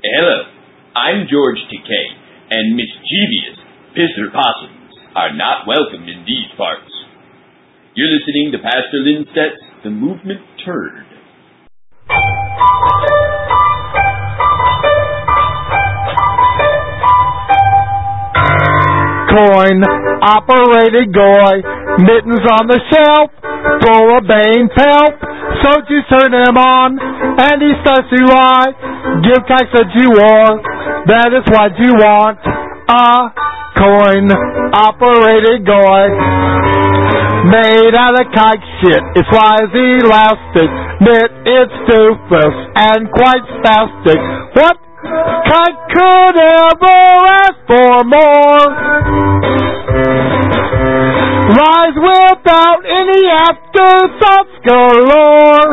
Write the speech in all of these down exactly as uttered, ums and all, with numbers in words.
Hello, I'm George Takei, and mischievous pisser possums are not welcome in these parts. You're listening to Pastor Lindstedt's The Movement Turd. Coin-operated goy, mittens on the shelf, full of Bane pelt. So you turn him on, and he starts to lie. Give kikes that you want, that is what you want. A coin-operated goy, made out of kike shit. It flies elastic, knit it's toothless and quite spastic. What kike could ever ask for more? Lies without any afterthoughts galore.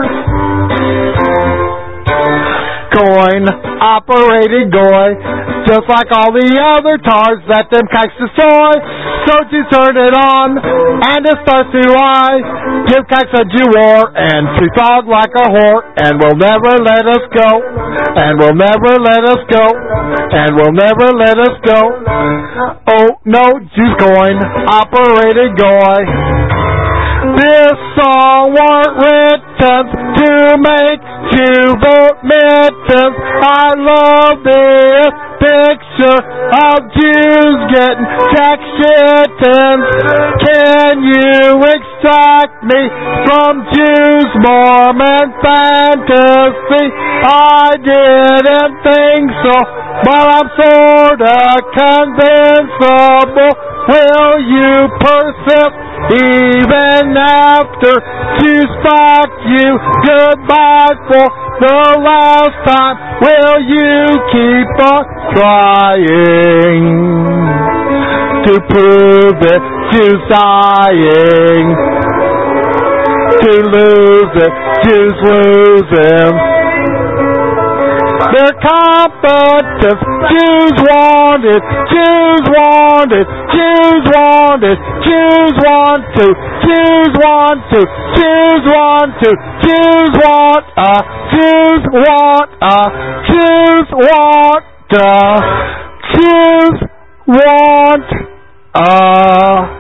Coin-operated goy, just like all the other tars that them kikes destroy. So you turn it on, and it starts to lie. Give kikes a jewor, and treat frog like a whore, and will never let us go, and will never let us go, and will never let us go. Oh no, juice coin-operated goy. This song weren't written to make you vote mittens. I love this picture of Jews getting jack shittens. Can you extract me from Jews, Mormon fantasy? I didn't think so, but I'm sorta convincible. Will you persist even after Jews spot you goodbye for the last time? Will you keep on trying to prove it? Jews dying, to lose it, Jews losing. They're competent, Jews want it, Jews want it, Jews want it, Jews want to, Jews want to, Jews want to, Jews want a, Jews want a, Jews want a, Jews want a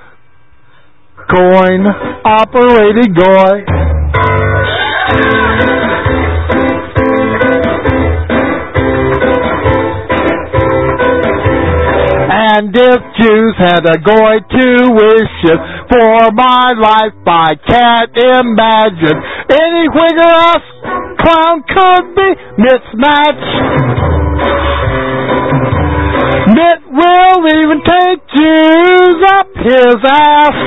coin-operated goy. And if Jews had a goy tuition for my life, I can't imagine any whigger ass clown could be mismatched. Mitt will even take Jews up his ass.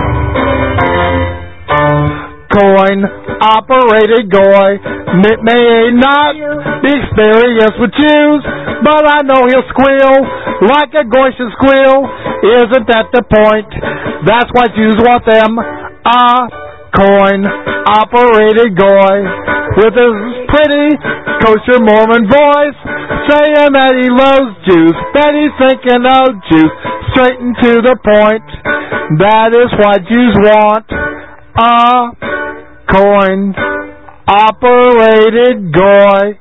Coin-operated goy, Mitt may not be experienced with Jews, but I know he'll squeal like a goy should squeal. Isn't that the point? That's why Jews want them. A coin-operated goy with his pretty kosher Mormon voice, saying that he loves Jews, that he's thinking of Jews, straight and to the point. That is what Jews want. A coin-operated goy.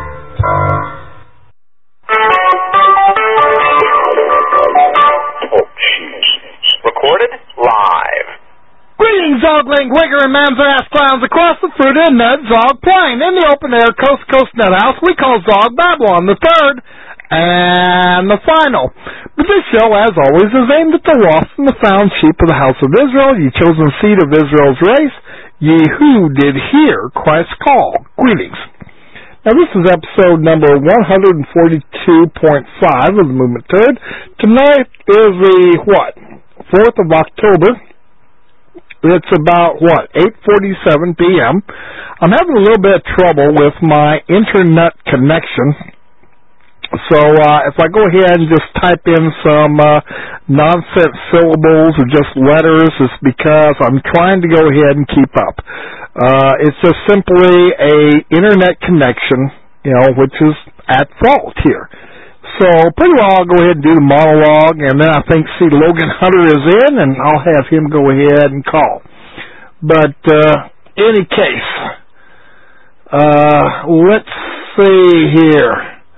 Recorded live. Greetings, Zogling, Wigger, and Man's-ass clowns across the fruit and nut Zog Plain. In the open-air coast-to-coast nut house we call Zog Babylon, the third and the final. But this show, as always, is aimed at the lost and the found sheep of the house of Israel, ye chosen seed of Israel's race, ye who did hear Christ's call. Greetings. Now, this is episode number one forty-two point five of the Movement Turd. Tonight is the, what, fourth of October. It's about, what, eight forty-seven p.m. I'm having a little bit of trouble with my internet connection. So uh, if I go ahead and just type in some uh, nonsense syllables or just letters, it's because I'm trying to go ahead and keep up. Uh, it's just simply a internet connection, you know, which is at fault here. So pretty well I'll go ahead and do the monologue, and then I think, see, Logan Hunter is in, and I'll have him go ahead and call. But uh, any case, uh, let's see here.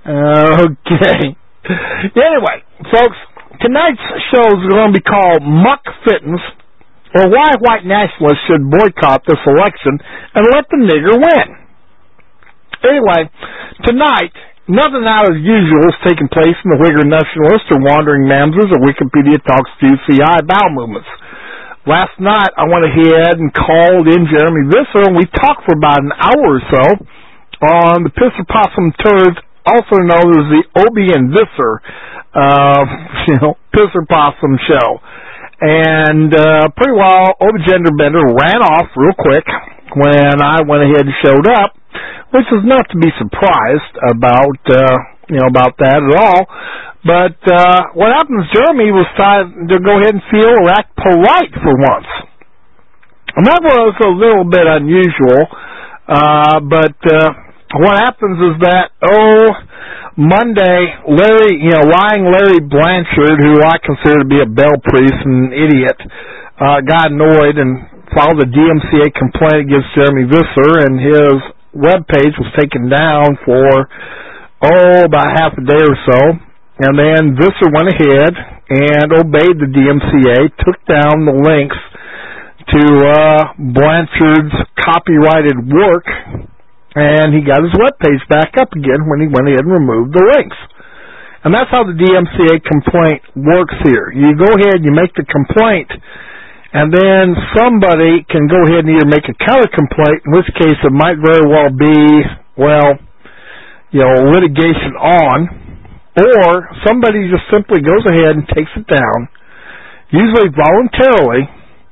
Okay. Anyway, folks, tonight's show is going to be called Muck Fittins, or Why White Nationalists Should Boycott This Election and Let the Nigger Win. Anyway, tonight, nothing out of usual is taking place in the Whigger Nationalists or Wandering Mamsers or Wikipedia Talks G C I bowel movements. Last night, I went ahead and called in Jeremy Visser, and we talked for about an hour or so on the Pisser Possum Turds, also known as the Obie and Visser, uh, you know, Pisser Possum show. And uh, pretty well, Obie Gender Bender ran off real quick when I went ahead and showed up, which is not to be surprised about, uh, you know, about that at all. But uh, what happens, Jeremy was trying to go ahead and feel or act polite for once. And that was a little bit unusual. Uh, but uh, what happens is that, oh, Monday, Larry, you know, lying Larry Blanchard, who I consider to be a bell priest and an idiot, uh, got annoyed and filed a D M C A complaint against Jeremy Visser, and his webpage was taken down for, oh, about half a day or so. And then Visser went ahead and obeyed the D M C A, took down the links to uh, Blanchard's copyrighted work, and he got his webpage back up again when he went ahead and removed the links. And that's how the D M C A complaint works here. You go ahead and you make the complaint, and then somebody can go ahead and either make a counter-complaint, in which case it might very well be, well, you know, litigation on, or somebody just simply goes ahead and takes it down, usually voluntarily,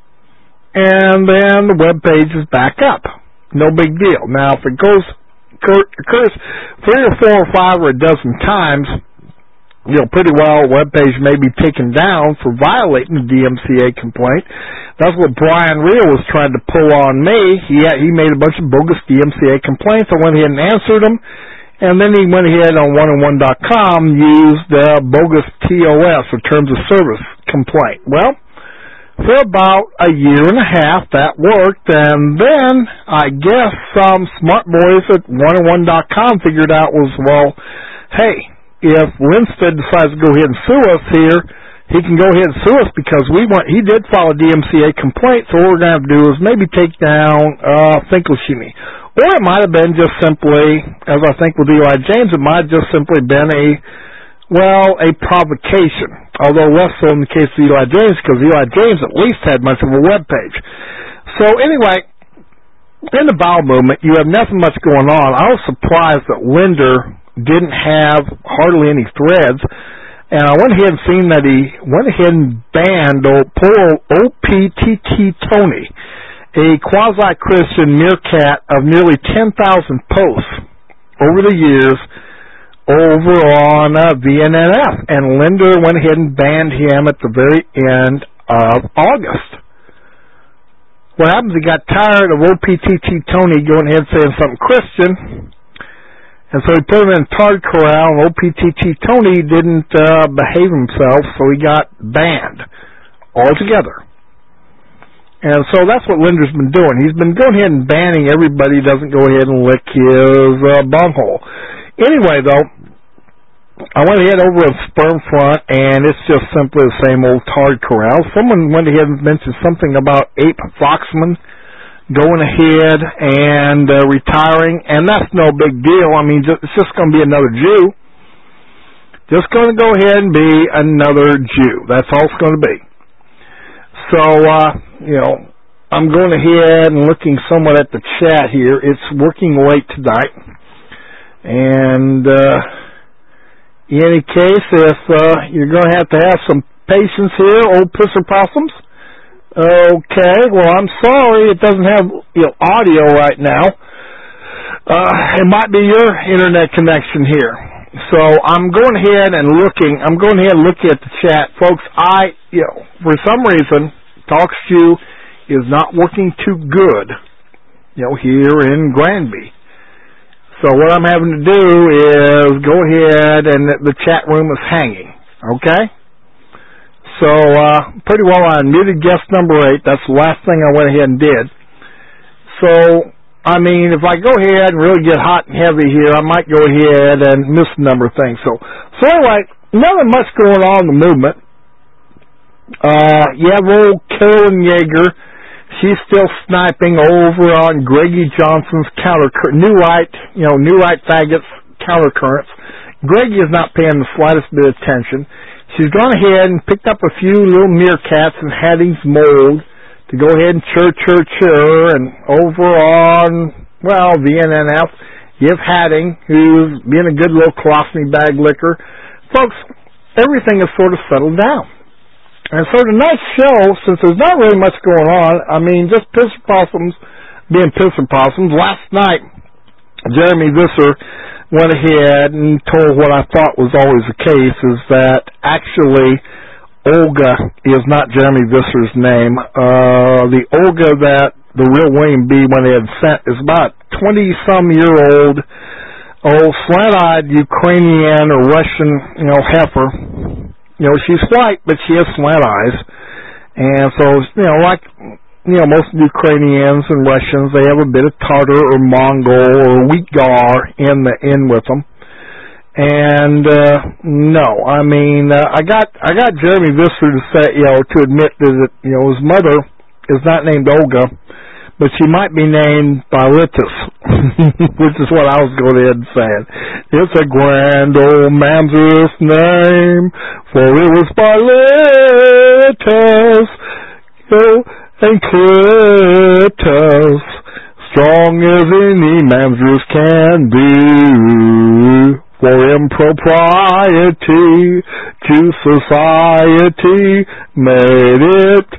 and then the web page is back up. No big deal. Now, if it goes occurs three or four or five or a dozen times, you know, pretty well, web page may be taken down for violating the D M C A complaint. That's what Brian Reel was trying to pull on me. He had, he made a bunch of bogus D M C A complaints. I went ahead and answered them. And then he went ahead on one oh one dot com, used uh, bogus T O S, or Terms of Service complaint. Well, for about a year and a half, that worked, and then I guess some smart boys at one oh one dot com figured out was, well, hey, if Linstead decides to go ahead and sue us here, he can go ahead and sue us because we want, he did file a D M C A complaint, so what we're going to have to do is maybe take down uh, Finkelshimi. Or it might have been just simply, as I think with Eli James, it might have just simply been a, well, a provocation. Although less so in the case of Eli James, because Eli James at least had much of a web page. So anyway, in the bowel movement, you have nothing much going on. I was surprised that Linder didn't have hardly any threads. And I went ahead and seen that he went ahead and banned old, poor old O P T T Tony, a quasi-Christian meerkat of nearly ten thousand posts over the years over on uh, V N N F. And Linder went ahead and banned him at the very end of August. What happens, he got tired of O P T T Tony going ahead and saying something Christian, and so he put him in a tard corral, and O P T T Tony didn't uh, behave himself, so he got banned altogether. And so that's what Linder's been doing. He's been going ahead and banning everybody who doesn't go ahead and lick his uh, bunghole. Anyway, though, I went ahead over at Sperm Front, and it's just simply the same old tard corral. Someone went ahead and mentioned something about Ape Foxman going ahead and uh, retiring, and that's no big deal. I mean, just, it's just going to be another Jew. Just going to go ahead and be another Jew. That's all it's going to be. So, uh, you know, I'm going ahead and looking somewhat at the chat here. It's working late tonight. And uh, in any case, if uh, you're going to have to have some patience here, old pisser possums. Okay, well, I'm sorry it doesn't have, you know, audio right now. Uh, it might be your internet connection here. So I'm going ahead and looking, I'm going ahead and looking at the chat. Folks, I, you know, for some reason, TalkShoe is not working too good, you know, here in Granby. So what I'm having to do is go ahead, and the chat room is hanging, okay? So uh, pretty well I unmuted guest number eight. That's the last thing I went ahead and did. So I mean, if I go ahead and really get hot and heavy here, I might go ahead and miss a number of things. So, so anyway, nothing much going on in the movement. Uh, you have old Carolyn Yeager. She's still sniping over on Greggy Johnson's counter, New Right, you know, New Right faggots countercurrents. Greggy is not paying the slightest bit of attention. She's gone ahead and picked up a few little meerkats in Hadding's mold to go ahead and chur, chur, chur, and over on, well, the N N F, you have Hadding, who's being a good little colostomy bag licker. Folks, everything is sort of settled down. And so tonight's show, since there's not really much going on, I mean, just pisser possums being pisser possums. Last night, Jeremy Visser went ahead and told what I thought was always the case, is that actually Olga is not Jeremy Visser's name. Uh, the Olga that the real William B. went ahead and sent is about twenty-some-year-old, old slant-eyed Ukrainian or Russian, you know, heifer. You know, she's white, but she has slant eyes. And so, you know, like, you know, most Ukrainians and Russians, they have a bit of Tatar or Mongol or Uyghur in the in with them. And uh no, I mean, uh, I got I got Jeremy Visser to say, you know, to admit that, you know, his mother is not named Olga, but she might be named Bilitis, which is what I was going ahead and saying. It's a grand old mamzerous name, for it was Bilitis, you know, and Clitus, strong as any mamzerous can be. For impropriety to society made it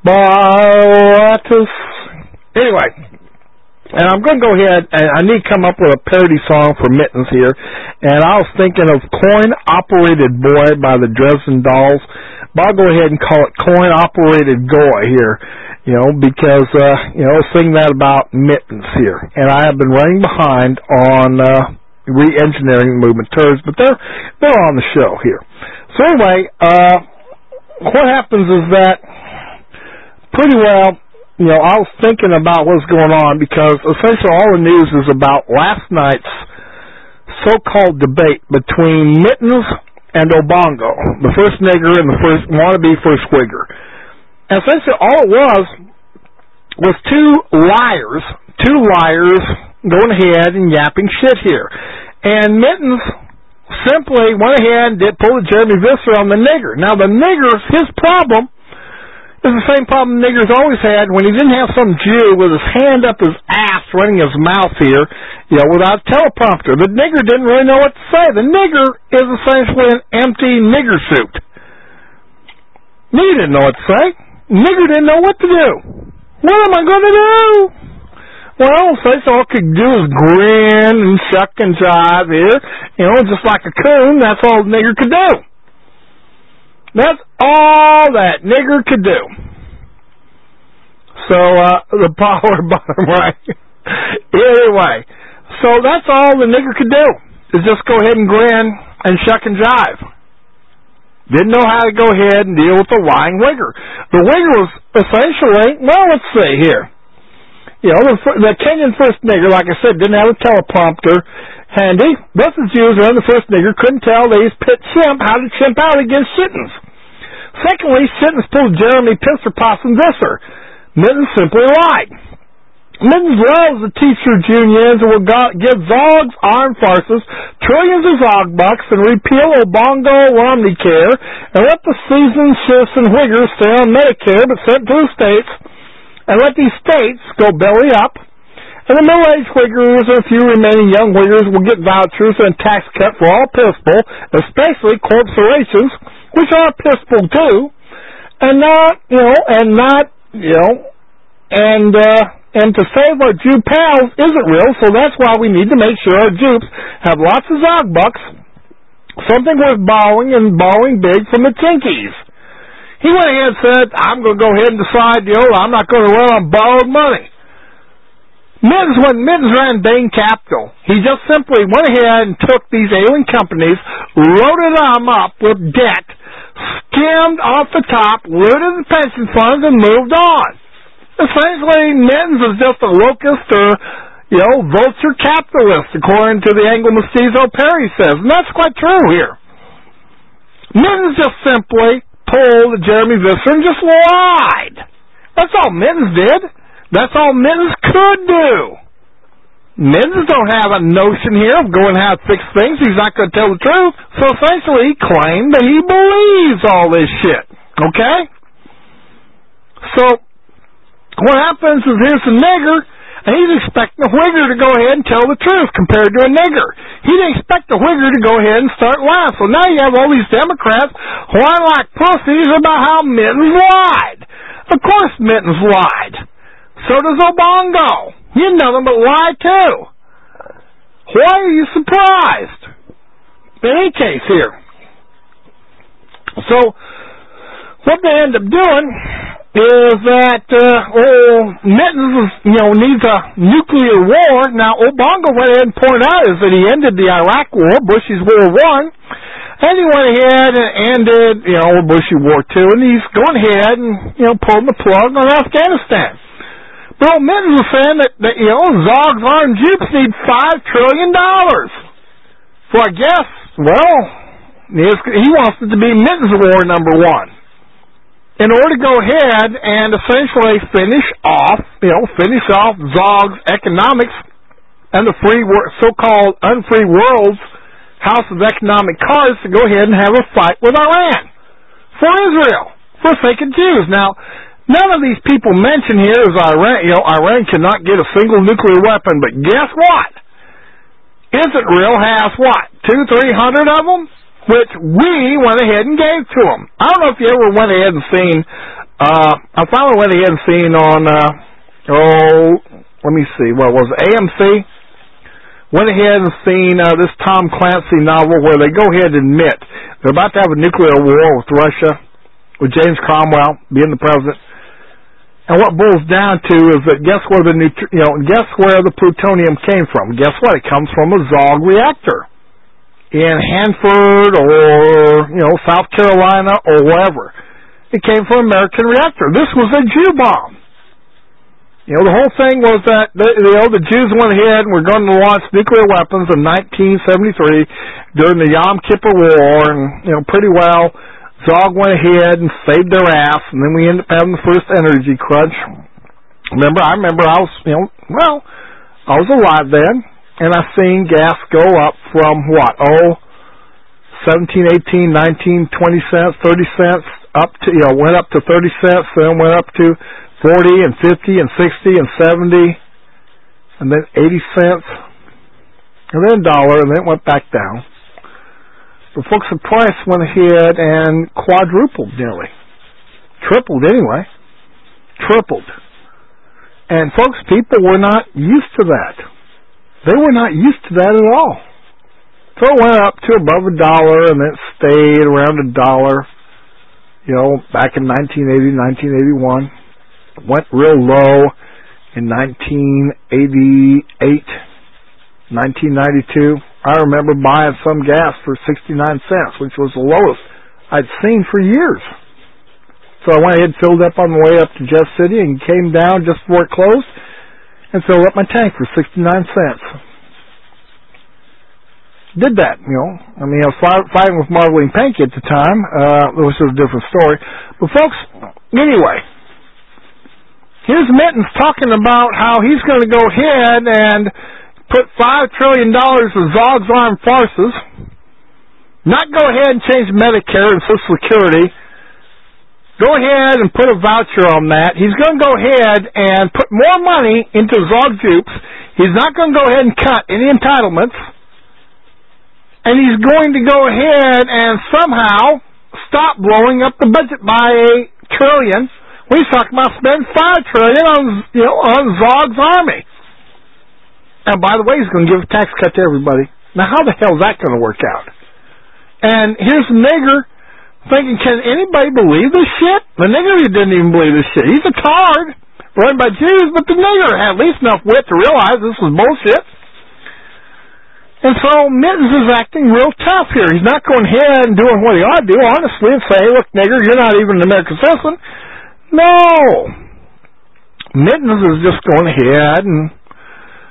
Bilitis. Anyway, and I'm going to go ahead, and I need to come up with a parody song for Mittens here, and I was thinking of Coin-Operated Boy by the Dresden Dolls, but I'll go ahead and call it Coin-Operated Goy here, you know, because, uh, you know, sing that about Mittens here. And I have been running behind on uh, re-engineering movement turds, but they're, they're on the show here. So anyway, uh, what happens is that pretty well, you know, I was thinking about what's going on because essentially all the news is about last night's so-called debate between Mittens and Obongo, the first nigger and the first wannabe first Whigger. And essentially all it was was two liars, two liars going ahead and yapping shit here. And Mittens simply went ahead and did pull the Jeremy Visser on the nigger. Now the nigger, his problem is the same problem niggers always had when he didn't have some Jew with his hand up his ass running his mouth here, you know, without a teleprompter. The nigger didn't really know what to say. The nigger is essentially an empty nigger suit. Nigger didn't know what to say. Nigger didn't know what to do. What am I going to do? Well, so all I could do is grin and shuck and jive here, you know, just like a coon. That's all the nigger could do. That's all that nigger could do. So, uh, the power bottom right. Anyway, so that's all the nigger could do, is just go ahead and grin and shuck and jive. Didn't know how to go ahead and deal with the lying Whigger. The Whigger was essentially, well, let's see here. You know, the, the Kenyan first nigger, like I said, didn't have a teleprompter handy. Both the Jews and the first nigger couldn't tell these pit chimp how to chimp out against Sittens. Secondly, Sittens pulled Jeremy Pisser Possum Visser. Mittens simply lied. Mittens loves to teach her Juniors and will go- give Zogs, armed farces, trillions of Zog bucks and repeal Obongo Romneycare and let the seasoned shifts and Whiggers stay on Medicare but sent to the states and let these states go belly up. And the middle-aged Whiggers and a few remaining young Whiggers will get vouchers and a tax cut for all Pistol, especially corporations, which are Pistol too, and not, you know, and not, you know, and, uh, and to save our Jew pals isn't real, so that's why we need to make sure our Jupes have lots of Zog bucks, something worth borrowing and borrowing big from the Tinkies. He went ahead and said, I'm going to go ahead and decide, you know, I'm not going to run on borrowed money. Mittens, when Mittens ran Bain Capital, he just simply went ahead and took these ailing companies, loaded them up with debt, skimmed off the top, looted the pension funds, and moved on. Essentially, Mittens is just a locust or, you know, vulture capitalists, according to the Anglo-Mestizo Perry says. And that's quite true here. Mittens just simply pulled Jeremy Visser and just lied. That's all Mittens did. That's all Mittens could do. Mittens don't have a notion here of going how to fix things. He's not going to tell the truth. So essentially he claimed that he believes all this shit. Okay? So what happens is here's a nigger, and he's expecting a whigger to go ahead and tell the truth compared to a nigger. He didn't expect the whigger to go ahead and start lying. So now you have all these Democrats whining like pussies about how Mittens lied. Of course Mittens lied. So does Obongo. You know them but lie too. Why are you surprised? In any case here. So what they end up doing is that, uh, oh, Mittens, you know, needs a nuclear war. Now, Obongo went ahead and pointed out is that he ended the Iraq War, Bush's World War One, and he went ahead and ended, you know, Bushy War Two, and he's going ahead and, you know, pulling the plug on Afghanistan. But old Mittens was saying that, that you know, Zog's armed Jupes need five trillion dollars. So I guess, well, he wants it to be Mittens War number one. In order to go ahead and essentially finish off, you know, finish off Zog's economics and the free, so-called unfree world's House of Economic Cards to go ahead and have a fight with Iran for Israel, for the sake of Jews. Now, none of these people mentioned here is Iran, you know, Iran cannot get a single nuclear weapon, but guess what? Israel has what? Two, three hundred of them? Which we went ahead and gave to them. I don't know if you ever went ahead and seen, uh, I finally went ahead and seen on, uh, oh, let me see, what was it, A M C? Went ahead and seen uh, this Tom Clancy novel where they go ahead and admit they're about to have a nuclear war with Russia, with James Cromwell being the president. And what boils down to is that guess where the, you know, guess where the plutonium came from? Guess what? It comes from a Zog reactor in Hanford or, you know, South Carolina or wherever. It came from an American reactor. This was a Jew bomb. You know, the whole thing was that, the, you know, the Jews went ahead and were going to launch nuclear weapons in nineteen seventy-three during the Yom Kippur War, and, you know, pretty well, Zog went ahead and saved their ass, and then we ended up having the first energy crunch. Remember, I remember I was, you know, well, I was alive then. And I've seen gas go up from what? Oh, seventeen, eighteen, nineteen, twenty cents, thirty cents, up to, you know, went up to thirty cents, then went up to forty and fifty and sixty and seventy, and then eighty cents, and then a dollar, and then it went back down. But folks, the price went ahead and quadrupled nearly. Tripled anyway. Tripled. And folks, people were not used to that. They were not used to that at all. So it went up to above a dollar, and then it stayed around a dollar, you know, back in nineteen eighty, nineteen eighty-one. It went real low in nineteen eighty-eight, nineteen ninety-two. I remember buying some gas for sixty-nine cents, which was the lowest I'd seen for years. So I went ahead and filled up on the way up to Jeff City and came down just before it closed and filled up my tank for sixty-nine cents. Did that, you know. I mean, I was fighting with Marlene Panky at the time, uh, which was a different story. But folks, anyway, here's Mittens talking about how he's going to go ahead and put five trillion dollars of Zog's armed forces, not go ahead and change Medicare and Social Security, go ahead and put a voucher on that. He's going to go ahead and put more money into Zog Jupes. He's not going to go ahead and cut any entitlements. And he's going to go ahead and somehow stop blowing up the budget by a trillion. We're talking about spending five trillion on, you know, on Zog's army. And by the way, he's going to give a tax cut to everybody. Now, how the hell is that going to work out? And here's the nigger thinking, can anybody believe this shit? The nigger didn't even believe this shit. He's a card run by Jews, but the nigger had at least enough wit to realize this was bullshit. And so Mittens is acting real tough here. He's not going ahead and doing what he ought to do, honestly, and say, hey, look, nigger, you're not even an American citizen. No. Mittens is just going ahead and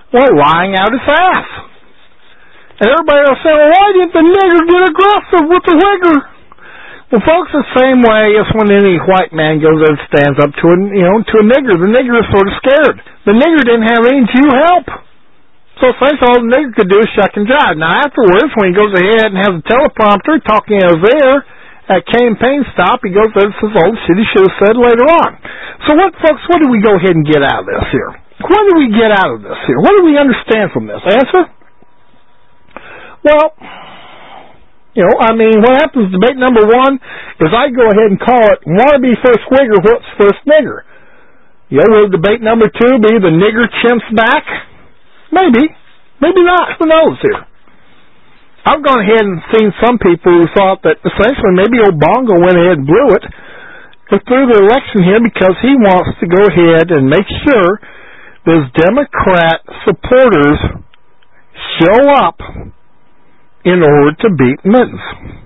Well, lying out his ass. And everybody will say, well, why didn't the nigger get aggressive with the wigger? Well, folks, the same way as when any white man goes and stands up to a, you know, to a nigger. The nigger is sort of scared. The nigger didn't have any Jew help. So essentially all the nigger could do is shuck and jive. Now afterwards, when he goes ahead and has a teleprompter talking in his ear at campaign stop, he goes there and says, oh, shit, he should have said later on. So what, folks, what do we go ahead and get out of this here? What do we get out of this here? What do we understand from this? Answer? Well, you know, I mean, what happens, debate number one, is I go ahead and call it, wannabe first wigger, what's first nigger? You know, will debate number two be the nigger chimps back? Maybe. Maybe not. Who knows here? I've gone ahead and seen some people who thought that essentially maybe Obongo went ahead and blew it through the election here because he wants to go ahead and make sure those Democrat supporters show up in order to beat Mittens.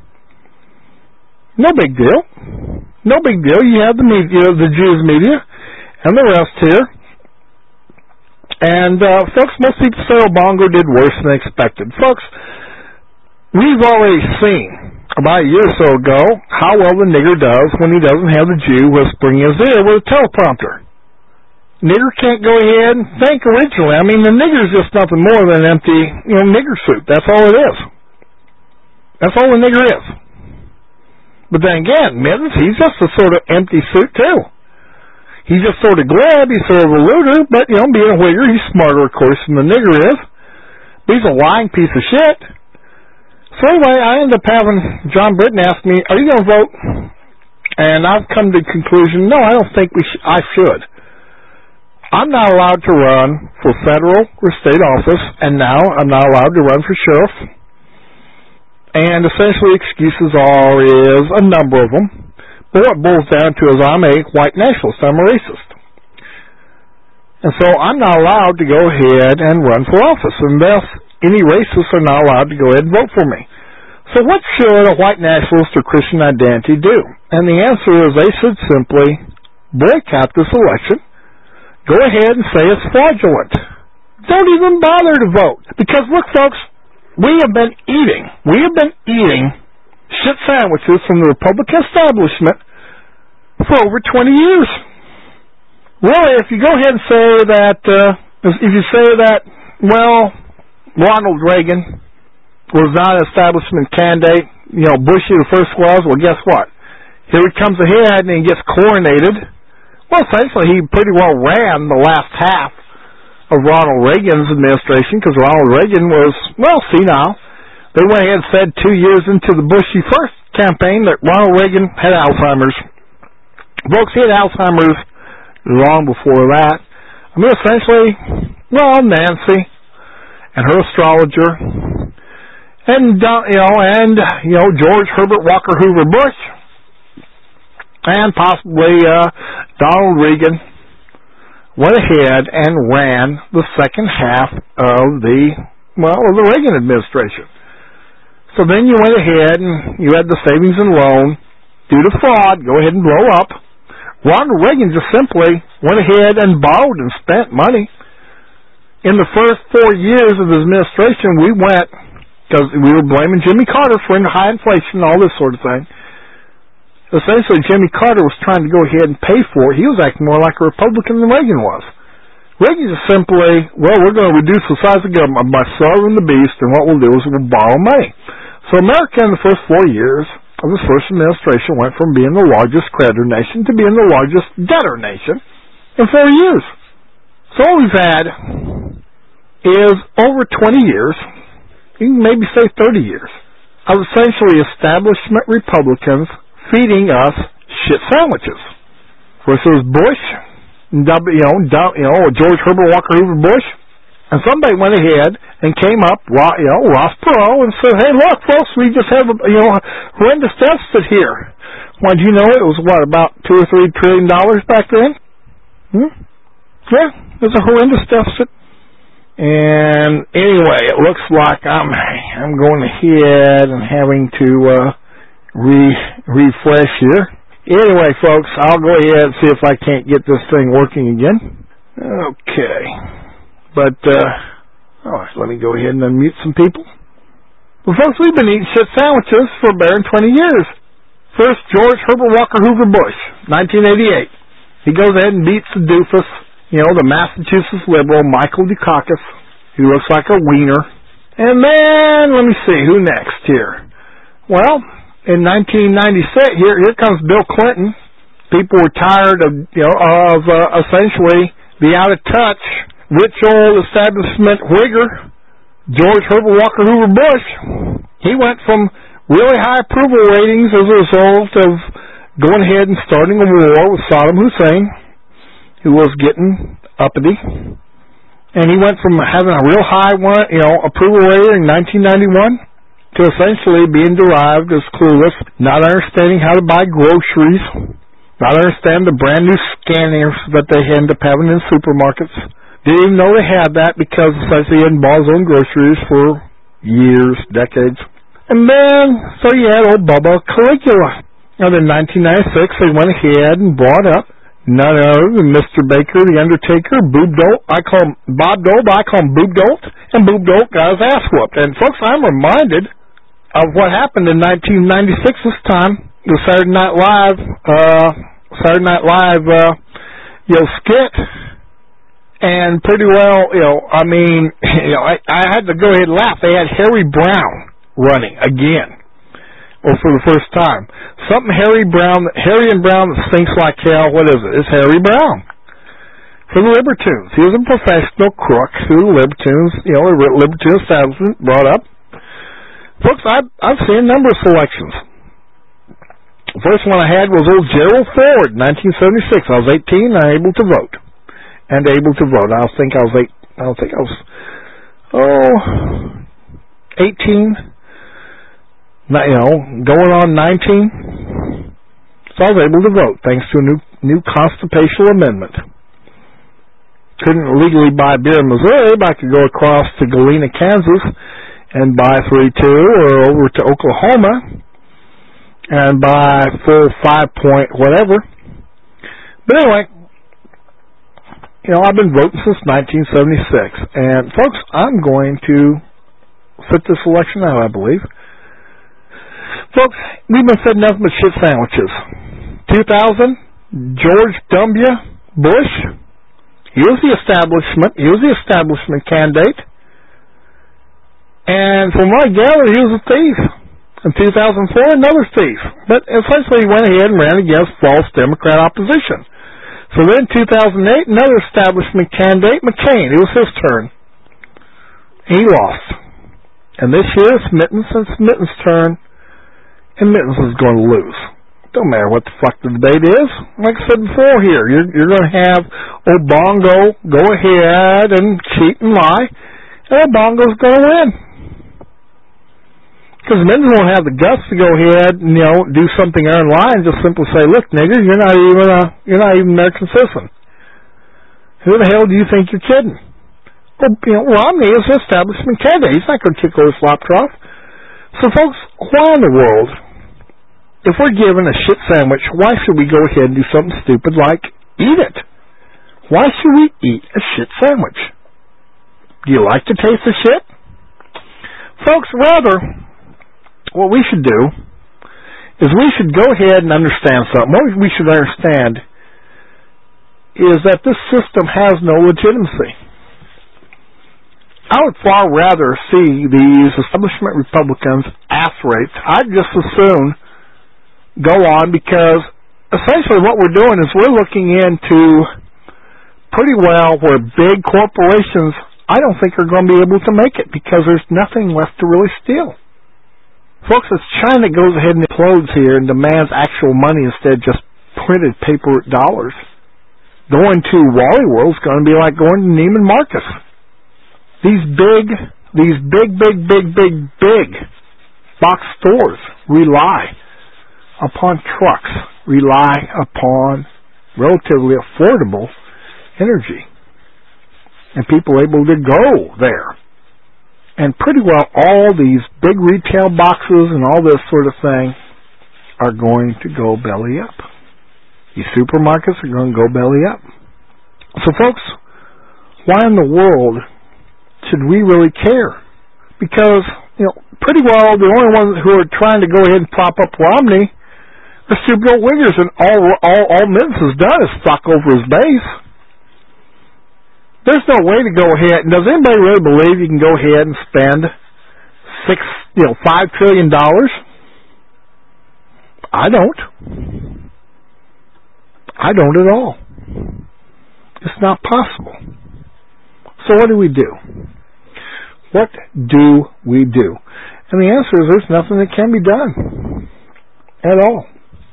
No big deal. No big deal. You have the media, the Jews media, and the rest here. And, uh, folks, most people say Obongo did worse than expected. Folks, we've already seen, about a year or so ago, how well the nigger does when he doesn't have the Jew whispering in his ear with a teleprompter. Nigger can't go ahead and think originally. I mean, the nigger's just nothing more than an empty, you know, nigger suit. That's all it is. That's all the nigger is. But then again, Mittens, he's just a sort of empty suit, too. He's just sort of glib, he's sort of a looter, but, you know, being a wigger, he's smarter, of course, than the nigger is. But he's a lying piece of shit. So anyway, I ended up having John Britton ask me, are you going to vote? And I've come to the conclusion, no, I don't think we sh- I should. I'm not allowed to run for federal or state office, and now I'm not allowed to run for sheriff. And essentially excuses are is a number of them. But what it boils down to is I'm a white nationalist. I'm a racist. And so I'm not allowed to go ahead and run for office. And thus, any racists are not allowed to go ahead and vote for me. So what should a white nationalist or Christian identity do? And the answer is they should simply boycott this election. Go ahead and say it's fraudulent. Don't even bother to vote. Because look, folks, we have been eating, we have been eating shit sandwiches from the Republican establishment for over twenty years. Really, if you go ahead and say that, uh, if you say that, well, Ronald Reagan was not an establishment candidate, you know, Bush the first was, well, guess what? Here he comes ahead and he gets coronated. Well, essentially, he pretty well ran the last half of Ronald Reagan's administration because Ronald Reagan was, well, senile. They went ahead and said two years into the Bushy first campaign that Ronald Reagan had Alzheimer's. Folks, he had Alzheimer's long before that. I mean, essentially, well, Nancy and her astrologer and, you know, and, you know, George Herbert Walker Hoover Bush and possibly uh, Donald Reagan went ahead and ran the second half of the, well, of the Reagan administration. So then you went ahead and you had the savings and loan due to fraud go ahead and blow up. Ronald Reagan just simply went ahead and borrowed and spent money. In the first four years of his administration, we went, because we were blaming Jimmy Carter for high inflation and all this sort of thing. Essentially, Jimmy Carter was trying to go ahead and pay for it. He was acting more like a Republican than Reagan was. Reagan just simply, well, we're going to reduce the size of government by starving the beast, and what we'll do is we'll borrow money. So America in the first four years of this first administration went from being the largest creditor nation to being the largest debtor nation in four years. So all we've had is over twenty years, you can maybe say thirty years, of essentially establishment Republicans feeding us shit sandwiches. First it was Bush, you know, you know, George Herbert Walker Hoover Bush, and somebody went ahead and came up, you know, Ross Perot, and said, hey, look, folks, we just have a, you know, horrendous deficit here. Well, do you know it was, what, about two or three trillion dollars back then? Hmm? Yeah, it was a horrendous deficit. And anyway, it looks like I'm, I'm going ahead and having to, uh, re, refresh here. Anyway, folks, I'll go ahead and see if I can't get this thing working again. Okay. But, uh, All right, let me go ahead and unmute some people. Well, folks, we've been eating shit sandwiches for a bare twenty years. First, George Herbert Walker Hoover Bush, nineteen eighty-eight. He goes ahead and beats the doofus, you know, the Massachusetts liberal Michael Dukakis, who looks like a wiener. And then, let me see, who next here? Well, in nineteen ninety-six, here here comes Bill Clinton. People were tired of, you know, of uh, essentially the out-of-touch, rich old establishment Whigger, George Herbert Walker Hoover Bush. He went from really high approval ratings as a result of going ahead and starting a war with Saddam Hussein, who was getting uppity. And he went from having a real high one, you know, approval rating in nineteen ninety-one to essentially being derived as clueless, not understanding how to buy groceries, not understand the brand new scanners that they end up having in supermarkets. Didn't even know they had that because essentially he hadn't bought his own groceries for years, decades. And then, so you had old Bubba Caligula. And in nineteen ninety-six, they went ahead and brought up none other than Mister Baker, the Undertaker, Boob Dolt. I call him Bob Dole, but I call him Boob Dolt. And Boob Dolt got his ass whooped. And folks, I'm reminded of what happened in nineteen ninety-six this time. The Saturday Night Live, uh, Saturday Night Live, uh, you know, skit. And pretty well, you know, I mean, you know, I, I had to go ahead and laugh. They had Harry Brown running again, or for the first time. Something Harry Brown, Harry and Brown that stinks like hell. What is it? It's Harry Brown for the Libertoons. He was a professional crook who the Libertoons, you know, the Libertoon establishment brought up. Folks, I've, I've seen a number of selections. The first one I had was old Gerald Ford, nineteen seventy-six. I was eighteen and able to vote. And able to vote. I think I was eight. I don't think I was, oh, eighteen. You know, going on nineteen. So I was able to vote thanks to a new new constitutional amendment. Couldn't legally buy beer in Missouri, but I could go across to Galena, Kansas, and buy three two, or over to Oklahoma and buy full five point whatever. But anyway, you know, I've been voting since nineteen seventy-six. And folks, I'm going to sit this election out, I believe. Folks, we've been fed nothing but shit sandwiches. two thousand, George W. Bush, he was the establishment, he was the establishment candidate. And from what I gather, he was a thief. In two thousand four, another thief. But essentially he went ahead and ran against false Democrat opposition. So then in two thousand eight, another establishment candidate, McCain, it was his turn. He lost. And this year, it's Mittens and Mittens' turn, and Mittens is going to lose. Don't matter what the fuck the debate is. Like I said before here, you're, you're going to have old Bongo go ahead and cheat and lie, and old Bongo's going to win. Because Mittens won't have the guts to go ahead and, you know, do something online and just simply say, look, nigger, you're not even a, you're not even American citizen. Who the hell do you think you're kidding? Well, you know, Romney is an establishment candidate. He's not going to kick over slop trough. So, folks, why in the world, if we're given a shit sandwich, why should we go ahead and do something stupid like eat it? Why should we eat a shit sandwich? Do you like the taste of shit? Folks, rather, what we should do is we should go ahead and understand something. What we should understand is that this system has no legitimacy. I would far rather see these establishment Republicans ass raped. I'd just as soon go on, because essentially what we're doing is we're looking into pretty well where big corporations, I don't think, are going to be able to make it because there's nothing left to really steal. Folks, it's China that goes ahead and implodes here and demands actual money instead of just printed paper dollars. Going to Wally World is going to be like going to Neiman Marcus. These big, these big, big, big, big, big box stores rely upon trucks, rely upon relatively affordable energy, and people able to go there. And pretty well all these big retail boxes and all this sort of thing are going to go belly up. These supermarkets are going to go belly up. So, folks, why in the world should we really care? Because, you know, pretty well the only ones who are trying to go ahead and prop up Romney are stupid old wiggers, and all, all, all Mittens has done is fuck over his base. There's no way to go ahead. Does anybody really believe you can go ahead and spend six, you know, five trillion dollars? I don't. I don't at all. It's not possible. So what do we do? What do we do? And the answer is there's nothing that can be done at all.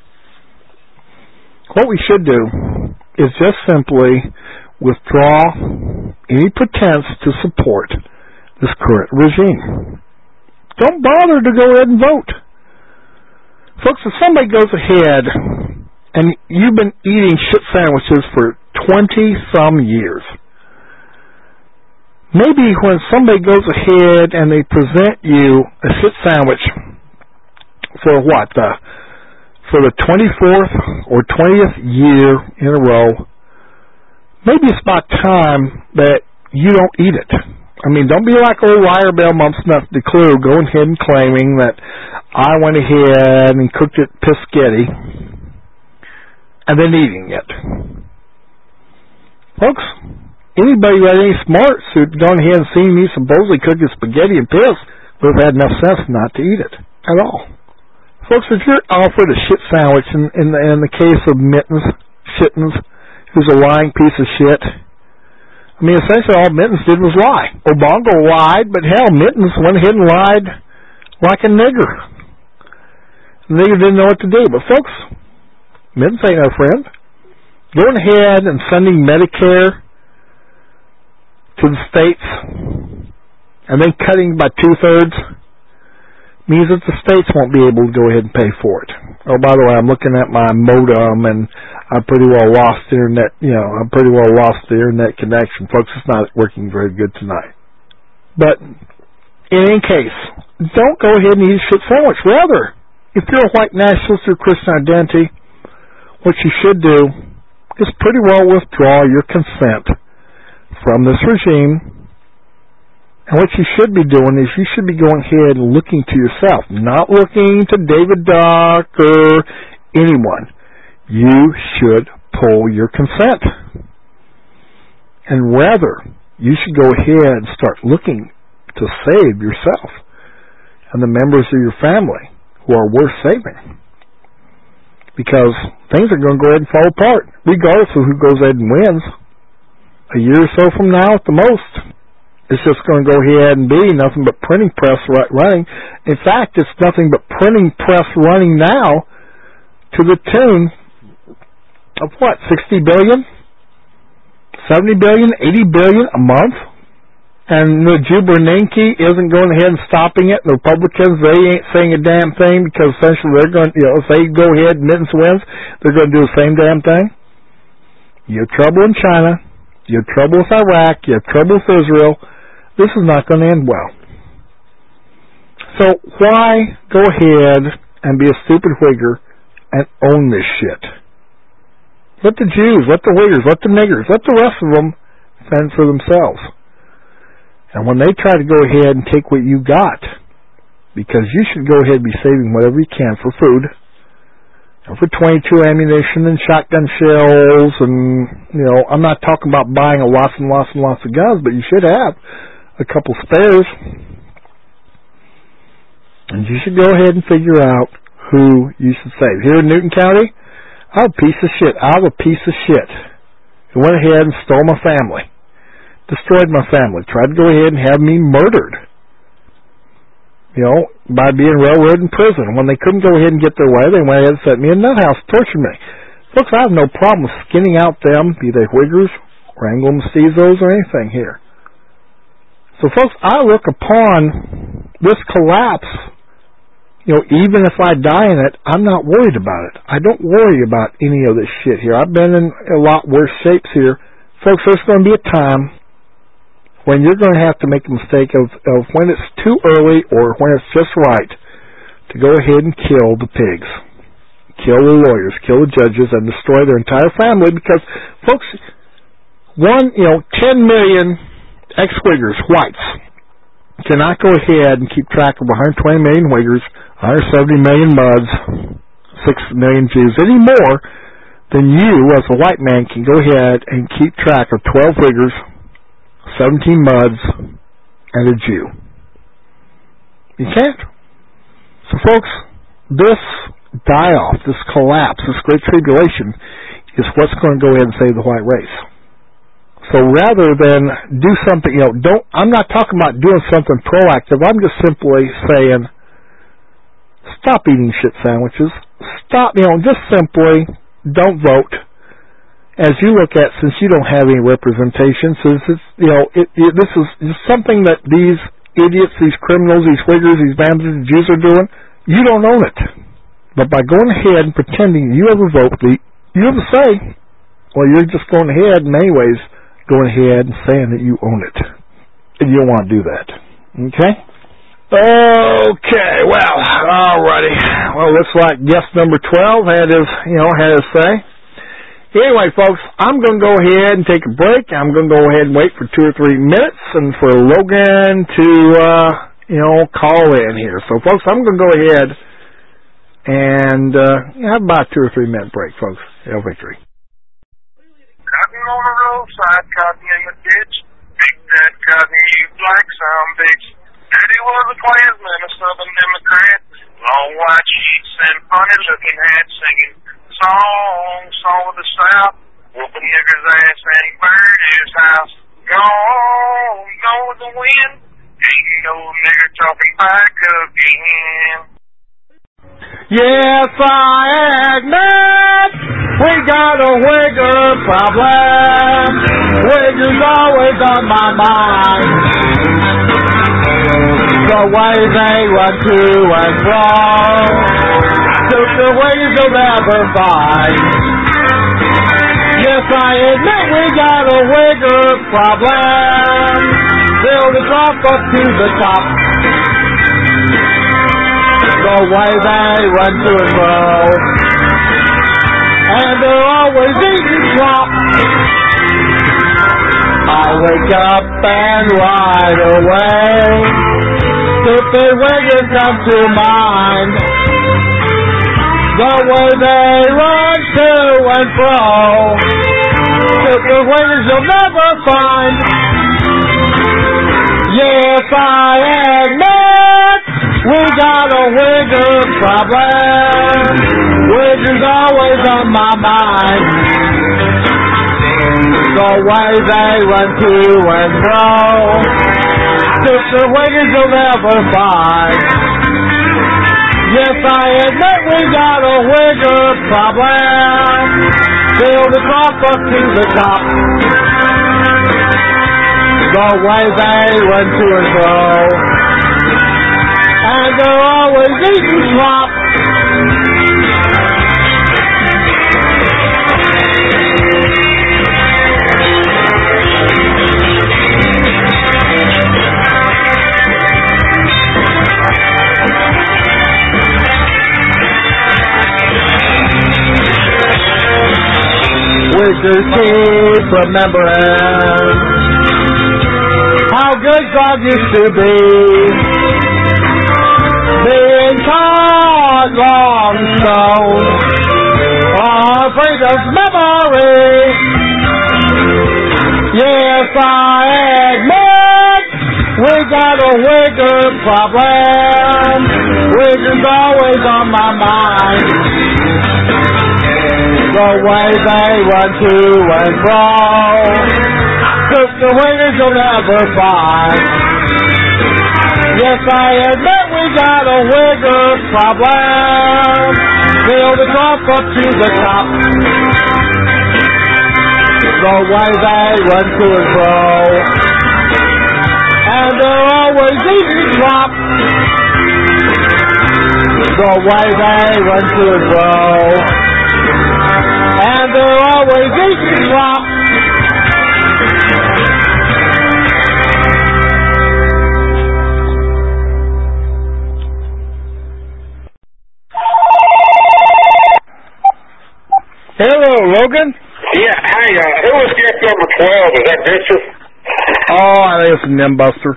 What we should do is just simply withdraw any pretense to support this current regime. Don't bother to go ahead and vote. Folks, if somebody goes ahead and you've been eating shit sandwiches for twenty-some years, maybe when somebody goes ahead and they present you a shit sandwich for what? Uh, for the twenty-fourth or twentieth year in a row, maybe it's about time that you don't eat it. I mean, don't be like old liar Bell Mumpsnuff DeClue going ahead and claiming that I went ahead and cooked it piscetti and then eating it. Folks, anybody got any smarts who'd gone ahead and seen me supposedly cooking spaghetti and piss would have had enough sense not to eat it at all. Folks, if you're offered a shit sandwich in, in, the, in the case of Mittens, Shittens, who's a lying piece of shit, I mean, essentially all Mittens did was lie. Obongo lied, but hell, Mittens went ahead and lied like a nigger. The nigger didn't know what to do. But folks, Mittens ain't our friend. Going ahead and sending Medicare to the states and then cutting by two-thirds means that the states won't be able to go ahead and pay for it. Oh, by the way, I'm looking at my modem, and I pretty well lost the internet, you know, I pretty well lost the internet connection. Folks, it's not working very good tonight. But in any case, don't go ahead and eat a shit sandwich. Rather, if you're a white nationalist or Christian identity, what you should do is pretty well withdraw your consent from this regime. And what you should be doing is you should be going ahead and looking to yourself, not looking to David Duck or anyone. You should pull your consent. And rather, you should go ahead and start looking to save yourself and the members of your family who are worth saving. Because things are going to go ahead and fall apart, regardless of who goes ahead and wins. A year or so from now at the most, it's just going to go ahead and be nothing but printing press running. In fact, it's nothing but printing press running now to the tune of what, sixty billion dollars, seventy billion dollars, eighty billion dollars a month? And the Jubernanke isn't going ahead and stopping it. The Republicans, they ain't saying a damn thing because essentially they're going to, you know, if they go ahead and Mittens wins, they're going to do the same damn thing. You have trouble in China. You have trouble with Iraq. You have trouble with Israel. This is not going to end well. So why go ahead and be a stupid Whigger and own this shit? Let the Jews, let the Whiggers, let the niggers, let the rest of them fend for themselves. And when they try to go ahead and take what you got, because you should go ahead and be saving whatever you can for food, and for twenty-two ammunition and shotgun shells, and, you know, I'm not talking about buying a lots and lots and lots of guns, but you should have a couple spares. And you should go ahead and figure out who you should save. Here in Newton County, I have a piece of shit. I have a piece of shit who went ahead and stole my family. Destroyed my family. Tried to go ahead and have me murdered. You know, by being railroaded in prison. When they couldn't go ahead and get their way, they went ahead and set me in a nut house, tortured me. Folks, I have no problem skinning out them, be they Whiggers or Anglo-Mestizos or anything here. So, folks, I look upon this collapse, you know, even if I die in it, I'm not worried about it. I don't worry about any of this shit here. I've been in a lot worse shapes here. Folks, there's going to be a time when you're going to have to make a mistake of, of when it's too early or when it's just right to go ahead and kill the pigs, kill the lawyers, kill the judges, and destroy their entire family because, folks, one, you know, ten million ex-Wiggers, whites, cannot go ahead and keep track of one hundred twenty million Wiggers, one hundred seventy million Muds, six million Jews any more than you, as a white man, can go ahead and keep track of twelve Wiggers, seventeen Muds, and a Jew. You can't. So, folks, this die-off, this collapse, this great tribulation is what's going to go ahead and save the white race. So rather than do something, you know, don't, I'm not talking about doing something proactive. I'm just simply saying, stop eating shit sandwiches. Stop, you know, just simply don't vote. As you look at, since you don't have any representation, since it's, you know, it, it, this is just something that these idiots, these criminals, these Wiggers, these bandits, Jews are doing, you don't own it. But by going ahead and pretending you have a vote, you have a say, well, you're just going ahead in many ways, going ahead and saying that you own it. And you don't want to do that. Okay? Okay, well, alrighty. Well, looks like guest number twelve had his, you know, had his say. Anyway, folks, I'm going to go ahead and take a break. I'm going to go ahead and wait for two or three minutes and for Logan to, uh, you know, call in here. So, folks, I'm going to go ahead and uh, have about a two or three minute break, folks. Hail victory. Cotton on the roadside, cotton in the ditch. Pick that cotton, you black son bitch. Daddy was a Klansman, a Southern Democrat. Long white sheets and funny looking hats, singing songs, song of the South. Whooping nigger's ass and burn his house. Gone, gone with the wind. Ain't no nigger talking back again. Yes, I admit we got a Wigger problem. Wigger's always on my mind. The way they run to and fro, took the Wiggers you'll never find. Yes, I admit we got a Wigger problem. Build us up up to the top. The way they run to and fro, and they're always eating slop. I wake up and right away, stupid Wiggers come to mind. The way they run to and fro, stupid Wiggers you'll never find. Yes, I admit we got a Wigger problem. Wigger's always on my mind. The way they run to and fro, stupid Wiggers you'll never find. Yes, I admit we got a Wigger problem. Build us up up to the top. The way they run to and fro, and they're always eating slop. Wiggers keep remembering how good God used to be. Being taught long stone of freedom's memory. Yes, I admit we got a Wigger problem. Wigger's always on my mind. The way they run to and fro, took the Wiggers you'll never find. Yes, I admit we got a Wigger problem. Build us up up to the top. The way they run to and fro, and they're always eating slop. The way they run to and fro, and they're always eating slop. Hello, Logan. Yeah, hey, uh, who was guest number twelve? Is that Bishop? Oh, I think it's a nimbuster.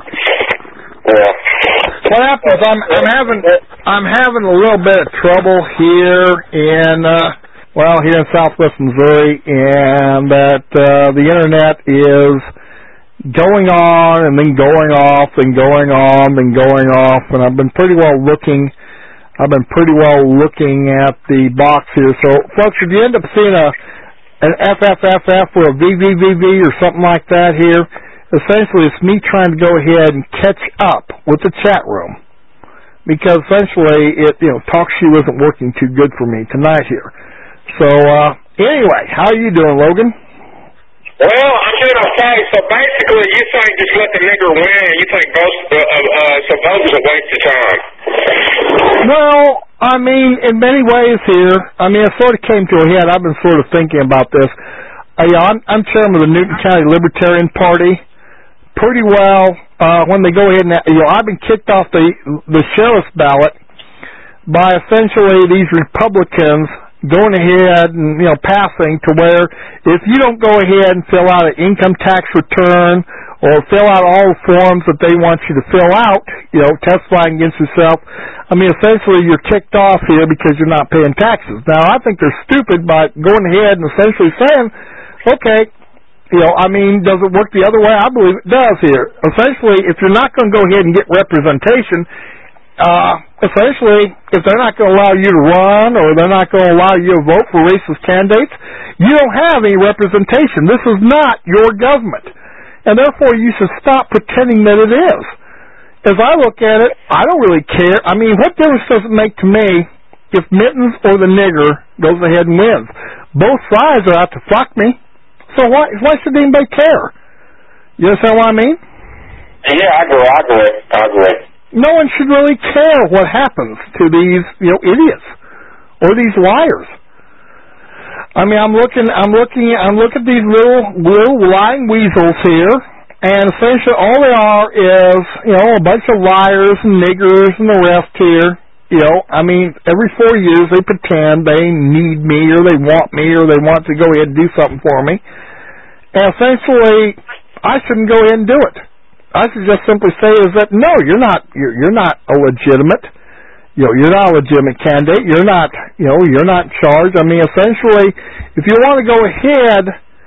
Yeah. What happens? I'm I'm having I'm having a little bit of trouble here in uh, well here in Southwest Missouri, and that uh, the internet is going on and then going off and going on and going off, and I've been pretty well looking. I've been pretty well looking at the box here. So, folks, if you end up seeing a an F F F F or a V V V V or something like that here, essentially it's me trying to go ahead and catch up with the chat room, because essentially it, you know, TalkShoe isn't working too good for me tonight here. So, uh, anyway, how are you doing, Logan? Well, I'm doing okay. So basically, you think just let the nigger win. You think both, uh, uh, so both is a waste of time. Well, I mean, in many ways here, I mean, it sort of came to a head. I've been sort of thinking about this. Uh, yeah, I'm, I'm chairman of the Newton County Libertarian Party. Pretty well, uh, when they go ahead and, you know, I've been kicked off the the sheriff's ballot by essentially these Republicans going ahead and, you know, passing to where if you don't go ahead and fill out an income tax return or fill out all the forms that they want you to fill out, you know, testifying against yourself, I mean, essentially you're kicked off here because you're not paying taxes. Now, I think they're stupid by going ahead and essentially saying, okay, you know, I mean, does it work the other way? I believe it does here. Essentially, if you're not going to go ahead and get representation, uh, essentially, if they're not going to allow you to run or they're not going to allow you to vote for racist candidates, you don't have any representation. This is not your government. And therefore, you should stop pretending that it is. As I look at it, I don't really care. I mean, what difference does it make to me if Mittens or the nigger goes ahead and wins? Both sides are out to fuck me. So why why should anybody care? You understand what I mean? Yeah, I agree. I agree. I agree. No one should really care what happens to these, you know, idiots or these liars. I mean, I'm looking, I'm looking, I'm looking at these little, little lying weasels here, and essentially all they are is, you know, a bunch of liars and niggers and the rest here. You know, I mean, every four years they pretend they need me or they want me or they want to go ahead and do something for me. And essentially, I shouldn't go ahead and do it. I should just simply say is that, no, you're not, you're, you're not a legitimate, you know, you're not a legitimate candidate. You're not, you know, you're not charged. I mean, essentially, if you want to go ahead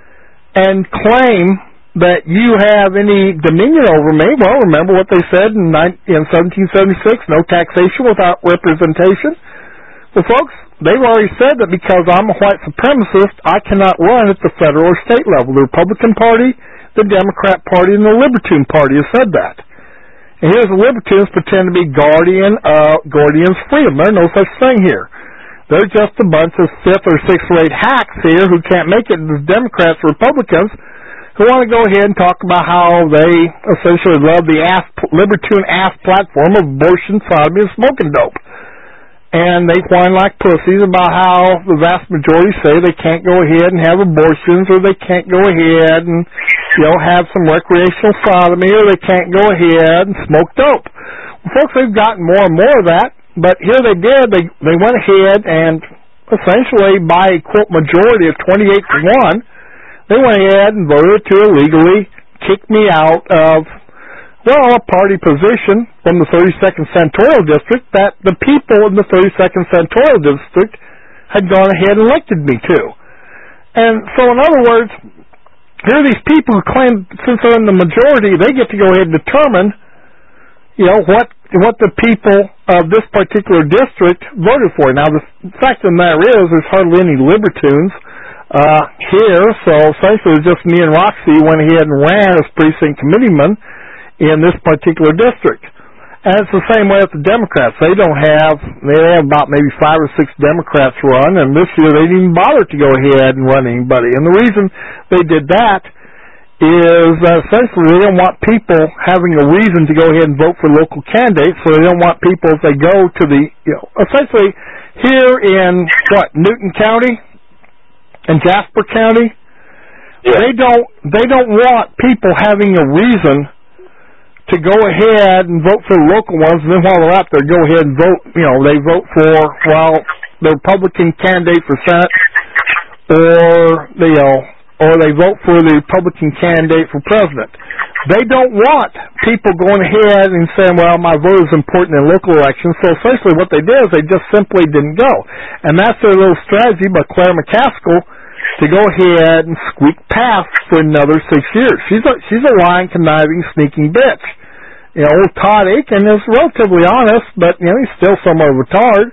and claim that you have any dominion over me, well, remember what they said in, in seventeen seventy-six, no taxation without representation. Well, folks, they've already said that because I'm a white supremacist, I cannot run at the federal or state level. The Republican Party, the Democrat Party, and the Libertarian Party have said that. And here's the Libertarians pretend to be guardian, uh, guardians freedom. There's no such thing here. They're just a bunch of fifth or sixth rate hacks here who can't make it as Democrats or Republicans, who want to go ahead and talk about how they essentially love the ass, libertarian ass platform of abortion, sodomy, and smoking dope. And they whine like pussies about how the vast majority say they can't go ahead and have abortions, or they can't go ahead and, you know, have some recreational sodomy, or they can't go ahead and smoke dope. Well, folks, they've gotten more and more of that, but here they did. They they went ahead and essentially by a, quote, majority of twenty-eight to one, they went ahead and voted to illegally kick me out of, well, a party position from the thirty-second Senatorial District that the people in the thirty-second Senatorial District had gone ahead and elected me to. And so, in other words, here are these people who claim, since they're in the majority, they get to go ahead and determine, you know, what what the people of this particular district voted for. Now, the fact of the matter is, there's hardly any libertarians uh, here, so essentially just me and Roxy went ahead and ran as precinct committeeman in this particular district. And it's the same way with the Democrats. They don't have, they have about maybe five or six Democrats run, and this year they didn't even bother to go ahead and run anybody. And the reason they did that is that essentially they don't want people having a reason to go ahead and vote for local candidates, so they don't want people, if they go to the, you know, essentially here in, what, Newton County and Jasper County, yeah. they don't, they don't want people having a reason to go ahead and vote for the local ones, and then while they're out there, go ahead and vote, you know, they vote for, well, the Republican candidate for Senate, or, you know, or they vote for the Republican candidate for president. They don't want people going ahead and saying, well, my vote is important in local elections. So essentially what they did is they just simply didn't go. And that's their little strategy by Claire McCaskill to go ahead and squeak past for another six years. She's a, she's a lying, conniving, sneaking bitch. You know, old Todd Akin is relatively honest, but, you know, he's still somewhat retarded.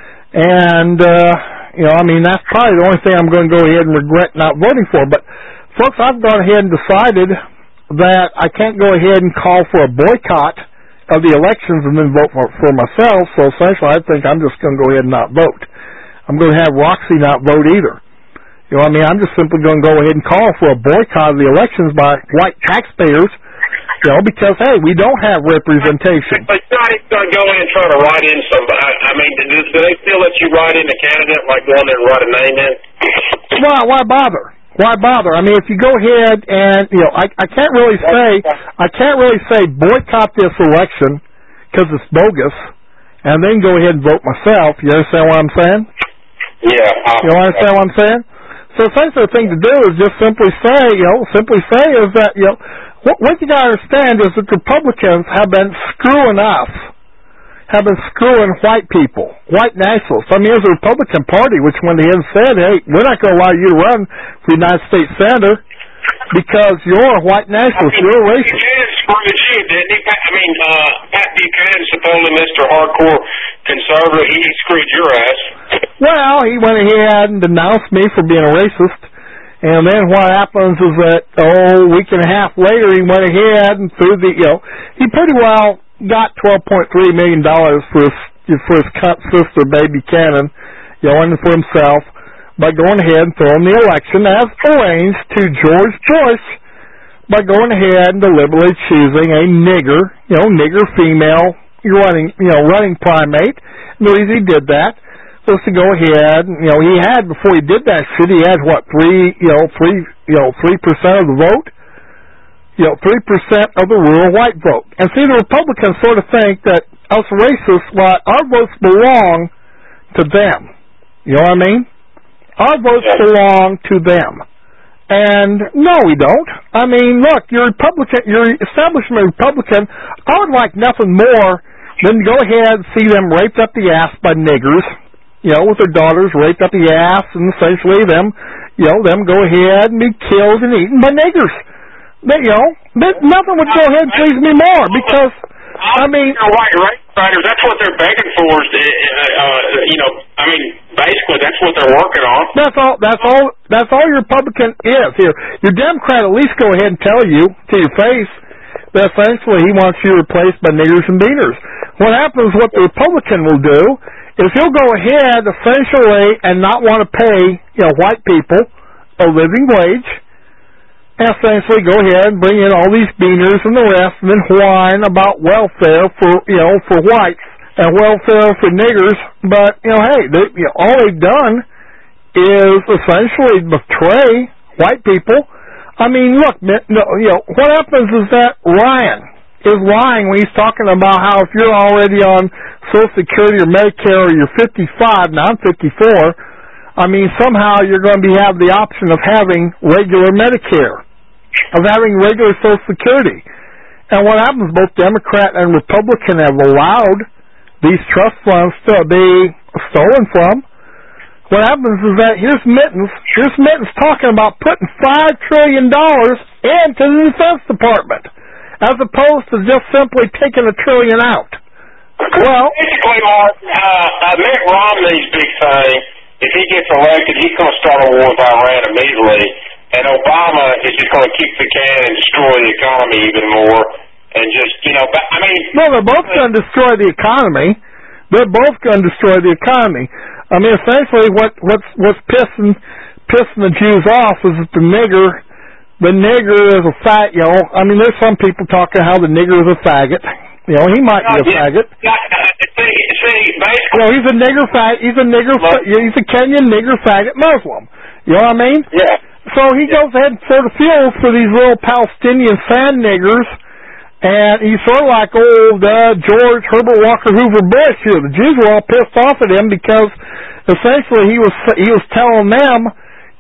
And, uh, you know, I mean, that's probably the only thing I'm going to go ahead and regret not voting for. But, folks, I've gone ahead and decided that I can't go ahead and call for a boycott of the elections and then vote for, for myself. So, essentially, I think I'm just going to go ahead and not vote. I'm going to have Roxy not vote either. You know, I mean, I'm just simply going to go ahead and call for a boycott of the elections by white taxpayers, you know, because, hey, we don't have representation. But you're not even going to go in and try to write in somebody. I mean, do, do they still let you write in a candidate, like go in there and write a name in? Why, why bother? Why bother? I mean, if you go ahead and, you know, I, I can't really say, I can't really say boycott this election because it's bogus, and then go ahead and vote myself. You understand what I'm saying? Yeah. I, you understand what I'm saying? So essentially the thing to do is just simply say, you know, simply say is that, you know, what, what you got to understand is that the Republicans have been screwing us, have been screwing white people, white nationalists. I mean, there's a Republican Party which went ahead and said, hey, we're not going to allow you to run for United States Senator because you're a white nationalist, you're a racist. Buchanan screwed you, didn't he? I mean, uh, Pat Buchanan, supposedly Mister Hardcore Conservative, he screwed your ass. Well, he went ahead and denounced me for being a racist, and then what happens is that, oh, a week and a half later, he went ahead and threw the, you know, he pretty well got twelve point three million dollars for his, for his cunt sister, Baby Cannon, you know, and for himself, by going ahead and throwing the election as arranged to George Bush by going ahead and deliberately choosing a nigger, you know, nigger female running, you know, running primate. And the reason he did that was to go ahead, you know, he had, before he did that shit, he had, what, three, you know, three, you know, three percent of the vote? You know, three percent of the rural white vote. And see, the Republicans sort of think that us racists, well, our votes belong to them. You know what I mean? Our votes belong to them. And no, we don't. I mean, look, you're Republican, you're establishment Republican. I would like nothing more than to go ahead and see them raped up the ass by niggers, you know, with their daughters raped up the ass, and essentially them, you know, them go ahead and be killed and eaten by niggers. But, you know, but nothing would go ahead and please me more because, I mean, you know, white race fighters, that's what they're begging for. Is, uh, uh, you know, I mean, basically that's what they're working on. That's all. That's all. That's all your Republican is here. Your Democrat at least go ahead and tell you to your face that essentially he wants you replaced by niggers and beaners. What happens? What the Republican will do is he'll go ahead essentially and not want to pay, you know, white people a living wage. Essentially go ahead and bring in all these beaners and the rest and then whine about welfare for, you know, for whites and welfare for niggers. But, you know, hey, they, you know, all they've done is essentially betray white people. I mean, look, you know, what happens is that Ryan is lying when he's talking about how if you're already on Social Security or Medicare or you're fifty-five, now I'm fifty-four, I mean, somehow you're going to be have the option of having regular Medicare, of having regular Social Security. And what happens, both Democrat and Republican have allowed these trust funds to be stolen from. What happens is that here's Mittens, here's Mittens talking about putting five trillion dollars into the Defense Department, as opposed to just simply taking a trillion out. Well, basically, Mark, uh, uh, Mitt Romney's big thing, if he gets elected, he's going to start a war with Iran immediately, and Obama is just going to kick the can and destroy the economy even more, and just, you know, I mean... No, they're both going to destroy the economy. They're both going to destroy the economy. I mean, essentially, what, what's what's pissing pissing the Jews off is that the nigger, the nigger is a fag, you know, I mean, there's some people talking how the nigger is a faggot. You know, he might be a faggot. Yeah, see, see, basically... You know, he's a nigger fag, he's a nigger, he's a Kenyan nigger faggot Muslim. You know what I mean? Yeah. So he goes ahead and sort of feels for these little Palestinian sand niggers, and he's sort of like old uh, George Herbert Walker Hoover Bush here. The Jews were all pissed off at him because essentially he was he was telling them,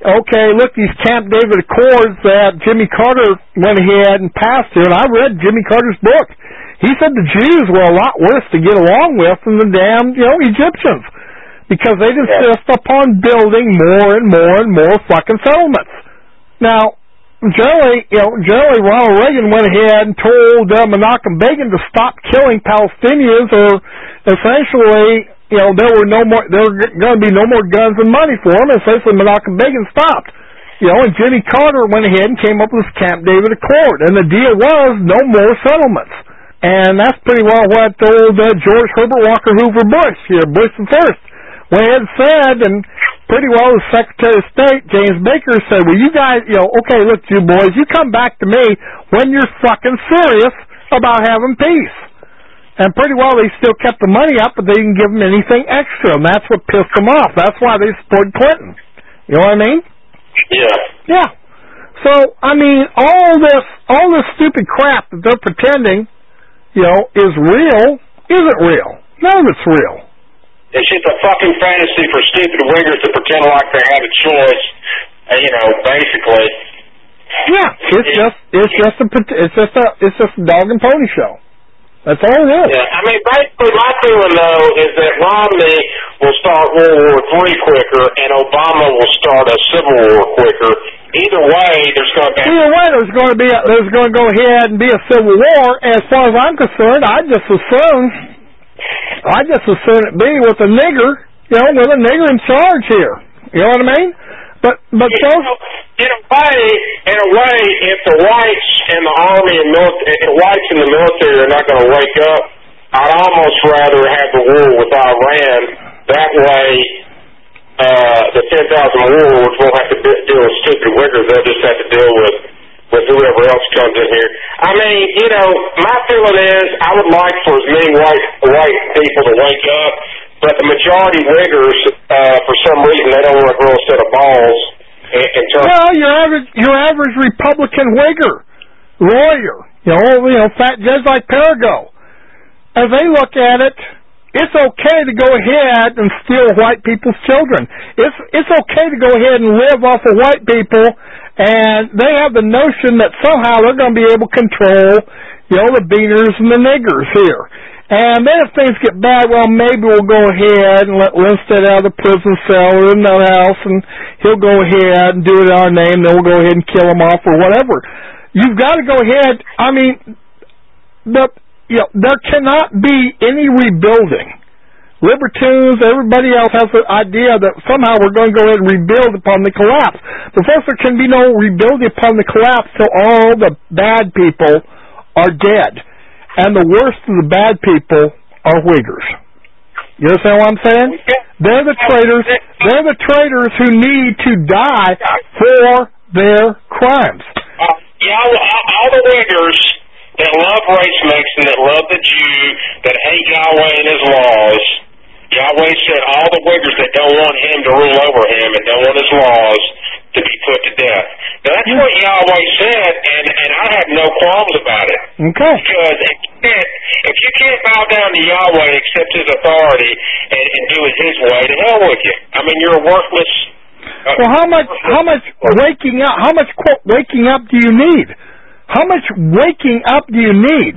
okay, look, these Camp David Accords that Jimmy Carter went ahead and passed here, and I read Jimmy Carter's book. He said the Jews were a lot worse to get along with than the damn, you know, Egyptians, because they insist upon building more and more and more fucking settlements. Now, generally, you know, generally Ronald Reagan went ahead and told uh, Menachem Begin to stop killing Palestinians, or essentially, you know, there were no more, there were going to be no more guns and money for them. Essentially, Menachem Begin stopped. You know, and Jimmy Carter went ahead and came up with this Camp David Accord, and the deal was no more settlements. And that's pretty well what old uh, George Herbert Walker Hoover Bush, here, Bush the First, went ahead and said, and pretty well the Secretary of State, James Baker, said, well, you guys, you know, okay, look, you boys, you come back to me when you're fucking serious about having peace. And pretty well they still kept the money up, but they didn't give them anything extra, and that's what pissed them off. That's why they supported Clinton. You know what I mean? Yeah. Yeah. So, I mean, all this, all this stupid crap that they're pretending, you know, is real, isn't real. None of it's real. It's just a fucking fantasy for stupid wiggers to pretend like they have a choice, uh, you know, basically. Yeah, it's it, just, it's just a, it's just a, it's just a dog and pony show. That's all it is. Yeah, I mean, basically my feeling, though, is that Romney will start World War Three quicker, and Obama will start a Civil War quicker. Either way, there's going to be... Either way, there's going to be a, there's going to go ahead and be a Civil War. As far as I'm concerned, I just assume, I just assume it be with a nigger, you know, with a nigger in charge here. You know what I mean? But, but you those... know, in a way, in a way, if the whites and the army and military, if the whites and the military are not going to wake up, I'd almost rather have the war with Iran. That way, uh, the ten thousand warlords won't have to deal with stupid wiggers. They'll just have to deal with, with whoever else comes in here. I mean, you know, my feeling is I would like for as many white white people to wake up, but the majority wiggers, uh, for some reason, they don't want to grow a set of balls. In, in terms well, your average, your average Republican wigger, lawyer, you know, you know, fat judge like Perigo, as they look at it, it's okay to go ahead and steal white people's children. It's it's okay to go ahead and live off of white people, and they have the notion that somehow they're going to be able to control, you know, the beaners and the niggers here. And then if things get bad, well, maybe we'll go ahead and let Linstead out of the prison cell or in the house, and he'll go ahead and do it in our name, then we'll go ahead and kill him off or whatever. You've got to go ahead, I mean, the, you know, there cannot be any rebuilding. Libertines, everybody else has the idea that somehow we're going to go ahead and rebuild upon the collapse. But first, there can be no rebuilding upon the collapse till all the bad people are dead. And the worst of the bad people are wiggers. You understand what I'm saying? They're the traitors. They're the traitors who need to die for their crimes. Uh, yeah, all the wiggers that love race mixing, that love the Jew, that hate Yahweh and His laws. Yahweh said all the wiggers that don't want Him to rule over Him and don't want His laws to be put to death. Now, that's what Yahweh said, and, and I have no qualms about it. Okay. Because if you can't, if you can't bow down to Yahweh and accept His authority and, and do it His way, to hell with you. I mean, you're a worthless... Uh, well, how much, how much waking up, how much, quote, waking up do you need? How much waking up do you need?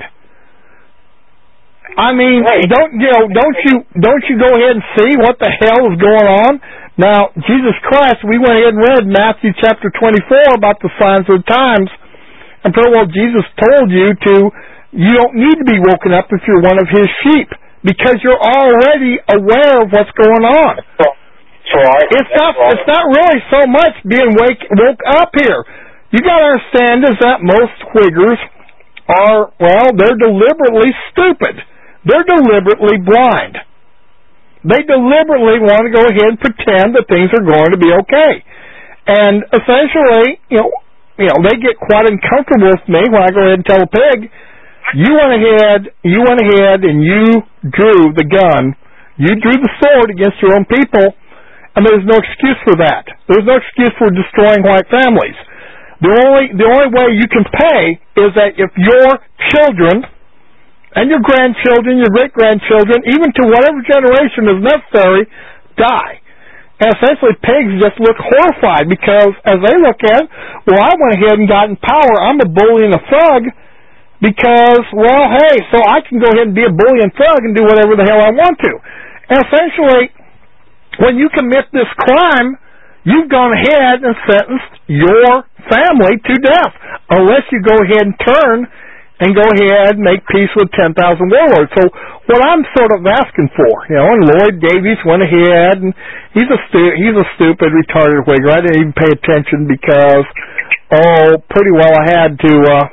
I mean, don't you know? Don't you don't you go ahead and see what the hell is going on? Now, Jesus Christ, we went ahead and read Matthew chapter twenty-four about the signs of the times, and pretty well Jesus told you to. You don't need to be woken up if you're one of His sheep, because you're already aware of what's going on. Right. It's not. Right. It's not really so much being wake woke up here. You got to understand is that most wiggers are well, they're deliberately stupid. They're deliberately blind. They deliberately want to go ahead and pretend that things are going to be okay. And essentially, you know, you know, they get quite uncomfortable with me when I go ahead and tell a pig, you went ahead, you went ahead and you drew the gun, you drew the sword against your own people, and there's no excuse for that. There's no excuse for destroying white families. The only, the only way you can pay is that if your children and your grandchildren, your great-grandchildren, even to whatever generation is necessary, die. And essentially pigs just look horrified because as they look at it, well, I went ahead and got in power. I'm a bully and a thug because, well, hey, so I can go ahead and be a bully and thug and do whatever the hell I want to. And essentially, when you commit this crime, you've gone ahead and sentenced your family to death unless you go ahead and turn and go ahead and make peace with ten thousand warlords. So what I'm sort of asking for, you know, and Lloyd Davies went ahead, and he's a stu- he's a stupid, retarded Whigger. I didn't even pay attention because, oh, pretty well I had to, uh,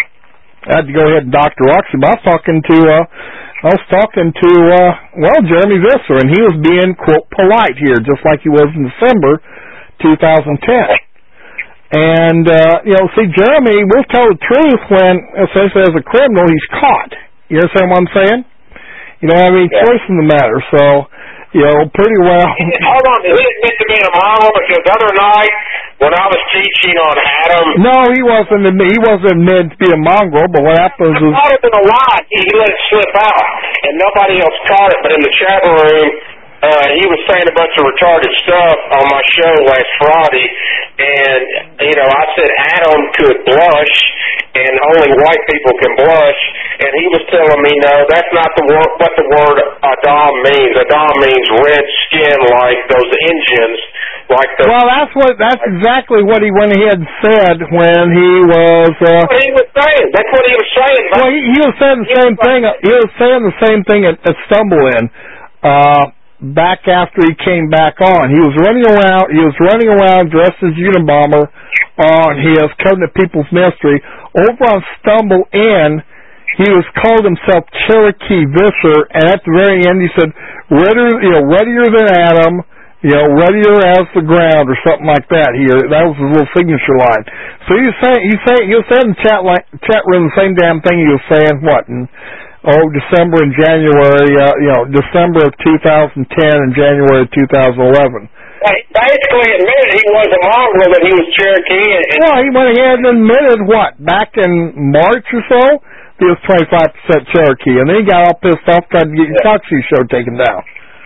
I had to go ahead and Doctor Roxy. But I was talking to, uh, I was talking to, uh, well, Jeremy Visser, and he was being, quote, polite here, just like he was in December two thousand ten. And, uh, you know, see, Jeremy will tell the truth when, essentially, as a criminal, he's caught. You understand what I'm saying? You don't have any yeah. choice in the matter. So, you know, pretty well. Hold on. Did he admit to being a mongrel? Because the other night, when I was teaching on Adam... No, he wasn't he wasn't admitted to be a mongrel, but what happens is... I thought it was a lie. He, he let it slip out, and nobody else caught it. But in the chat room, uh, he was saying a bunch of retarded stuff on my show last Friday, and, you know, I said Adam could blush, and only white people can blush, and he was telling me, no, that's not the word, what the word Adam means. Adam means red skin, like those Indians, like the... Well, that's what, that's exactly what he went ahead and said when he was... Uh, that's what he was saying. That's what he was saying. Well, he, he was saying the same thing, he was saying the same thing at, at Stumble-In, uh... back after he came back on. He was running around, he was running around dressed as Unabomber on his Covenant People's Ministry. Over on Stumble In, he was called himself Cherokee Visser, and at the very end he said, redder, you know, readier than Adam, you know, readier as the ground, or something like that. He, that was his little signature line. So he was saying, he, say, he was saying in the chat, li- chat room the same damn thing he was saying, what, and Oh, December and January, uh, you know, December of two thousand ten and January of two thousand eleven. He basically admitted he was a mongrel, that he was Cherokee. And, and well, he went ahead and admitted, what, back in March or so, he was twenty-five percent Cherokee, and then he got all pissed off trying to get his talk show taken down.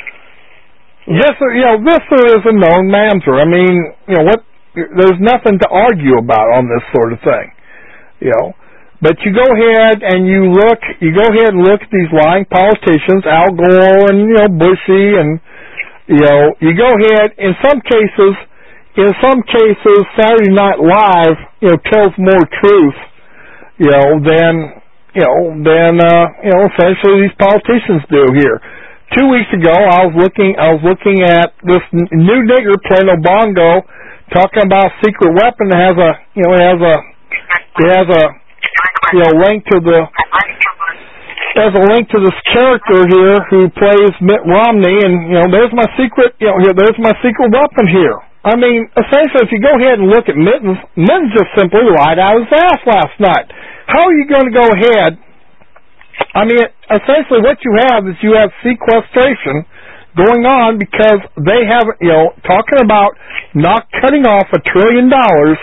Yeah. This, you know, this is a known manser. I mean, you know, what? There's nothing to argue about on this sort of thing, you know. But you go ahead and you look, you go ahead and look at these lying politicians, Al Gore and, you know, Bushy, and, you know, you go ahead, in some cases, in some cases, Saturday Night Live, you know, tells more truth, you know, than, you know, than, uh, you know, essentially these politicians do here. Two weeks ago, I was looking, I was looking at this new nigger playing a bongo, talking about a secret weapon that has a, you know, it has a, it has a, you know, link to the, there's a link to this character here who plays Mitt Romney, and, you know, there's my secret, you know, here, there's my secret weapon here. I mean, essentially, if you go ahead and look at Mittens, Mittens just simply lied out his ass last night. How are you going to go ahead? I mean, essentially what you have is you have sequestration going on because they have, you know, talking about not cutting off a trillion dollars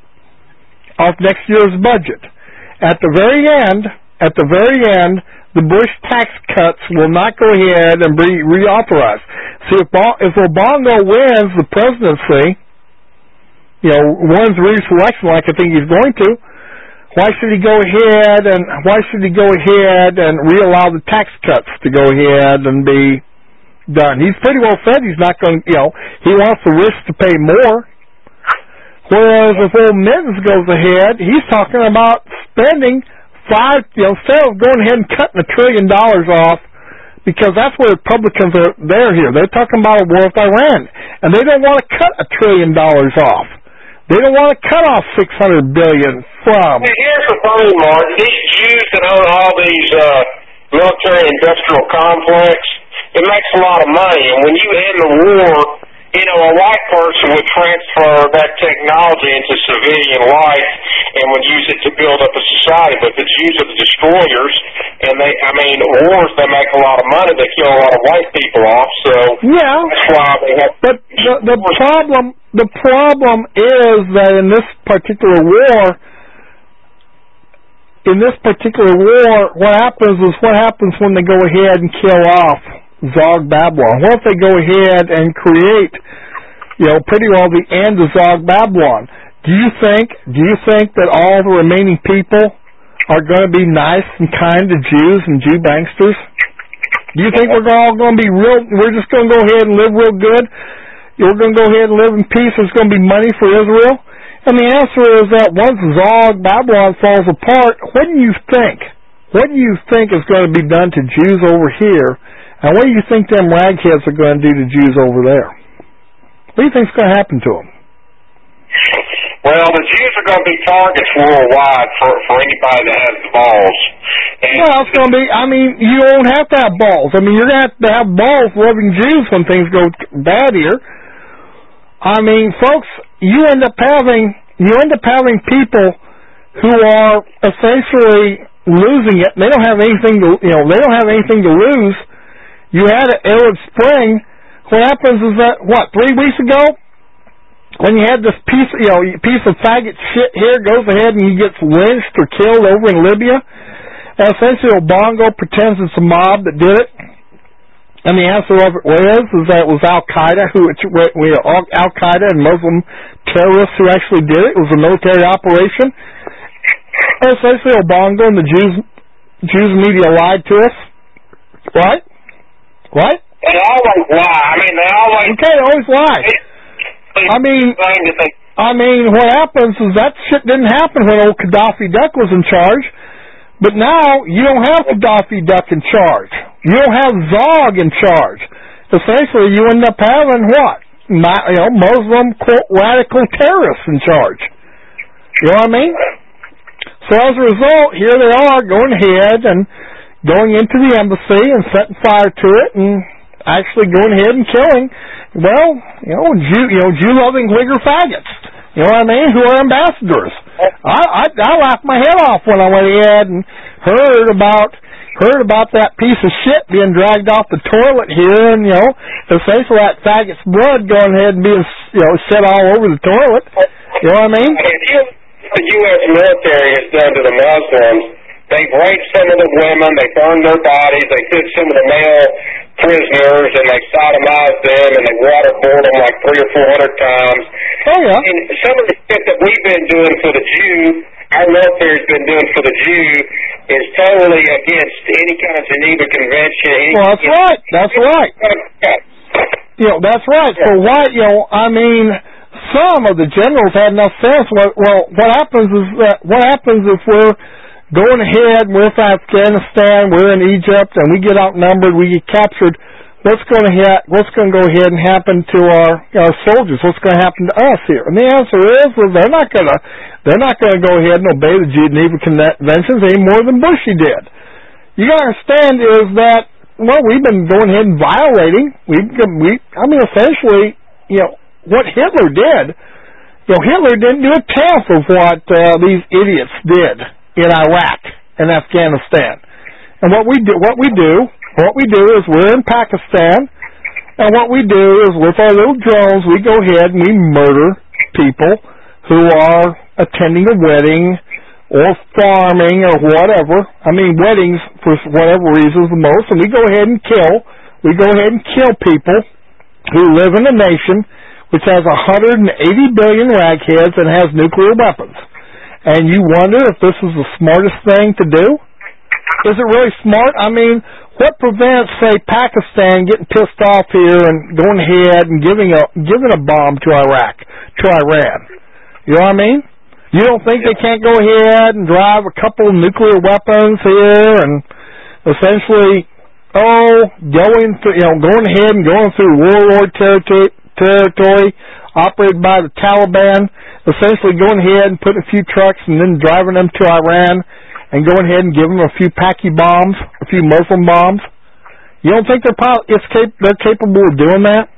off next year's budget. At the very end, at the very end, the Bush tax cuts will not go ahead and be reauthorized. See, if, if Obama wins the presidency, you know, wins the re-election like I think he's going to, why should he go ahead and why should he go ahead and re-allow the tax cuts to go ahead and be done? He's pretty well said he's not going. You know, he wants the rich to pay more. Whereas if old Mittens goes ahead, he's talking about spending five, you know, instead of going ahead and cutting a trillion dollars off, because that's where Republicans are, they're here. They're talking about a war with Iran, and they don't want to cut a trillion dollars off. They don't want to cut off six hundred billion dollars from. Hey, here's the funny, Martin. These Jews that own all these uh, military-industrial complex, it makes a lot of money, and when you end the war, you know, a white person would transfer that technology into civilian life and would use it to build up a society. But the Jews are the destroyers, and they, I mean, wars, they make a lot of money. They kill a lot of white people off, so yeah. That's why they have... But the, the problem, the problem is that in this particular war, in this particular war, what happens is what happens when they go ahead and kill off Zog Babylon. What if they go ahead and create you know, pretty well the end of Zog Babylon. Do you think, do you think that all the remaining people are going to be nice and kind to Jews and Jew banksters? Do you think we're all going to be real, we're just going to go ahead and live real good? We're going to go ahead and live in peace. There's going to be money for Israel? And the answer is that once Zog Babylon falls apart, what do you think? What do you think is going to be done to Jews over here? And what do you think them ragheads are going to do to Jews over there? What do you think is going to happen to them? Well, the Jews are going to be targets worldwide for, for anybody that has balls. And well, it's going to be, I mean, you don't have to have balls. I mean, you're going to have to have balls loving Jews when things go bad here. I mean, folks, you end up having, you end up having people who are essentially losing it. They don't have anything to, you know, they don't have anything to lose. You had an Arab Spring. What happens is that, what, three weeks ago? When you had this piece, you know, piece of faggot shit here goes ahead and he gets lynched or killed over in Libya, and essentially Obongo pretends it's a mob that did it. And the answer of it was is that it was Al-Qaeda, who we Al-Qaeda and Muslim terrorists who actually did it. It was a military operation. And essentially Obongo and the Jews, Jews media lied to us. Right? Right? They always lie. I mean, they always... Okay, they always lie. I mean, I mean, what happens is that shit didn't happen when old Gaddafi Duck was in charge. But now, you don't have Gaddafi Duck in charge. You don't have Zog in charge. Essentially, you end up having what? Ma- you know, Muslim, quote, radical terrorists in charge. You know what I mean? So as a result, here they are going ahead and going into the embassy and setting fire to it and actually going ahead and killing, well, you know, Jew, you know, Jew-loving Whigger faggots. You know what I mean? Who are ambassadors. I, I, I laughed my head off when I went ahead and heard about heard about that piece of shit being dragged off the toilet here, and, you know, essentially that faggot's blood going ahead and being, you know, shed all over the toilet. You know what I mean? The U S military has done to the Muslims, they've raped some of the women, they burned their bodies, they took some of the male prisoners, and they sodomized them, and they waterboarded them like three or four hundred times. Oh, yeah. And some of the shit that we've been doing for the Jew, our military's been doing for the Jew, is totally against any kind of Geneva Convention. Well, that's right. That's right. You know, that's right. So why, you know, I mean, some of the generals had enough sense. Well, well what happens is that, what happens if we're going ahead, we're from Afghanistan, we're in Egypt, and we get outnumbered, we get captured, what's going to ha- what's going to go ahead and happen to our our soldiers? What's going to happen to us here? And the answer is, well, they're not going to they're not going to go ahead and obey the Geneva Conventions any more than Bushy did. You got to understand is that, well, we've been going ahead and violating. We we I mean, essentially, you know, what Hitler did. You know, Hitler didn't do a tenth of what uh, these idiots did in Iraq and Afghanistan. And what we do, what we do, what we do is we're in Pakistan, and what we do is with our little drones, we go ahead and we murder people who are attending a wedding or farming or whatever. I mean, weddings for whatever reason is the most, and we go ahead and kill. We go ahead and kill people who live in a nation which has one hundred eighty billion ragheads and has nuclear weapons. And you wonder if this is the smartest thing to do? Is it really smart? I mean, what prevents, say, Pakistan getting pissed off here and going ahead and giving a giving a bomb to Iraq, to Iran? You know what I mean? You don't think they can't go ahead and drive a couple of nuclear weapons here and essentially, oh, going through, you know, going ahead and going through warlord territory, territory operated by the Taliban, essentially going ahead and putting a few trucks and then driving them to Iran and going ahead and giving them a few Paki bombs, a few Muslim bombs? You don't think they're po- it's cap- they're capable of doing that?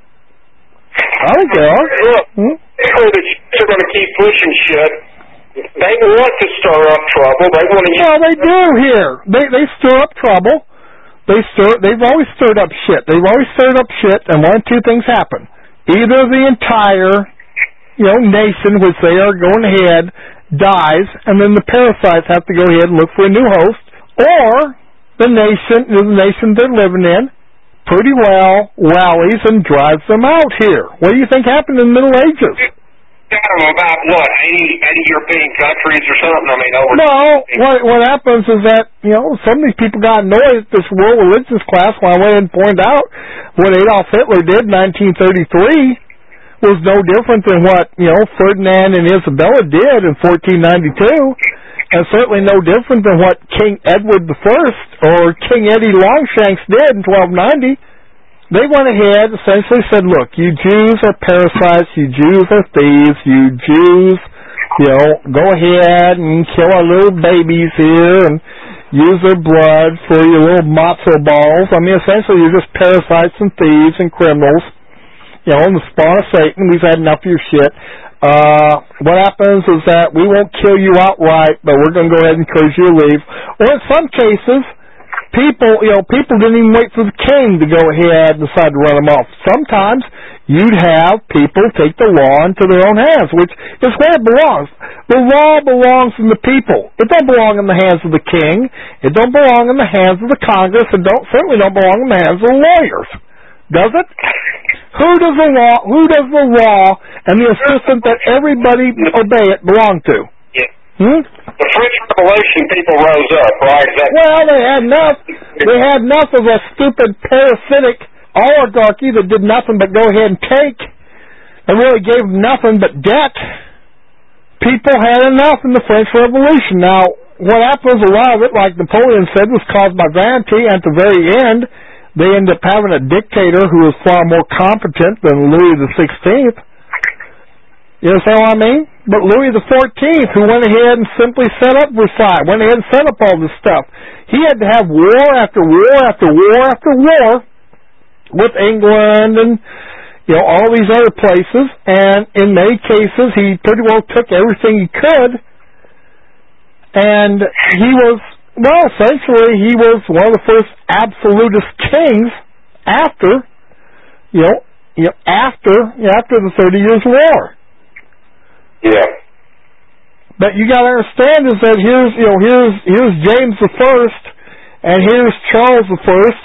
I think they are. Look, hmm? they're going to keep pushing shit. They want to stir up trouble. They want to. Well, they do here. They they stir up trouble. They stir. They've always stirred up shit. They've always stirred up shit, and one of two things happen: either the entire, you know, nation, which they are going ahead, dies, and then the parasites have to go ahead and look for a new host, or the nation, the nation they're living in, pretty well rallies and drives them out here. What do you think happened in the Middle Ages? I don't know, about, what, eighty, eighty European countries or something? I mean, over... No, what, what happens is that, you know, some of these people got annoyed at this world religions class when I went and pointed out what Adolf Hitler did in nineteen thirty-three was no different than what, you know, Ferdinand and Isabella did in fourteen ninety-two, and certainly no different than what King Edward the First or King Eddie Longshanks did in twelve ninety. They went ahead, essentially said, look, you Jews are parasites, you Jews are thieves, you Jews, you know, go ahead and kill our little babies here and use their blood for your little matzo balls. I mean, essentially, you're just parasites and thieves and criminals, you know, and the spawn of Satan. We've had enough of your shit. Uh, what happens is that we won't kill you outright, but we're going to go ahead and encourage you to leave. Or in some cases, people, you know, people didn't even wait for the king to go ahead and decide to run them off. Sometimes you'd have people take the law into their own hands, which is where it belongs. The law belongs in the people. It don't belong in the hands of the king. It don't belong in the hands of the Congress. It don't certainly don't belong in the hands of the lawyers. Does it? Who does the law? Who does the law and the assistant that everybody obey it belong to? Hmm? The French Revolution people rose up, right? Is that well, they had enough. They had enough of a stupid parasitic oligarchy that did nothing but go ahead and take, and really gave nothing but debt. People had enough in the French Revolution. Now, what happens? A lot of it, like Napoleon said, was caused by vanity. And at the very end, they ended up having a dictator who was far more competent than Louis the Sixteenth. You understand what I mean? But Louis the Fourteenth, who went ahead and simply set up Versailles, went ahead and set up all this stuff. He had to have war after war after war after war with England and, you know, all these other places. And in many cases, he pretty well took everything he could. And he was, well, essentially, he was one of the first absolutist kings after, you know, you know after, after the Thirty Years' War. Yeah. But you got to understand is that here's, you know, here's here's James the First, and here's Charles the First,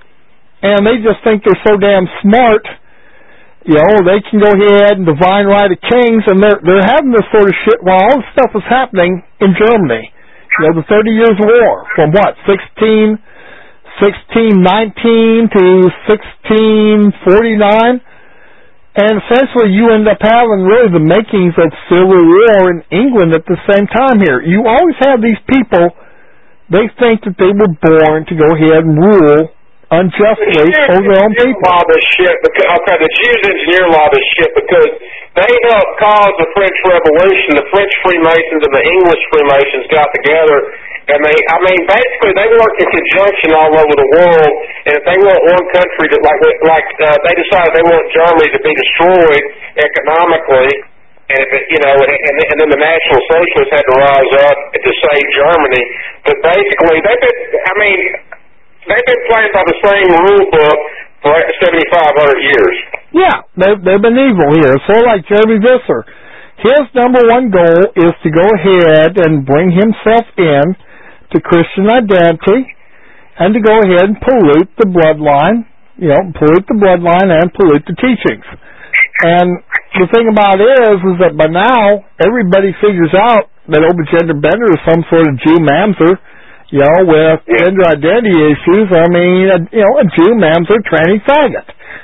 and they just think they're so damn smart, you know, they can go ahead and divine right of kings, and they're they're having this sort of shit while all this stuff is happening in Germany. You know, the Thirty Years' War from what sixteen, sixteen nineteen to sixteen forty-nine. And essentially, you end up having really the makings of civil war in England at the same time here. You always have these people, they think that they were born to go ahead and rule unjustly over their own people. Law this shit because, okay, the Jews engineer law this shit because they helped cause the French Revolution. The French Freemasons and the English Freemasons got together, and they, I mean, basically they work in conjunction all over the world. And if they want one country to, like, like uh, they decided they want Germany to be destroyed economically, and if it, you know, and, and, and then the National Socialists had to rise up to save Germany. But basically, they've been, I mean, they've been playing by the same rule book for seventy-five hundred years. Yeah, they've, they've been evil here. So like Jeremy Visser, his number one goal is to go ahead and bring himself in to Christian identity and to go ahead and pollute the bloodline, you know, pollute the bloodline and pollute the teachings. And the thing about it is, is that by now, everybody figures out that Obagender Bender is some sort of Jew mamzer, you know, with gender identity issues. I mean, a, you know, a Jew mamzer tranny faggot.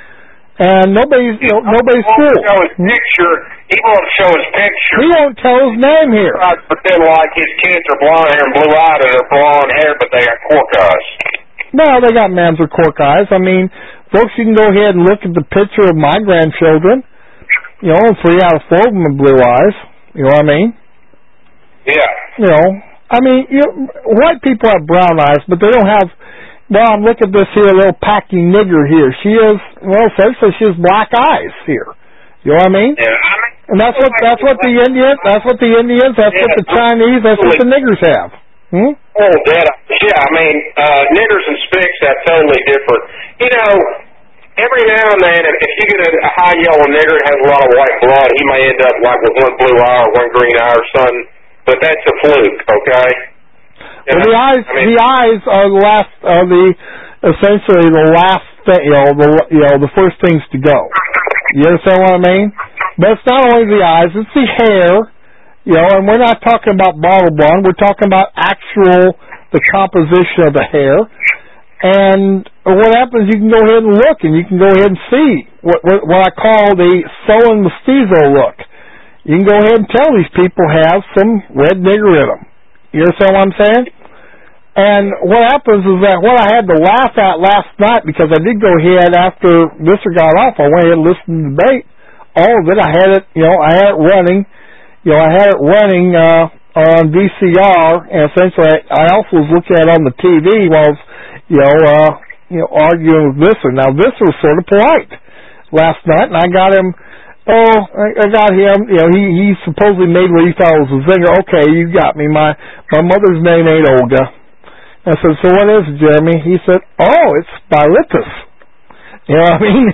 And nobody's, you know, nobody's fooled. He won't show his picture. He won't show his picture. He won't tell his name here. He tries to pretend like his kids are blonde hair and blue eyed and they're blonde hair, but they got cork eyes. No, they got mamzer cork eyes. I mean, folks, you can go ahead and look at the picture of my grandchildren. You know, three out of four of them are blue eyes. You know what I mean? Yeah. You know, I mean, you know, white people have brown eyes, but they don't have. Well, I'm looking at this here little packy nigger here. She is, well, essentially she has black eyes here. You know what I mean? Yeah, I mean, and that's what that's what the Indians, that's what the Indians, that's yeah, what the Chinese, that's what the niggers have. Hmm? Oh, that, yeah, I mean, uh, niggers and spicks have totally different. You know, every now and then, if you get a, a high yellow nigger that has a lot of white blood, he may end up like with one blue eye or one green eye or something. But that's a fluke, okay? Well, the eyes, I mean, the eyes are the last, are the essentially the last thing, you know, the you know the first things to go. You understand what I mean? But it's not only the eyes; it's the hair. You know, and we're not talking about bottle blonde. We're talking about actual the composition of the hair. And what happens? You can go ahead and look, and you can go ahead and see what what, what I call the sullen mestizo look. You can go ahead and tell these people have some red nigger in them. You understand what I'm saying? And what happens is that what I had to laugh at last night, because I did go ahead after Visser got off, I went ahead and listened to the debate. All of it, I had it, you know, I had it running. You know, I had it running uh, on V C R, and essentially I, I also was looking at it on the T V while I was, you know, uh, you know, arguing with Visser. Now, Visser was sort of polite last night, and I got him. Oh, I got him, you know, he, he supposedly made what he thought was a zinger. Okay, you got me. My my mother's name ain't Olga. I said, so what is it, Jeremy? He said, oh, it's Bilitis. You know what I mean?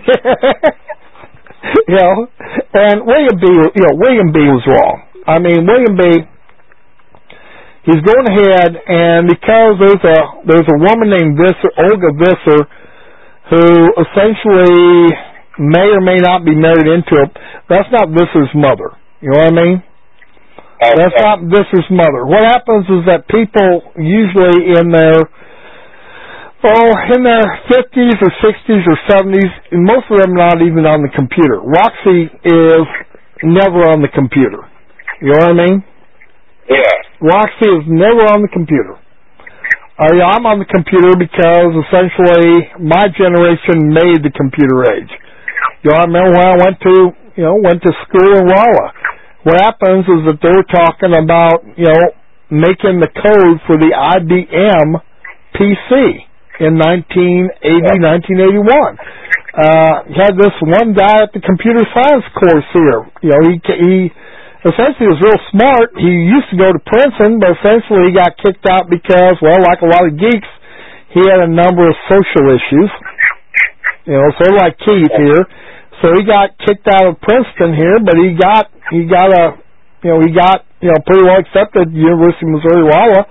You know, and William B, you know, William B was wrong. I mean, William B, he's going ahead, and because there's a, there's a woman named Visser, Olga Visser, who essentially may or may not be married into it. That's not Visser's mother. You know what I mean? Okay. That's not Visser's mother. What happens is that people usually in their oh, in their fifties or sixties or seventies, and most of them not even on the computer. Roxy is never on the computer. You know what I mean? Yeah. Roxy is never on the computer. Uh, yeah, I'm on the computer because essentially my generation made the computer age. You know, I remember when I went to, you know, went to school in Rolla. What happens is that they were talking about, you know, making the code for the I B M P C in nineteen eighty, nineteen eighty-one. Uh, you had this one guy at the computer science course here. You know, he, he essentially was real smart. He used to go to Princeton, but essentially he got kicked out because, well, like a lot of geeks, he had a number of social issues. You know, sort of like Keith here. So he got kicked out of Princeton here, but he got he got a you know he got you know pretty well accepted at the University of Missouri Rolla.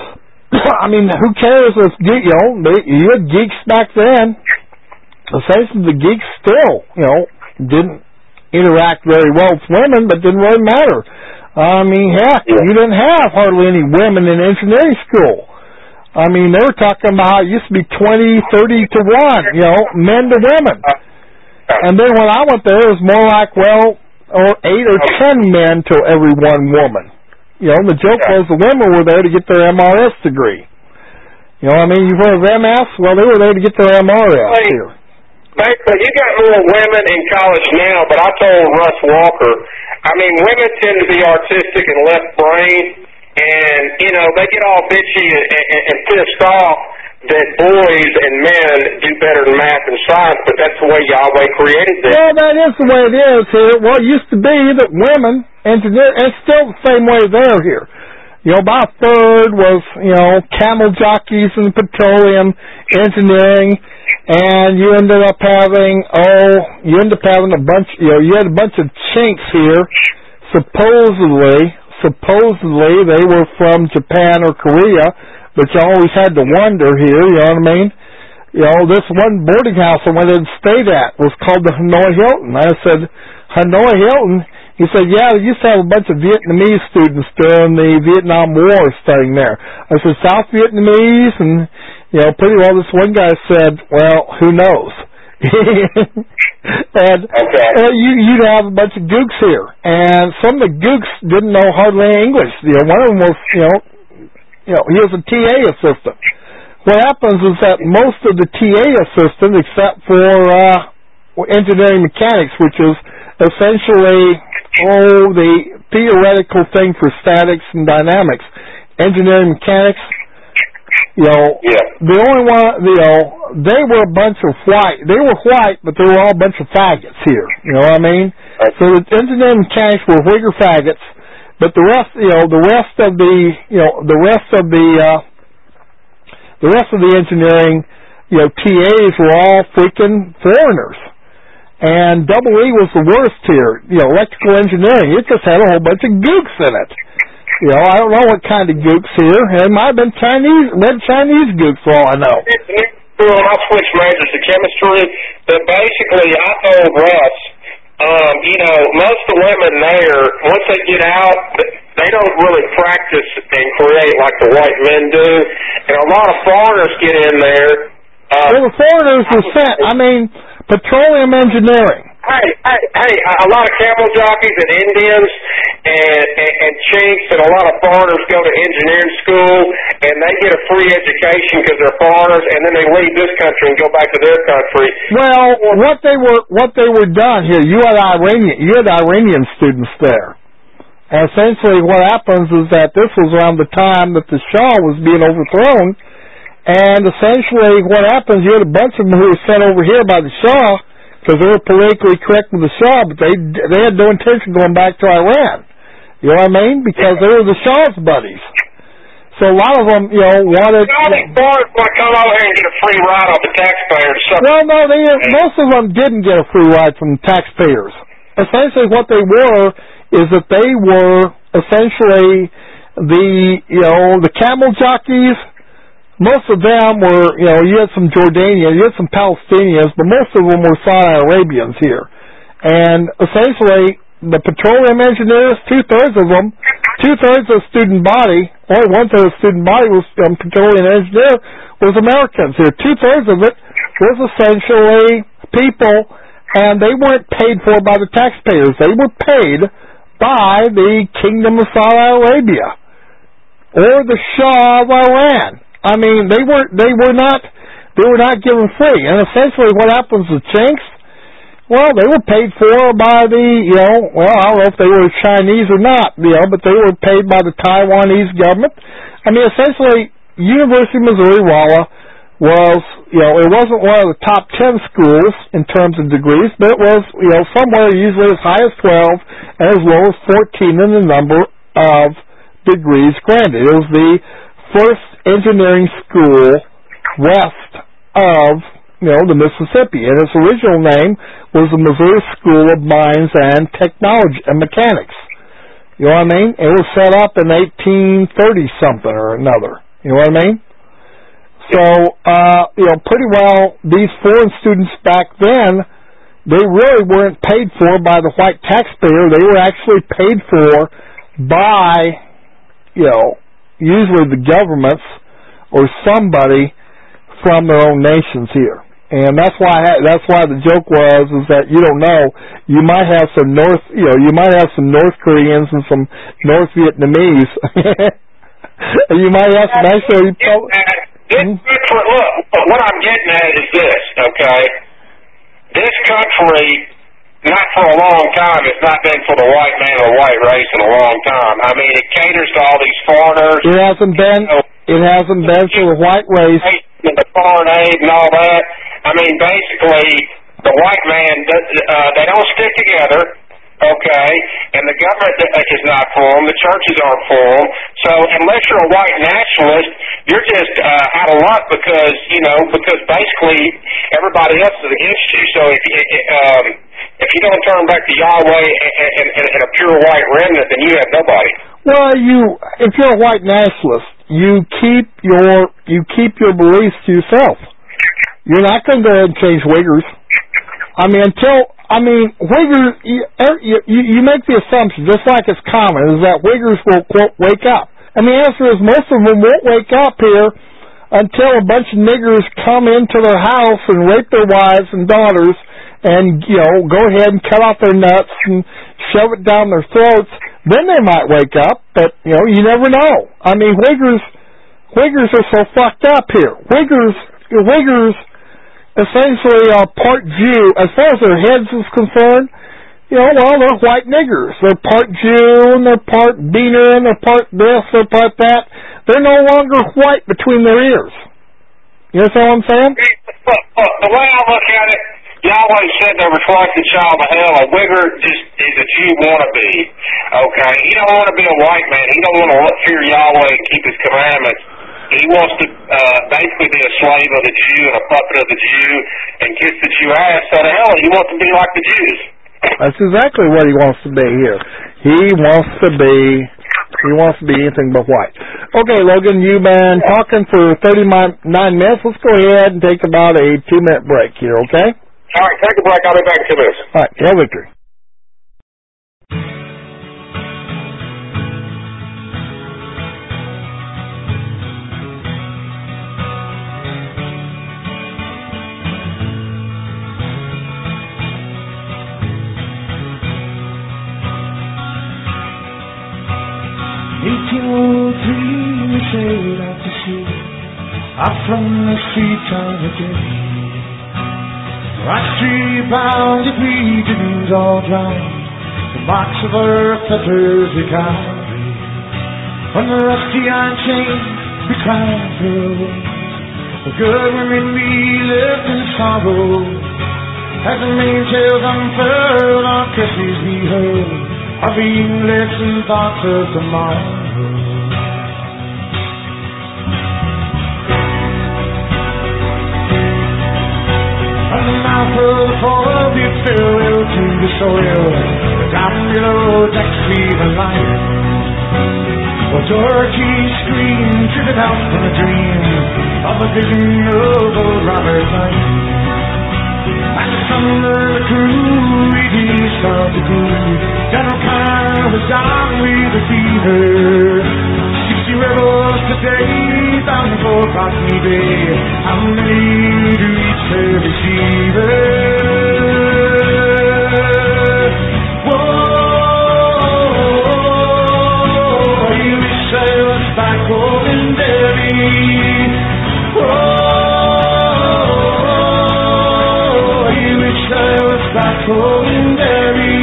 I mean, who cares if you know they, you had geeks back then? Essentially, the geeks still you know didn't interact very well with women, but didn't really matter. I mean, heck, you didn't have hardly any women in engineering school. I mean, they were talking about it used to be twenty, thirty to one, you know, men to women. And then when I went there, it was more like, well, or eight or ten men to every one woman. You know, and the joke was the women were there to get their M R S degree. You know what I mean? You've heard of M S? Well, they were there to get their M R S hey, here. But you got more women in college now, but I told Russ Walker, I mean, women tend to be artistic and left-brained, and, you know, they get all bitchy and, and, and pissed off that boys and men do better than math and science, but that's the way Yahweh created them. Well, that is the way it is here. Well, it used to be that women, engineer, and it's still the same way there here. You know, about a third was, you know, camel jockeys and petroleum engineering, and you ended up having, oh, you ended up having a bunch, you know, you had a bunch of chinks here, supposedly, supposedly they were from Japan or Korea, but you always had to wonder here, you know what I mean? You know, this one boarding house I went in and stayed at was called the Hanoi Hilton. I said, Hanoi Hilton? He said, yeah, they used to have a bunch of Vietnamese students during the Vietnam War studying there. I said, South Vietnamese? And, you know, pretty well this one guy said, well, who knows? and okay. uh, you, you'd have a bunch of gooks here. And some of the gooks didn't know hardly any English. You know, one of them was, you know, you know, he was a T A assistant. What happens is that most of the T A assistants, except for uh, engineering mechanics, which is essentially, oh, the theoretical thing for statics and dynamics, engineering mechanics, you know, yeah. the only one, you know, they were a bunch of white. They were white, but they were all a bunch of faggots here. You know what I mean? Okay. So the engineering mechanics were Whigger faggots. But the rest, you know, the rest of the, you know, the rest of the, uh, the rest of the engineering, you know, T As were all freaking foreigners. And double E was the worst here. You know, electrical engineering, it just had a whole bunch of gooks in it. You know, I don't know what kind of gooks here. It might have been Chinese, red Chinese gooks for all I know. school, and I switched majors to chemistry. But basically, I told Russ, um, you know, most of the women there, once they get out, they don't really practice and create like the white men do. And a lot of foreigners get in there. Uh, well, the foreigners were sent. I mean, petroleum engineering. Hey, hey, hey, a lot of camel jockeys and Indians and, and, and Chinks and a lot of foreigners go to engineering school and they get a free education because they're foreigners, and then they leave this country and go back to their country. Well, what they were what they were done here, you had Iranian you had Iranian students there. And essentially what happens is that this was around the time that the Shah was being overthrown, and essentially what happens, you had a bunch of them who were sent over here by the Shah because they were politically correct with the Shah, but they they had no intention of going back to Iran. You know what I mean? Because they were the Shah's buddies. So a lot of them, you know, wanted... All these boys want to come over here and get a free ride off the taxpayers. Well, no, they, most of them didn't get a free ride from the taxpayers. Essentially what they were is that they were essentially the, you know, the camel jockeys. Most of them were, you know, you had some Jordanians, you had some Palestinians, but most of them were Saudi Arabians here. And essentially, the petroleum engineers, two-thirds of them, two-thirds of the student body, only one-third of the student body was um, petroleum engineer, was Americans here. Two-thirds of it was essentially people, and they weren't paid for by the taxpayers. They were paid by the Kingdom of Saudi Arabia or the Shah of Iran. I mean, they were they were not they were not given free, and essentially what happens with Chinks? Well, they were paid for by the you know well I don't know if they were Chinese or not, you know, but they were paid by the Taiwanese government. I mean, essentially, University of Missouri Rolla was you know it wasn't one of the top ten schools in terms of degrees, but it was you know somewhere usually as high as twelve and as low as fourteen in the number of degrees granted. It was the first engineering school west of, you know, the Mississippi. And its original name was the Missouri School of Mines and Technology and Mechanics. You know what I mean? It was set up in eighteen thirty something or another. You know what I mean? So, uh, you know, pretty well these foreign students back then, they really weren't paid for by the white taxpayer. They were actually paid for by, you know, usually the governments or somebody from their own nations here. And that's why I ha- that's why the joke was is that you don't know, you might have some North you know, you might have some North Koreans and some North Vietnamese. And you might have some actually uh, this, hmm? look, what I'm getting at is this, okay? This country, not for a long time, it's not been for the white man or the white race in a long time. I mean, it caters to all these foreigners. It hasn't been, it hasn't been for the white race. And the foreign aid and all that. I mean, basically, the white man, does, uh, they don't stick together, okay? And the government is not for them. The churches aren't for them. So unless you're a white nationalist, you're just uh, out of luck because, you know, because basically everybody else is against you. So if you, um, if you don't turn back to Yahweh and, and, and a pure white remnant, then you have nobody. Well, you, if you're a white nationalist, you keep your you keep your beliefs to yourself. You're not going to go ahead and change Uyghurs. I mean, until I mean, Uyghurs. You, you, you make the assumption, just like it's common, is that Uyghurs will quote wake up. And the answer is most of them won't wake up here until a bunch of niggers come into their house and rape their wives and daughters, and you know, go ahead and cut off their nuts and shove it down their throats. Then they might wake up, but, you know, you never know. I mean, Uyghurs, Uyghurs are so fucked up here. Uyghurs, Uyghurs essentially are part Jew. As far as their heads is concerned, you know, well, they're white niggers. They're part Jew, and they're part Beaner, and they're part this, they're part that. They're no longer white between their ears. You understand what I'm saying? Look, look, the way I look at it, Yahweh said there was twice the child of hell. A Uyghur just is a Jew wannabe. Okay? He don't want to be a white man. He don't want to fear Yahweh and keep his commandments. He wants to uh, basically be a slave of the Jew and a puppet of the Jew and kiss the Jew ass. So the hell, he wants to be like the Jews. That's exactly what he wants to be here. He wants to be He wants to be anything but white. Okay, Logan, you've been talking for thirty-nine minutes. Let's go ahead and take about a two-minute break here, okay? All right, take a break. I'll be back in two minutes. All right, hail victory. eighteen oh three, we sailed out to sea, up from the streets of the day. Right street bound if we didn't all drown, the marks of our fetters we carry. On the rusty iron chains we climbed through our ways, the good women we lived in sorrow. As the mainsails unfurled, our curses we heard, of English and thoughts of tomorrow. From the mouth of the port we fell to the soil, down below decks we were lying. Well, Dorothy screamed, drifted out from a dream of a vision of old Robert Lyne. And the sun of the crew, we east of the crew, General Carr was down with a fever. Sixty rebels today, bound for Botany Bay. How many do each their receiver? Whoa, you wish I was back home in Derry. Whoa, you wish I was back home in Derry.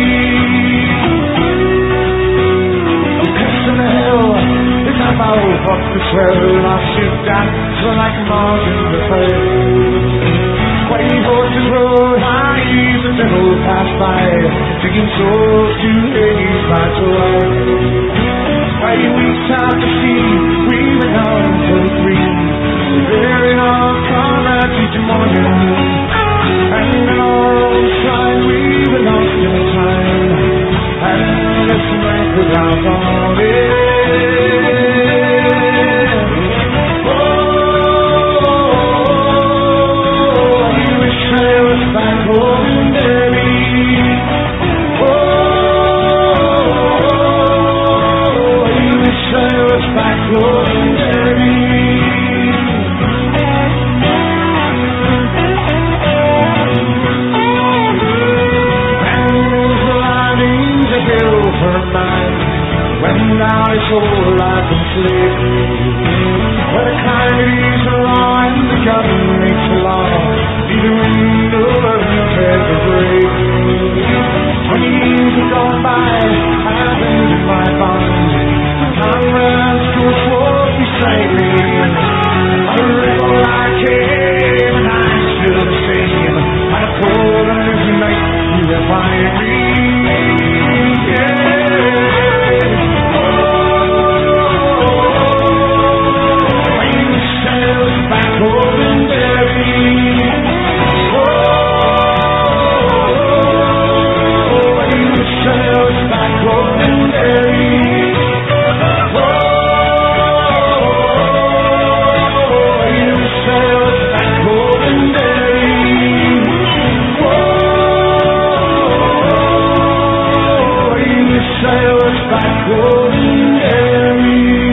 Mouth up the swell, our ship danced like Mars in the fair. White horses rode high, the devil passed by, taking souls to Hades by to While we out to sea, we went on to the green, buried our comrades each morning, and in our own side we were lost in time, and this night was out on it. Back home in Derry. Oh, you wish I was back home in Derry. And there's a lining to bill for a man when now his whole life in slavery. Where the climate is the law and the government makes the law. Either window or the break. Twenty years have gone by, I've been in my bonds. Comrades go forth beside me. A rebel I came, and I'm still the same. I told them this night you will find me. Yeah. Oh, when the sails back home in Derry. Sails back home in Derry. Whoa, you sails back home in Derry. Whoa, you sails back home in Derry.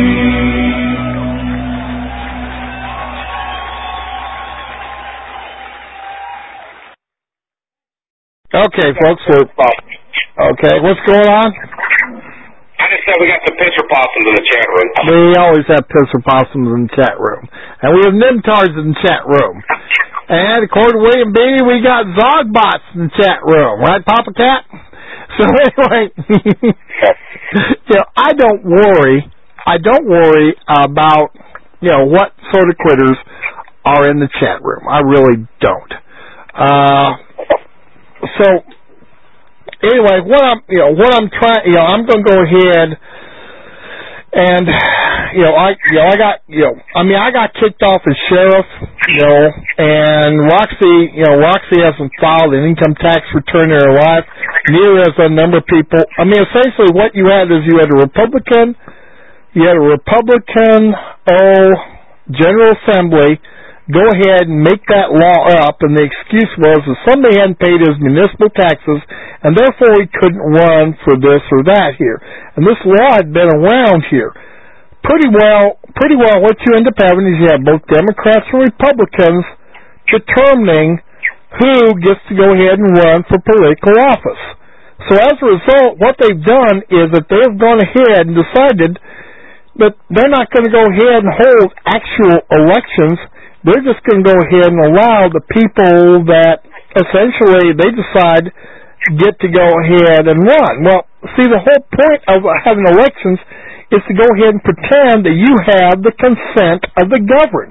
Okay, folks, so okay, what's going on? I just said we got some picture possums in the chat room. We always have picture possums in the chat room. And we have Nimtards in the chat room. And according to William Beatty, we got Zogbots in the chat room. Right, Papa Cat? So anyway, you know, I don't worry. I don't worry about, you know, what sort of critters are in the chat room. I really don't. Uh, so... Anyway, what I'm, you know, what I'm trying, you know, I'm going to go ahead and, you know, I, you know, I got, you know, I mean, I got kicked off as sheriff, you know, and Roxy, you know, Roxy hasn't filed an income tax return in her life. near as a number of people. I mean, essentially what you had is you had a Republican, you had a Republican, oh, General Assembly go ahead and make that law up, and the excuse was that somebody hadn't paid his municipal taxes, and therefore he couldn't run for this or that here. And this law had been around here. Pretty well, pretty well what you end up having is you have both Democrats and Republicans determining who gets to go ahead and run for political office. So as a result, what they've done is that they've gone ahead and decided that they're not going to go ahead and hold actual elections. They're just going to go ahead and allow the people that essentially they decide get to go ahead and run. Well, see, the whole point of having elections is to go ahead and pretend that you have the consent of the governed.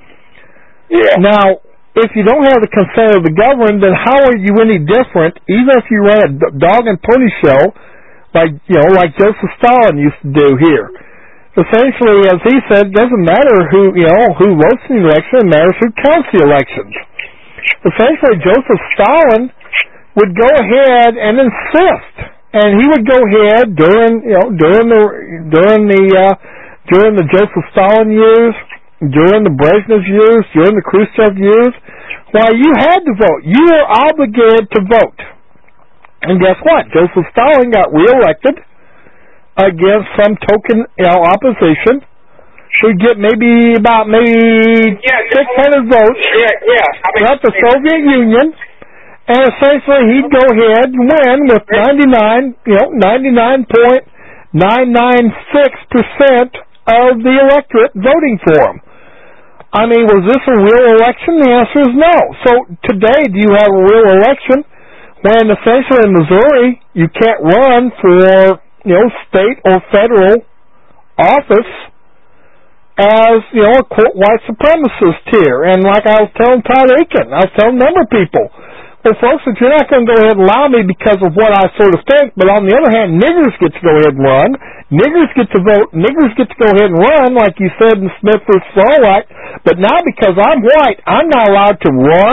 Yeah. Now, if you don't have the consent of the governed, then how are you any different, even if you run a dog and pony show, like, you know, like Joseph Stalin used to do here? Essentially, as he said, it doesn't matter who, you know, who votes in the election, it matters who counts the elections. Essentially, Joseph Stalin would go ahead and insist, and he would go ahead during, you know, during the, during the, uh, during the Joseph Stalin years, during the Brezhnev years, during the Khrushchev years, why you had to vote. You were obligated to vote. And guess what? Joseph Stalin got reelected against some token, you know, opposition. Who'd get maybe about maybe yeah, six hundred votes. Yeah, yeah. I mean, throughout the Soviet Union, and essentially he'd go ahead and win with ninety-nine, you know, ninety-nine point nine nine six percent of the electorate voting for him. I mean, was this a real election? The answer is no. So today, do you have a real election when essentially in Missouri you can't run for, you know, state or federal office as, you know, a quote white supremacist here? And like I was telling Todd Aiken, I was telling a number of people, well, folks, if you're not going to go ahead and allow me because of what I sort of think, but on the other hand, niggers get to go ahead and run, niggers get to vote, niggers get to go ahead and run, like you said in Smith versus Allwhite, but now because I'm white, I'm not allowed to run?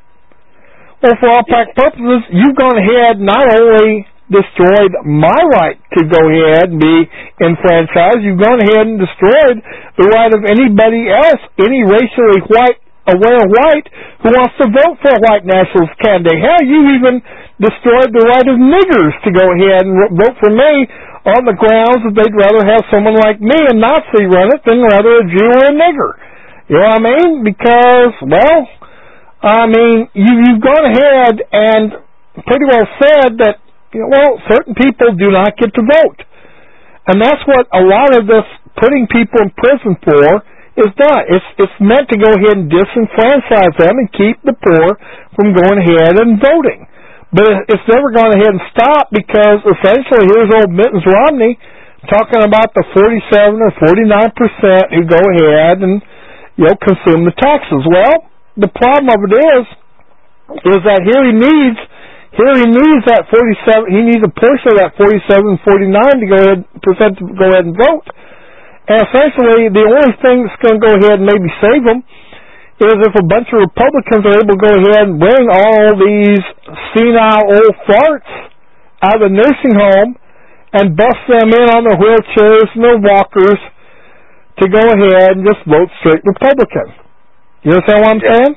Well, for all practical purposes, you've gone ahead not only destroyed my right to go ahead and be enfranchised, you've gone ahead and destroyed the right of anybody else, any racially white, aware white, who wants to vote for a white nationalist candidate. Hell, you even destroyed the right of niggers to go ahead and vote for me on the grounds that they'd rather have someone like me, a Nazi, run it than rather a Jew or a nigger. You know what I mean? Because, well, I mean, you, you've gone ahead and pretty well said that, you know, well, certain people do not get to vote. And that's what a lot of this putting people in prison for is done. It's, it's meant to go ahead and disenfranchise them and keep the poor from going ahead and voting. But it's never gone ahead and stopped because essentially here's old Mittens Romney talking about the forty-seven or forty-nine percent who go ahead and, you know, consume the taxes. Well, the problem of it is, is that here he needs, here he needs that forty-seven, he needs a portion of that forty-seven, forty-nine to go ahead, percent to go ahead and vote. And essentially, the only thing that's going to go ahead and maybe save them is if a bunch of Republicans are able to go ahead and bring all these senile old farts out of the nursing home and bust them in on their wheelchairs and their walkers to go ahead and just vote straight Republican. You understand what I'm saying?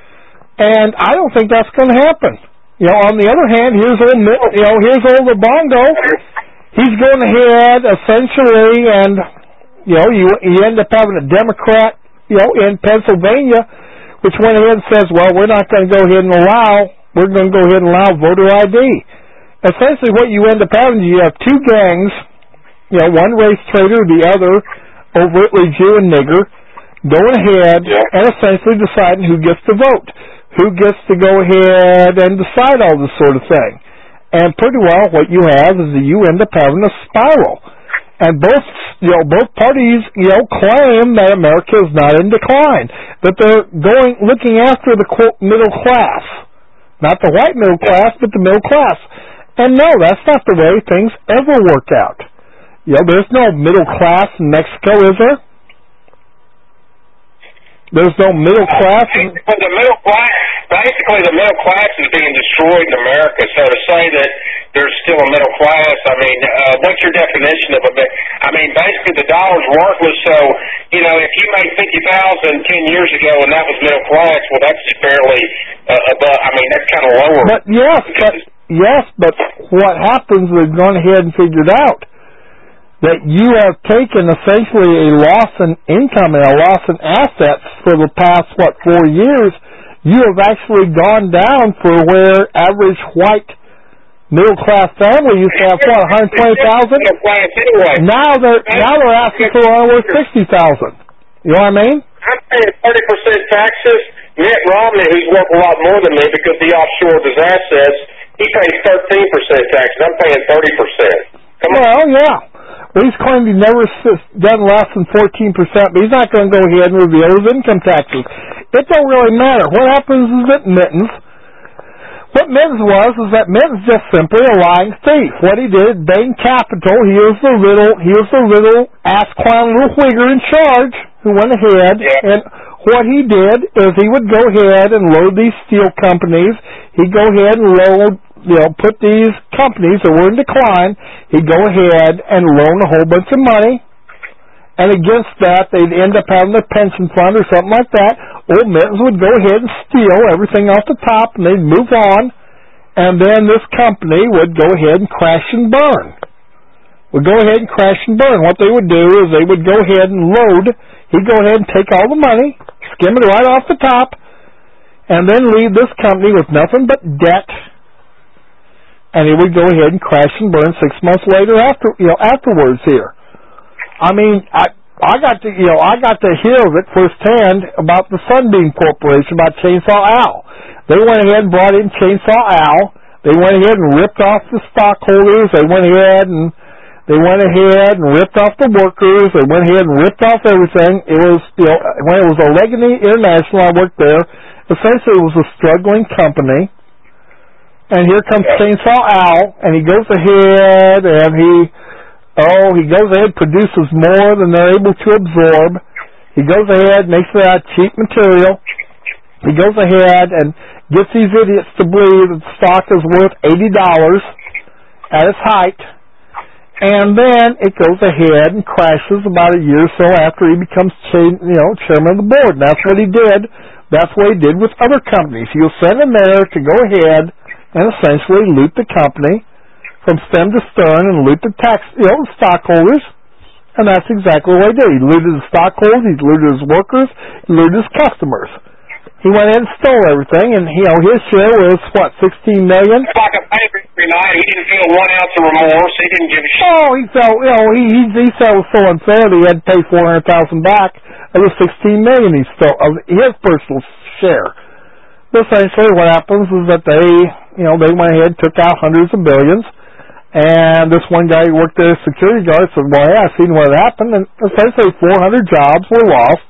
And I don't think that's going to happen. You know, on the other hand, here's old, you know, here's old Bongo. He's going ahead essentially and, you know, you, you end up having a Democrat, you know, in Pennsylvania, which went ahead and says, well, we're not going to go ahead and allow, we're going to go ahead and allow voter I D. Essentially what you end up having, you have two gangs, you know, one race traitor, the other overtly Jew and nigger, going ahead yeah. and essentially deciding who gets to vote, who gets to go ahead and decide all this sort of thing. And pretty well what you have is that you end up having a spiral. And both, you know, both parties, you know, claim that America is not in decline, that they're going, looking after the quote middle class, not the white middle class, but the middle class. And no, that's not the way things ever work out. You know, there's no middle class in Mexico, is there? There's no middle class. In... But the middle class, basically, the middle class is being destroyed in America. So to say that still a middle class. I mean, uh, what's your definition of a bit? I mean, basically the dollar's worthless. So, you know, if you made fifty thousand ten years ago and that was middle class, well, that's just barely uh, above. I mean, that's kind of lower. But yes, but yes, but what happens? We've gone ahead and figured out that you have taken essentially a loss in income and a loss in assets for the past what four years. You have actually gone down for where average white middle class family used to have what one hundred twenty thousand. Anyway. Now they're now they're asking for almost sixty thousand. You know what I mean? I'm paying thirty percent taxes. Mitt Romney, who's worth a lot more than me because he offshored his assets, he pays thirteen percent taxes. I'm paying thirty percent. Come on. Well, yeah. Well, he's claimed he never done less than fourteen percent, but he's not going to go ahead and reveal his income taxes. It don't really matter. What happens is that Mittens, what Mittens was, is that Mittens just simply a lying thief. What he did, Bain Capital, he was the little, he was the little ass clown little whigger in charge who went ahead, yeah. and what he did is he would go ahead and load these steel companies. He'd go ahead and load, you know, put these companies that were in decline, he'd go ahead and loan a whole bunch of money, and against that, they'd end up having their pension fund or something like that. Old Mittens would go ahead and steal everything off the top, and they'd move on, and then this company would go ahead and crash and burn. Would go ahead and crash and burn. What they would do is they would go ahead and load, he'd go ahead and take all the money, skim it right off the top, and then leave this company with nothing but debt, and he would go ahead and crash and burn six months later after, you know, afterwards here. I mean, I I got to, you know, I got to hear of it firsthand about the Sunbeam Corporation, about Chainsaw Al. They went ahead and brought in Chainsaw Al. They went ahead and ripped off the stockholders. They went ahead and they went ahead and ripped off the workers. They went ahead and ripped off everything. It was, you know, when it was Allegheny International, I worked there. Essentially, it was a struggling company. And here comes Chainsaw Al, and he goes ahead and he. Oh, he goes ahead and produces more than they're able to absorb. He goes ahead and makes it out of cheap material. He goes ahead and gets these idiots to believe that the stock is worth eighty dollars at its height. And then it goes ahead and crashes about a year or so after he becomes cha- you know, chairman of the board. And that's what he did. That's what he did with other companies. He'll send them there to go ahead and essentially loot the company from stem to stern and loot the tax, you know, stockholders, and that's exactly what he did. He looted the stockholders, he looted his workers, he looted his customers. He went in and stole everything, and you know his share was what, sixteen million. It's like a paper every night. He didn't feel one ounce of remorse. He didn't give a shit. Oh, he felt, you know, he he, he felt it was so unfair that he had to pay four hundred thousand back. It was sixteen million he stole of his personal share. But essentially, what happens is that they, you know, they went ahead and took out hundreds of billions. And this one guy who worked there as security guard said, well, hey, I seen what happened. And essentially four hundred jobs were lost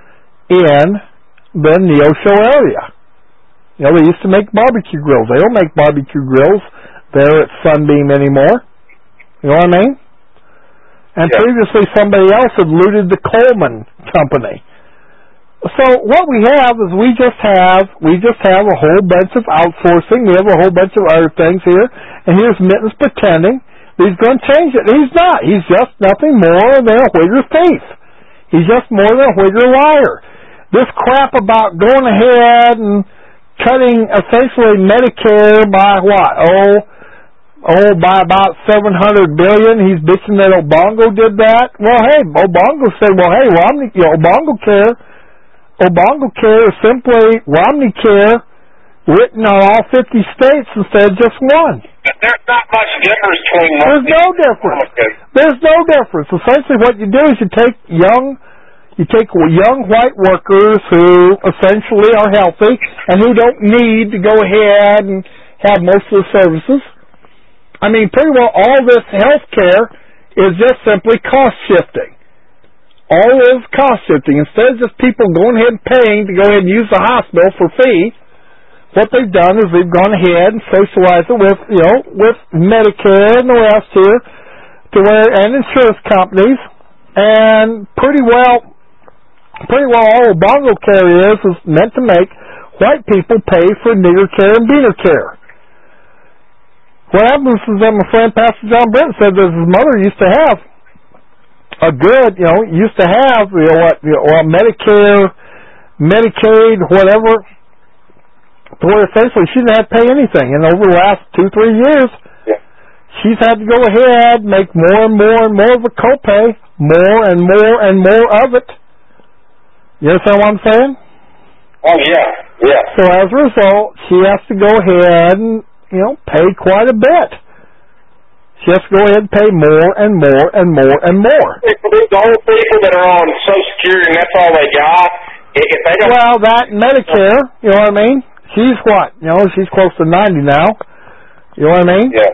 in the Neosho area. You know, they used to make barbecue grills. They don't make barbecue grills there at Sunbeam anymore. You know what I mean? And yeah. Previously somebody else had looted the Coleman Company. So what we have is we just have we just have a whole bunch of outsourcing. We have a whole bunch of other things here, and here's Mittens pretending that he's going to change it. He's not. He's just nothing more than a whigger thief. He's just more than a whigger liar. This crap about going ahead and cutting essentially Medicare by what? Oh, oh, by about seven hundred billion dollars. He's bitching that Obongo did that. Well, hey, Obongo said, well, hey, Romney, you know, Obamacare. Obamacare is simply Romney Care written on all fifty states instead of just one. There's not much difference between one. There's no difference. There's no difference. Essentially what you do is you take young, you take young white workers who essentially are healthy and who don't need to go ahead and have most of the services. I mean, pretty well all this health care is just simply cost shifting. All is cost shifting. Instead of just people going ahead and paying to go ahead and use the hospital for fee, what they've done is they've gone ahead and socialized it with, you know, with Medicare and the rest here, to where, and insurance companies, and pretty well, pretty well all Obamacare is is meant to make white people pay for nigger care and beaner care. what happens is that my friend Pastor John Brent said that his mother used to have a good, you know, used to have, you know, what, you know, well, Medicare, Medicaid, whatever, to where essentially she didn't have to pay anything. And over the last two, three years, Yeah. she's had to go ahead, make more and more and more of a copay, more and more and more of it. You understand what I'm saying? Oh, yeah, yeah. So as a result, she has to go ahead and, you know, pay quite a bit. She has to go ahead and pay more and more and more and more. For these old people that are on Social Security and that's all they got, if they don't... Well, that Medicare, you know what I mean? She's what? You know, she's close to ninety now. You know what I mean? Yeah.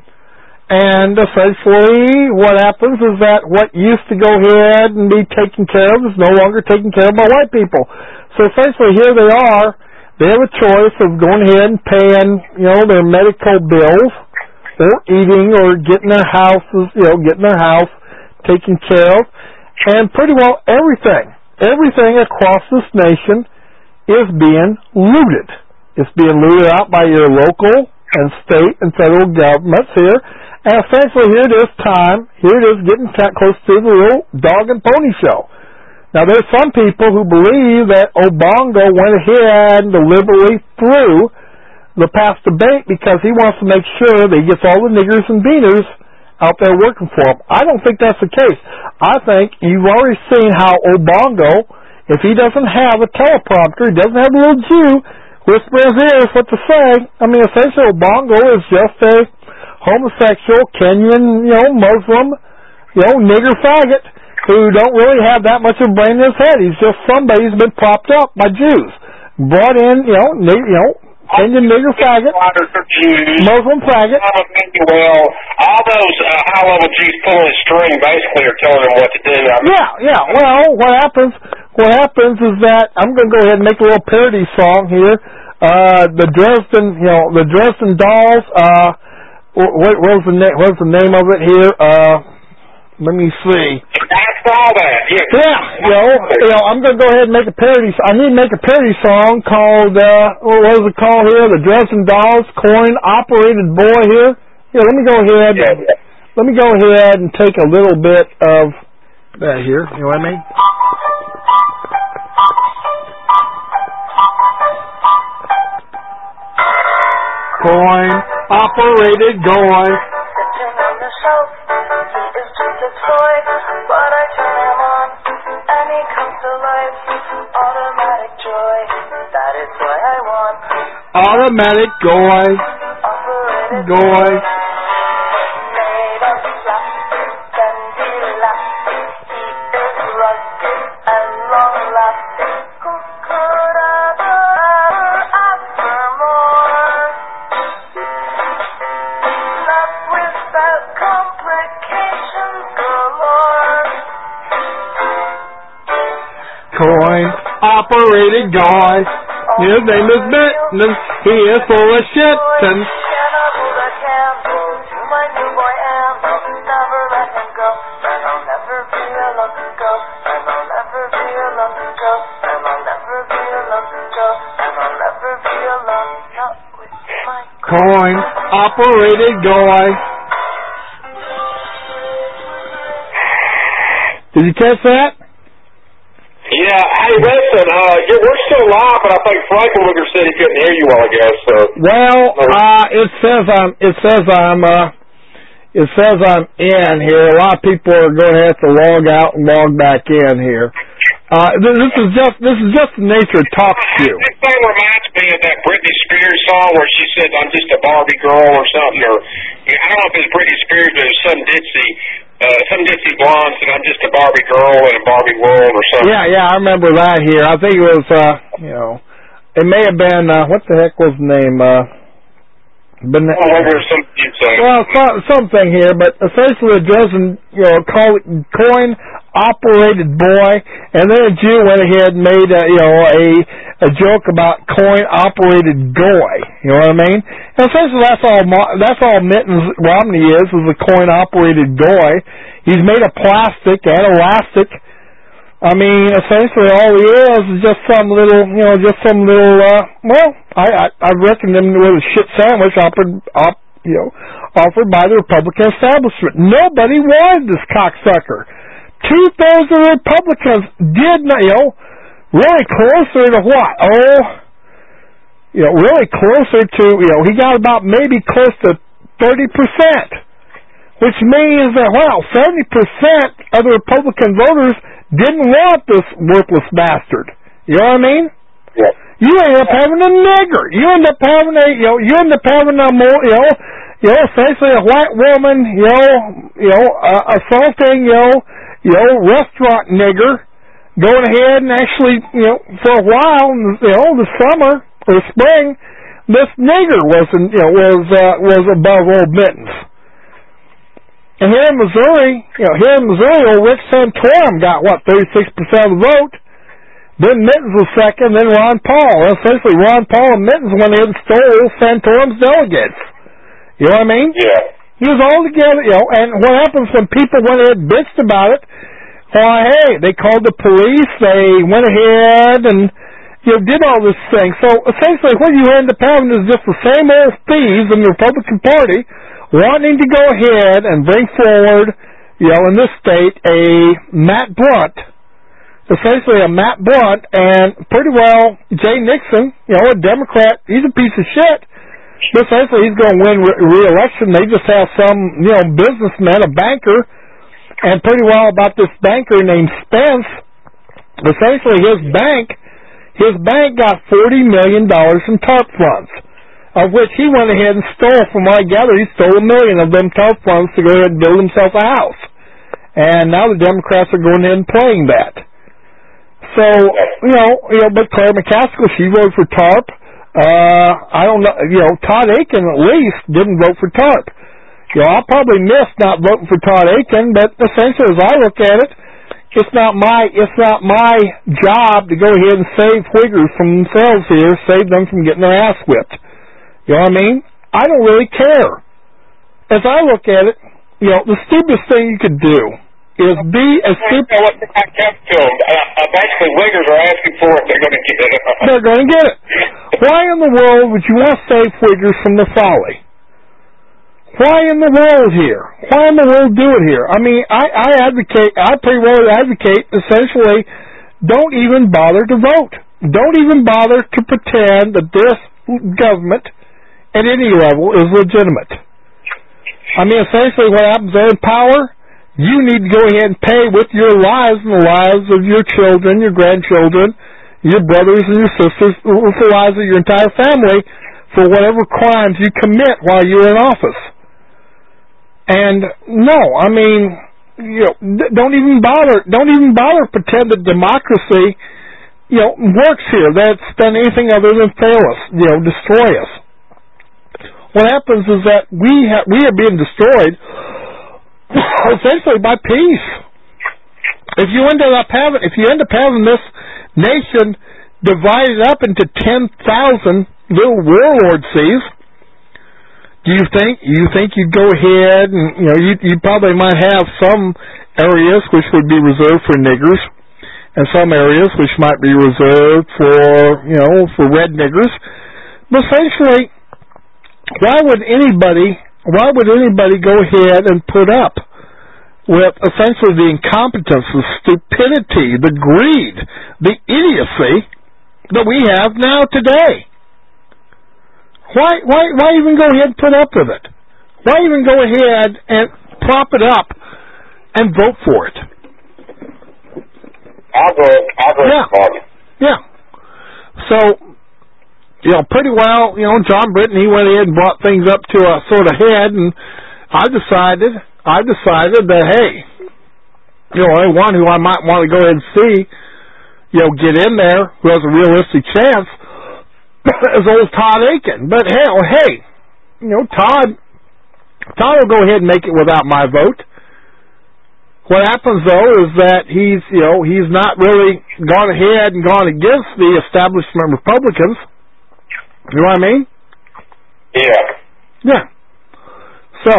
And essentially what happens is that what used to go ahead and be taken care of is no longer taken care of by white people. So essentially here they are. They have a choice of going ahead and paying, you know, their medical bills or eating or getting their houses, you know, getting their house taken care of. And pretty well everything, everything across this nation is being looted. It's being looted out by your local and state and federal governments here. And essentially here it is time, here it is getting close to the little dog and pony show. Now there's some people who believe that Obongo went ahead and deliberately threw the past debate because he wants to make sure that he gets all the niggers and beaners out there working for him. I don't think that's the case. I think you've already seen how Obongo, if he doesn't have a teleprompter, he doesn't have a little Jew whisper in his ears what to say. I mean, essentially Obongo is just a homosexual Kenyan, you know, Muslim, you know, nigger faggot who don't really have that much of a brain in his head. He's just somebody who's been propped up by Jews. Brought in, you know, nig- you know, Kenyan nigger faggot, Muslim faggot. Well, all those uh, high-level Jews pulling the string basically are telling them what to do. I mean, Yeah, yeah. Well, what happens, what happens is that I'm going to go ahead and make a little parody song here. Uh, the Dresden, you know, the Dresden Dolls, uh, what, what was the name, what was the name of it here? Uh, let me see. I saw that. Yeah. Yeah, you know, you know, I'm going to go ahead and make a parody. I need to make a parody song called, uh, what was it called here? The Dresden Dolls, coin-operated boy here. Here, let me go ahead. Yeah, yeah. Let me go ahead and take a little bit of that here. You know what I mean? Coin-operated boy. Sitting on the shelf, he is just a toy, but I turn him on, and he comes to life. Automatic joy, that is what I want. Automatic goy. Operated Goy. made of plastic, bendy elastic. He is rugged and long-lasting. Who could ever ask for more? Left without complications galore. Coin-operated guy. His name is Benton. He is full of shit. And Can I hold a candle to my new boy Amble? Never let him go, and I'll never be alone. Go, and I'll never be alone. Go, and I'll never be alone. Go, and I'll never be alone. Not with my coin-operated guy. Did you catch that? Yeah, hey, listen, uh, yeah, we're still live, but I think Frankenwicker said he couldn't hear you a while ago, so... Well, uh, it says I'm, it says I'm, uh, it says I'm in here. A lot of people are going to have to log out and log back in here. Uh, this, this is just, this is just the nature of talk show. This thing reminds me of that Britney Spears song where she said, I'm just a Barbie girl or something, or, I don't know if it's Britney Spears, but it was some ditzy, uh, some ditzy blonde said, I'm just a Barbie girl in a Barbie world or something. Yeah, yeah, I remember that here. I think it was, uh, you know, it may have been, uh, what the heck was the name, uh, but, I wonder if some uh, well, some, something here, but essentially it doesn't, you know, call it coin-operated boy, and then a Jew went ahead and made, a, you know, a a joke about coin-operated goy. You know what I mean? And essentially that's all, that's all Mittens Romney is, is a coin-operated goy. He's made of plastic and elastic. I mean, essentially all he is is just some little, you know, just some little, uh, well, I, I, I reckon him with a shit sandwich oper- op- you know, offered by the Republican establishment. Nobody wanted this cocksucker. Two-thirds of the Republicans did not, you know, really closer to what? Oh, you know, really closer to, you know, he got about maybe close to thirty percent, which means that, well, seventy percent of the Republican voters didn't want this worthless bastard. You know what I mean? Yeah. You end up having a nigger. You end up having a, you know, you end up having a more, you know, you know, essentially a white woman, you know, you know, uh, assaulting, you know, you know, restaurant nigger, going ahead and actually, you know, for a while, you know, the summer or spring, this nigger wasn't, you know, was uh, was above old Mittens. And here in Missouri, you know, here in Missouri, old Rick Santorum got what, thirty-six percent of the vote. Then Mittens was second, then Ron Paul. Essentially, Ron Paul and Mittens went ahead and stole Santorum's delegates. You know what I mean? Yeah. He was all together, you know, and what happens when people went ahead and bitched about it? Why, hey, they called the police, they went ahead and, you know, did all this thing. So, essentially, what you end up having is just the same old thieves in the Republican Party wanting to go ahead and bring forward, you know, in this state, a Matt Blunt, essentially a Matt Blunt, and pretty well Jay Nixon, you know, a Democrat, he's a piece of shit. But essentially he's going to win re- re-election. They just have some, you know, businessman, a banker, and pretty well about this banker named Spence. Essentially his bank, his bank got forty million dollars in TARP funds, of which he went ahead and stole, from what I gather, he stole a million of them TARP funds to go ahead and build himself a house. And now the Democrats are going in and playing that. So, you know, you know, but Claire McCaskill, she voted for TARP. Uh, I don't know, you know, Todd Akin at least didn't vote for TARP. You know, I'll probably miss not voting for Todd Akin, but essentially as I look at it, it's not my, it's not my job to go ahead and save Whiggers from themselves here, save them from getting their ass whipped. You know what I mean? I don't really care. As I look at it, you know, the stupidest thing you could do is be as stupid. What I kept to them. Uh, basically, Wiggers are asking for it. They're going to get it. They're going to get it. Why in the world would you want to save Wiggers from the folly? Why in the world here? Why in the world do it here? I mean, I, I advocate, I pretty well advocate, essentially, don't even bother to vote. Don't even bother to pretend that this government, at any level, is legitimate. I mean, essentially, what happens, they're in power. You need to go ahead and pay with your lives and the lives of your children, your grandchildren, your brothers and your sisters, with the lives of your entire family for whatever crimes you commit while you're in office. And no, I mean, you know, don't even bother, don't even bother to pretend that democracy, you know, works here. That's done anything other than fail us, you know, destroy us. What happens is that we ha- we are being destroyed essentially by peace. If you end up having, if you end up having this nation divided up into ten thousand little warlord seas, do you think you think you'd go ahead and, you know, you you probably might have some areas which would be reserved for niggers, and some areas which might be reserved for, you know, for red niggers. But essentially, why would anybody? Why would anybody go ahead and put up with essentially the incompetence, the stupidity, the greed, the idiocy that we have now today? Why, why, why even go ahead and put up with it? Why even go ahead and prop it up and vote for it? I'll go. I'll go. Yeah. Yeah. So, you know, pretty well, you know, John Britton, he went ahead and brought things up to a sort of head, and I decided, I decided that, hey, you know, anyone who I might want to go ahead and see, you know, get in there, who has a realistic chance, is old Todd Akin. But hell, hey, you know, Todd, Todd will go ahead and make it without my vote. What happens, though, is that he's, you know, he's not really gone ahead and gone against the establishment Republicans. You know what I mean? Yeah. Yeah. So.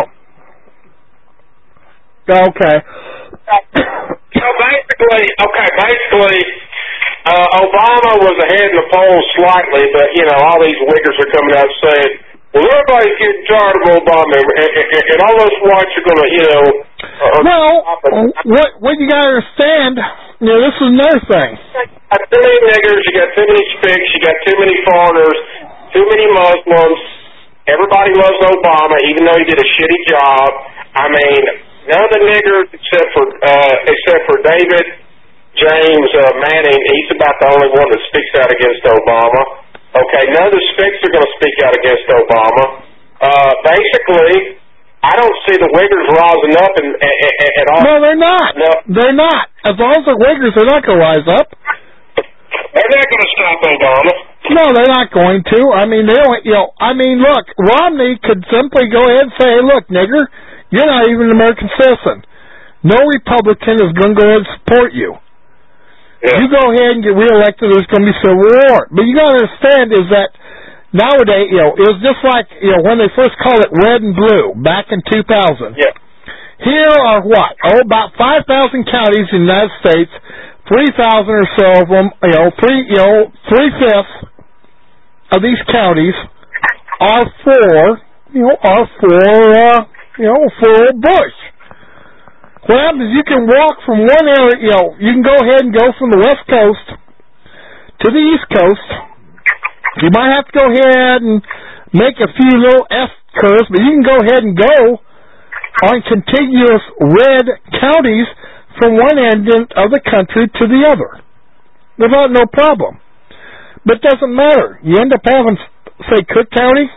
Okay. So basically, okay, basically, uh, Obama was ahead in the polls slightly, but, you know, all these Wiggers are coming out saying Well, everybody's getting tired of Obama, and, and, and all those whites are going to, you know... Uh, well, what what you got to understand, you know, this is another thing. You got too many niggers, you got too many spics, you got too many foreigners, too many Muslims. Everybody loves Obama, even though he did a shitty job. I mean, none of the niggers, except for uh, except for David James uh, Manning, he's about the only one that speaks out against Obama. Okay, none of the spics are going to speak out against Obama. Uh, basically, I don't see the Wiggers rising up and, and, and, and all. No, they're not. No. They're not. As long as the Wiggers, they're not going to rise up. They're not going to stop Obama. No, they're not going to. I mean, they don't, you know, I mean, look, Romney could simply go ahead and say, hey, look, nigger, you're not even an American citizen. No Republican is going to go ahead and support you. Yeah. You go ahead and get reelected, there's going to be civil war. But you got to understand is that nowadays, you know, it was just like, you know, when they first called it red and blue back in two thousand. Yeah. Here are what? Oh, about five thousand counties in the United States, three thousand or so of them, you know, three, you know, three-fifths of these counties are for, you know, are for, uh, you know, for Bush. What happens is you can walk from one area, you know, you can go ahead and go from the West Coast to the East Coast. You might have to go ahead and make a few little S curves, but you can go ahead and go on contiguous red counties from one end of the country to the other without no problem. But it doesn't matter. You end up having, say, Cook County,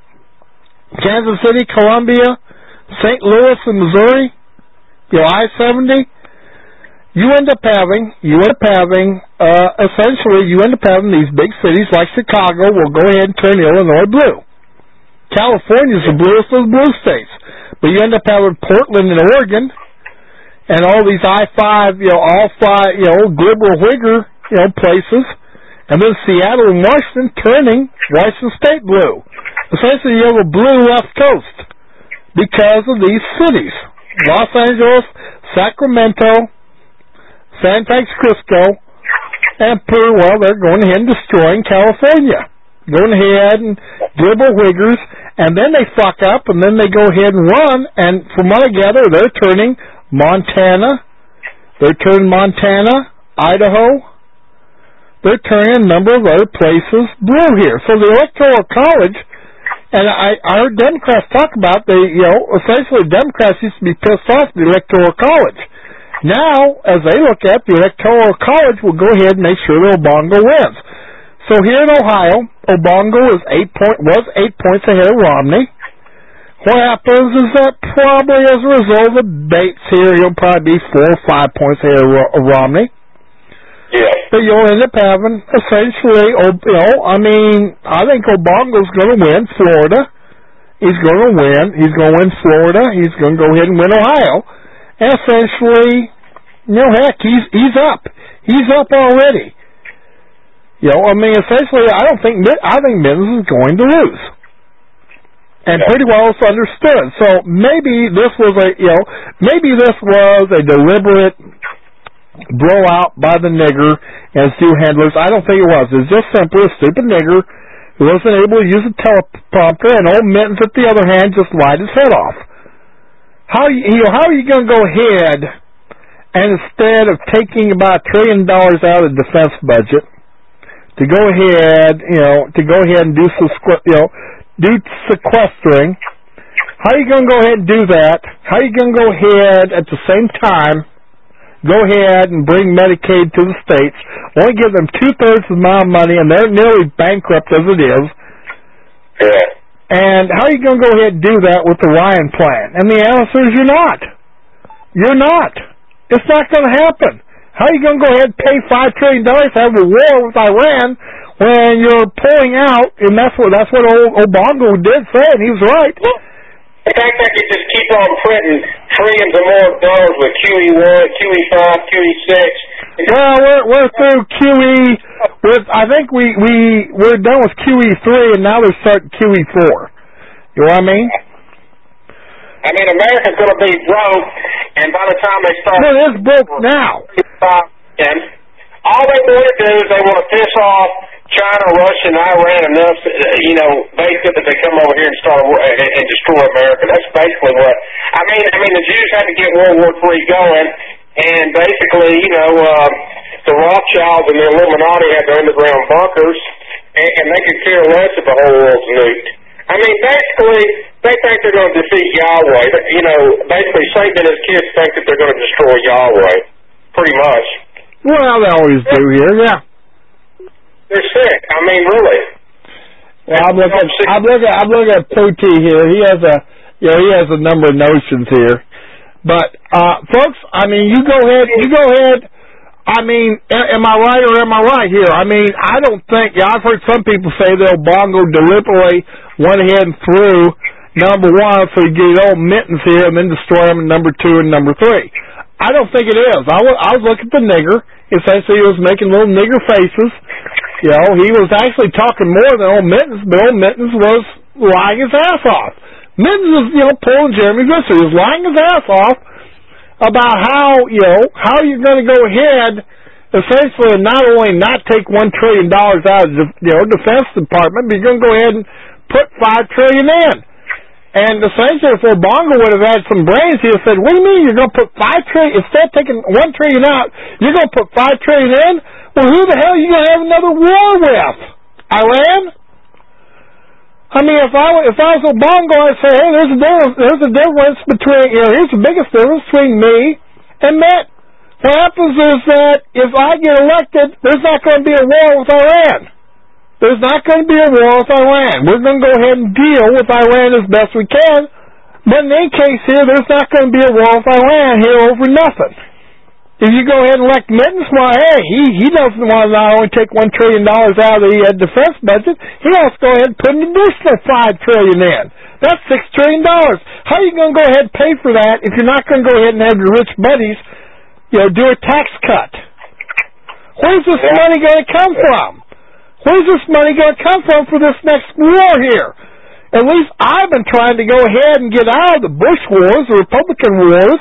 Kansas City, Columbia, Saint Louis, and Missouri, you know, I seventy, you end up having, you end up having, uh, essentially, you end up having these big cities like Chicago will go ahead and turn Illinois blue. California's the bluest of the blue states. But you end up having Portland and Oregon and all these I five, you know, all five, you know, liberal Whigger, you know, places. And then Seattle and Washington turning Washington State blue. Essentially, you have a blue West Coast because of these cities. Los Angeles, Sacramento, San Francisco, and Peru, well, they're going ahead and destroying California. Going ahead and liberal Whiggers, and then they fuck up, and then they go ahead and run, and from what I gather, they're turning Montana, they're turning Montana, Idaho, they're turning a number of other places blue here. So the Electoral College, and I, I heard Democrats talk about, they, you know, essentially Democrats used to be pissed off at the Electoral College. Now, as they look at the Electoral College, will go ahead and make sure that Obongo wins. So here in Ohio, Obongo is eight point was eight points ahead of Romney. What happens is that probably as a result of the debates here, he'll probably be four or five points ahead of Romney. Yeah. But you'll end up having essentially, you know, I mean, I think Obongo's going to win Florida. He's going to win. He's going to win Florida. He's going to go ahead and win Ohio. And essentially, you know, heck, he's he's up. He's up already. You know, I mean, essentially, I don't think I think Mittens is going to lose, and pretty well it's understood. So maybe this was a, you know, maybe this was a deliberate blowout by the nigger and Stu handlers. I don't think it was. It was just simply a stupid nigger who wasn't able to use a teleprompter, and old Mittens, at the other hand, just lied his head off. How you, you know, how are you going to go ahead and instead of taking about a trillion dollars out of the defense budget to go ahead, you know, to go ahead and do sequ- you know, do sequestering, how are you going to go ahead and do that? How are you going to go ahead at the same time go ahead and bring Medicaid to the states, only give them two-thirds of the amount of money, and they're nearly bankrupt as it is? Yeah. And how are you going to go ahead and do that with the Ryan plan? And the answer is you're not. You're not. It's not going to happen. How are you going to go ahead and pay five trillion dollars to have a war with Iran when you're pulling out, and that's what that's what old Obongo did say, and he was right. In fact, I could just keep on printing trillions of more dollars with Q E one, Q E five, Q E six. Well, we're we're through Q E. With I think we we we're done with Q E three, and now they're starting Q E four. You know what I mean? I mean, America's going to be broke, and by the time they start... Well, it is broke now. And all they want to do is they want to piss off China, Russia, and Iran enough, uh, you know, basically that they come over here and start a war and, and destroy America. That's basically what I mean. I mean, the Jews had to get World War Three going, and basically, you know, uh, the Rothschilds and the Illuminati had their underground bunkers, and, and they could care less if the whole world's nuked. I mean, basically, they think they're going to defeat Yahweh. You know, basically, Satan and his kids think that they're going to destroy Yahweh, pretty much. Well, they always do here, yeah. They're sick. I mean, really. Well, I'm looking. I'm looking. I'm looking at Pooty here. He has a, you know, he has a number of notions here. But, uh, folks, I mean, you go ahead. You go ahead. I mean, am I right or am I right here? I mean, I don't think. Yeah, I've heard some people say that Obongo deliberately went ahead and threw number one so he get old mittens here and then destroy them in number two and number three. I don't think it is. I was, I was looking at the nigger. Essentially, he was making little nigger faces. You know, he was actually talking more than old Mittens, but old Mittens was lying his ass off. Mittens was, you know, pulling Jeremy Grisser. He was lying his ass off about how, you know, how you're going to go ahead, essentially, and not only not take one trillion dollars out of the, you know, Defense Department, but you're going to go ahead and put five trillion dollars in. And essentially, if Obongo would have had some brains, he would have said, what do you mean you're going to put five trillion, instead of taking one trillion out, you're going to put five trillion in? Well, who the hell are you going to have another war with? Iran? I mean, if I, if I was Obongo, I'd say, hey, there's a difference, there's a difference between, you know, here's the biggest difference between me and Mitt. What happens is that if I get elected, there's not going to be a war with Iran. There's not going to be a war with Iran. We're going to go ahead and deal with Iran as best we can. But in any case here, there's not going to be a war with Iran here over nothing. If you go ahead and elect Mittens, well, hey, he, he doesn't want to not only take one trillion dollars out of the uh, defense budget, he wants to go ahead and put an additional five trillion dollars in. That's six trillion dollars. How are you going to go ahead and pay for that if you're not going to go ahead and have your rich buddies, you know, do a tax cut? Where's this money going to come from? Where's this money going to come from for this next war here? At least I've been trying to go ahead and get out of the Bush wars, the Republican wars,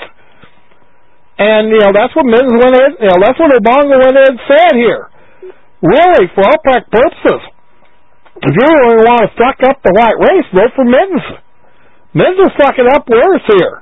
and, you know, that's what Mittens went ahead, you know, that's what Obongo went ahead and said here. Really, for all practical purposes, if you really want to fuck up the white race, vote for Mittens. Mittens is fucking up worse here.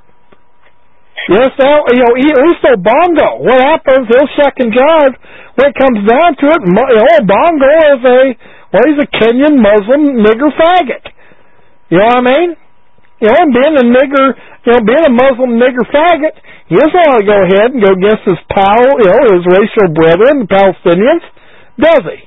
Yes, now, you know, at least Obongo, what happens, he'll shuck and jive. When it comes down to it, you know, Obongo is a, well, he's a Kenyan Muslim nigger faggot. You know what I mean? You know, and being a nigger, you know, being a Muslim nigger faggot, he doesn't want to go ahead and go against his pal, you know, his racial brethren, the Palestinians, does he?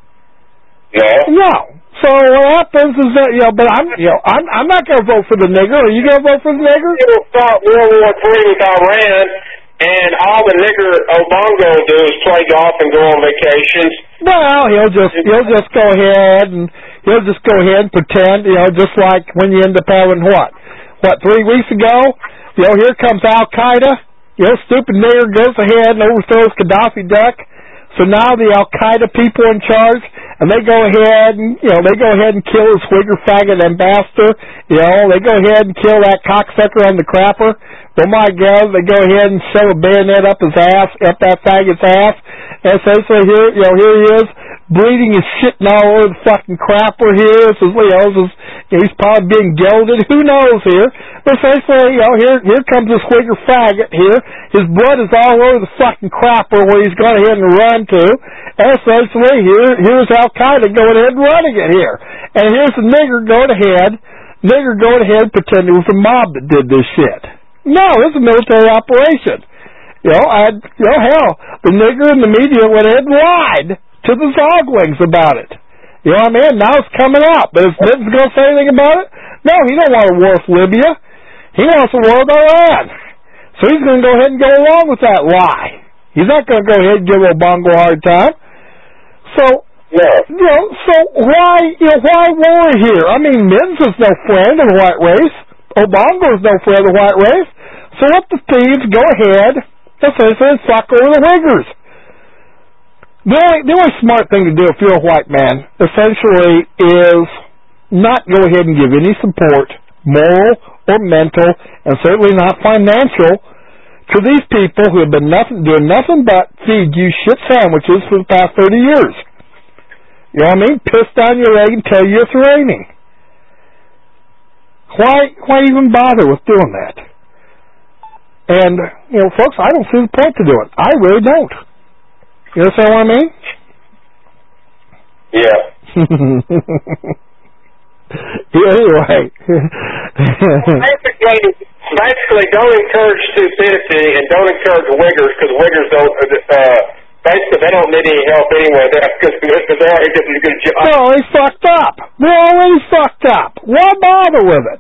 Yeah. No. So what happens is that, you know, but I'm, you know, I'm, I'm not going to vote for the nigger. Are you going to vote for the nigger? He'll start World War Three with Iran, and all the nigger Obongo will do is play golf and go on vacations. Well, he'll just, he'll just go ahead and he'll just go ahead and pretend, you know, just like when you end up having what, what three weeks ago, you know, here comes Al Qaeda. You know, stupid nigger goes ahead and overthrows Gaddafi Duck. So now the Al Qaeda people in charge, and they go ahead and, you know, they go ahead and kill his Whigger faggot ambassador. You know, they go ahead and kill that cocksucker on the crapper. Oh my God, they go ahead and shove a bayonet up his ass, up that faggot's ass. And so, so here, you know, here he is, bleeding and shitting all over the fucking crapper here. This is, you know, this is, you know, he's probably being gelded. Who knows here? But essentially, you know, here, here comes this Whigger faggot here. His blood is all over the fucking crapper where he's gone ahead and run to. And essentially, here, here's Al Qaeda going ahead and running it here. And here's the nigger going ahead, nigger going ahead pretending it was a mob that did this shit. No, it's a military operation. You know, I, you know, hell, the nigger and the media went ahead and lied to the Zoglings about it. You know what I mean? Now it's coming out. But is Mittens going to say anything about it? No, he don't want a war with Libya. He wants a war with Iran. So he's going to go ahead and go along with that lie. He's not going to go ahead and give Obongo a hard time. So, yeah. you know, so why, you know, why war here? I mean, Mittens is no friend of the white race. Obongo is no friend of the white race. So let the thieves go ahead and essentially fuck over the Whiggers. The only, the only smart thing to do if you're a white man, essentially, is not go ahead and give any support, moral or mental, and certainly not financial, to these people who have been nothing, doing nothing but feed you shit sandwiches for the past thirty years. You know what I mean? Piss down your leg and tell you it's raining. Why, why even bother with doing that? And, you know, folks, I don't see the point to do it. I really don't. You understand what I mean? Yeah. Anyway. basically, basically, don't encourage stupidity and don't encourage wiggers because wiggers don't, uh, basically, they don't need any help anyway. Because they're already doing a good job. They're already fucked up. They're already fucked up. Why bother with it?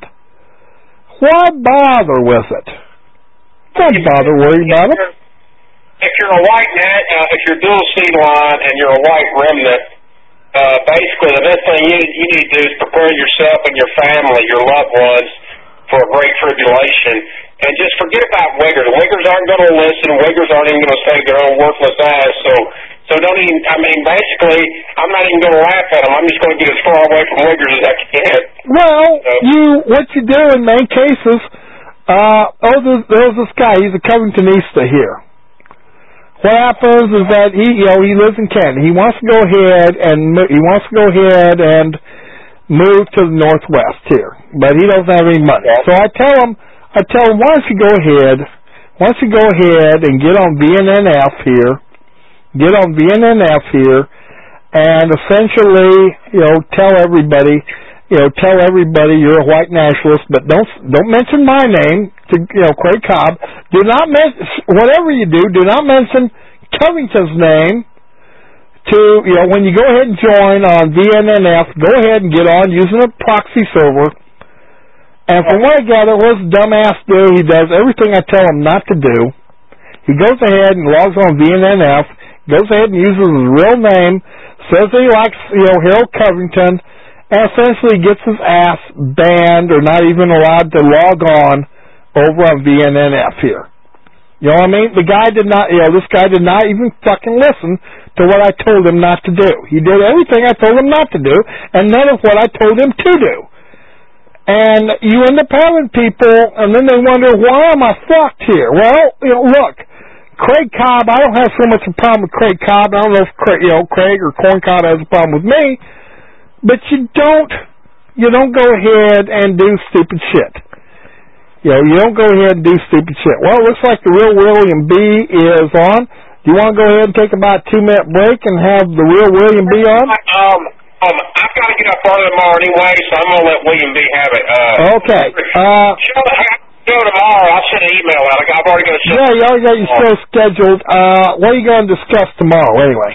Why bother with it? Don't bother worrying about it. If you're a white net, uh, if you're dual seed line and you're a white remnant, uh, basically the best thing you, you need to do is prepare yourself and your family, your loved ones, for a great tribulation. And just forget about wiggers. Wiggers aren't going to listen. Wiggers aren't even going to save their own worthless ass. So, so don't even. I mean, basically, I'm not even going to laugh at them. I'm just going to get as far away from wiggers as I can. Well, so. you what you do in many cases. Uh, oh, there's, there's this guy. He's a Covingtonista here. What happens is that he, you know, he lives in Canton. He wants to go ahead and he wants to go ahead and move to the Northwest here, but he doesn't have any money. So I tell him, I tell him, why don't you go ahead, why don't you go ahead and get on V N N F here, get on V N N F here, and essentially, you know, tell everybody, you know, tell everybody you're a white nationalist, but don't don't mention my name to, you know, Craig Cobb. Do not mention, whatever you do, do not mention Covington's name. To, you know, when you go ahead and join on V N N F, go ahead and get on using a proxy server. And from what I gather, what's dumbass do? He does everything I tell him not to do. He goes ahead and logs on V N N F, goes ahead and uses his real name, says that he likes, you know, Harold Covington, and essentially gets his ass banned or not even allowed to log on over on V N N F here. You know what I mean? The guy did not, you know, this guy did not even fucking listen to what I told him not to do. He did everything I told him not to do, and none of what I told him to do. And you end up having people, and then they wonder, why am I fucked here? Well, you know, look, Craig Cobb, I don't have so much a problem with Craig Cobb. I don't know if Craig, you know, Craig or Corn Cobb has a problem with me, but you don't, you don't go ahead and do stupid shit. You know, you don't go ahead and do stupid shit. Well, it looks like the real William B. is on. Do you want to go ahead and take about a two-minute break and have the real William B. on? Um, um, I've got to get up early tomorrow anyway, so I'm going to let William B. have it. Uh, okay. Uh, show tomorrow. I'll send an email out. I've already got to Yeah, you already got your show scheduled. Uh, what are you going to discuss tomorrow, anyway?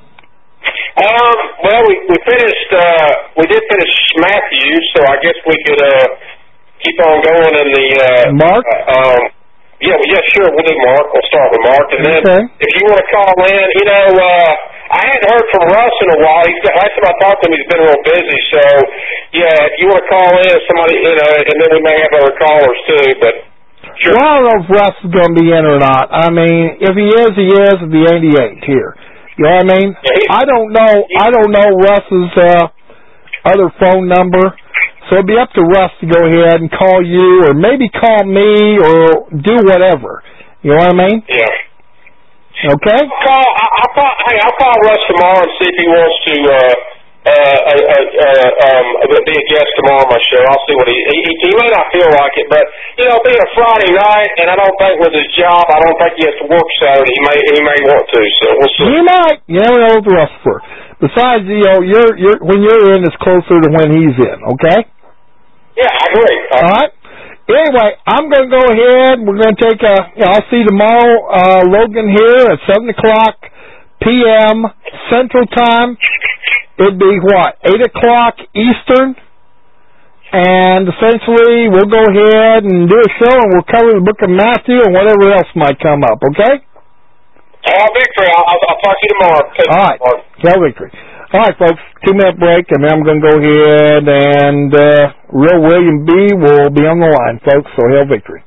Um, well, we, we finished, uh, we did finish Matthew, so I guess we could, uh, keep on going in the, uh, Mark? Uh, um, yeah, well, yeah, sure, we'll do Mark. We'll start with Mark. And then, okay. if you want to call in, you know, uh, I hadn't heard from Russ in a while. He's got, last time I talked to him, he's been real busy. So, yeah, if you want to call in, somebody, you know, and then we may have other callers, too, but sure. Well, I don't know if Russ is going to be in or not. I mean, if he is, he is. If he ain't, he ain't here. You know what I mean? Yeah, I don't know. I don't know Russ's uh, other phone number, so it'd be up to Russ to go ahead and call you, or maybe call me, or do whatever. You know what I mean? Yeah. Okay. I'll call. I'll call. Hey, I'll call Russ tomorrow and see if he wants to uh, uh, uh, uh, um, be a guest tomorrow on my show. I'll see what he, he. He may not feel like it, but you know, being a Friday night, and I don't think with his job, I don't think he has to work Saturday. He may. He may want to. So we'll see. He might. You never know with Russ for. Besides, you know, you're you're when you're in is closer to when he's in. Okay. Yeah, I agree. All right. Anyway, I'm going to go ahead. We're going to take a, you know, I'll see you tomorrow, uh, Logan here at seven o'clock p.m. Central Time. It'd be what, eight o'clock Eastern? And essentially, we'll go ahead and do a show, and we'll cover the book of Matthew and whatever else might come up, okay? All victory. I'll, I'll, I'll talk to you tomorrow. All right. Hail victory. All right, folks, two-minute break, and then I'm going to go ahead and uh, real William B. will be on the line, folks, so hail victory.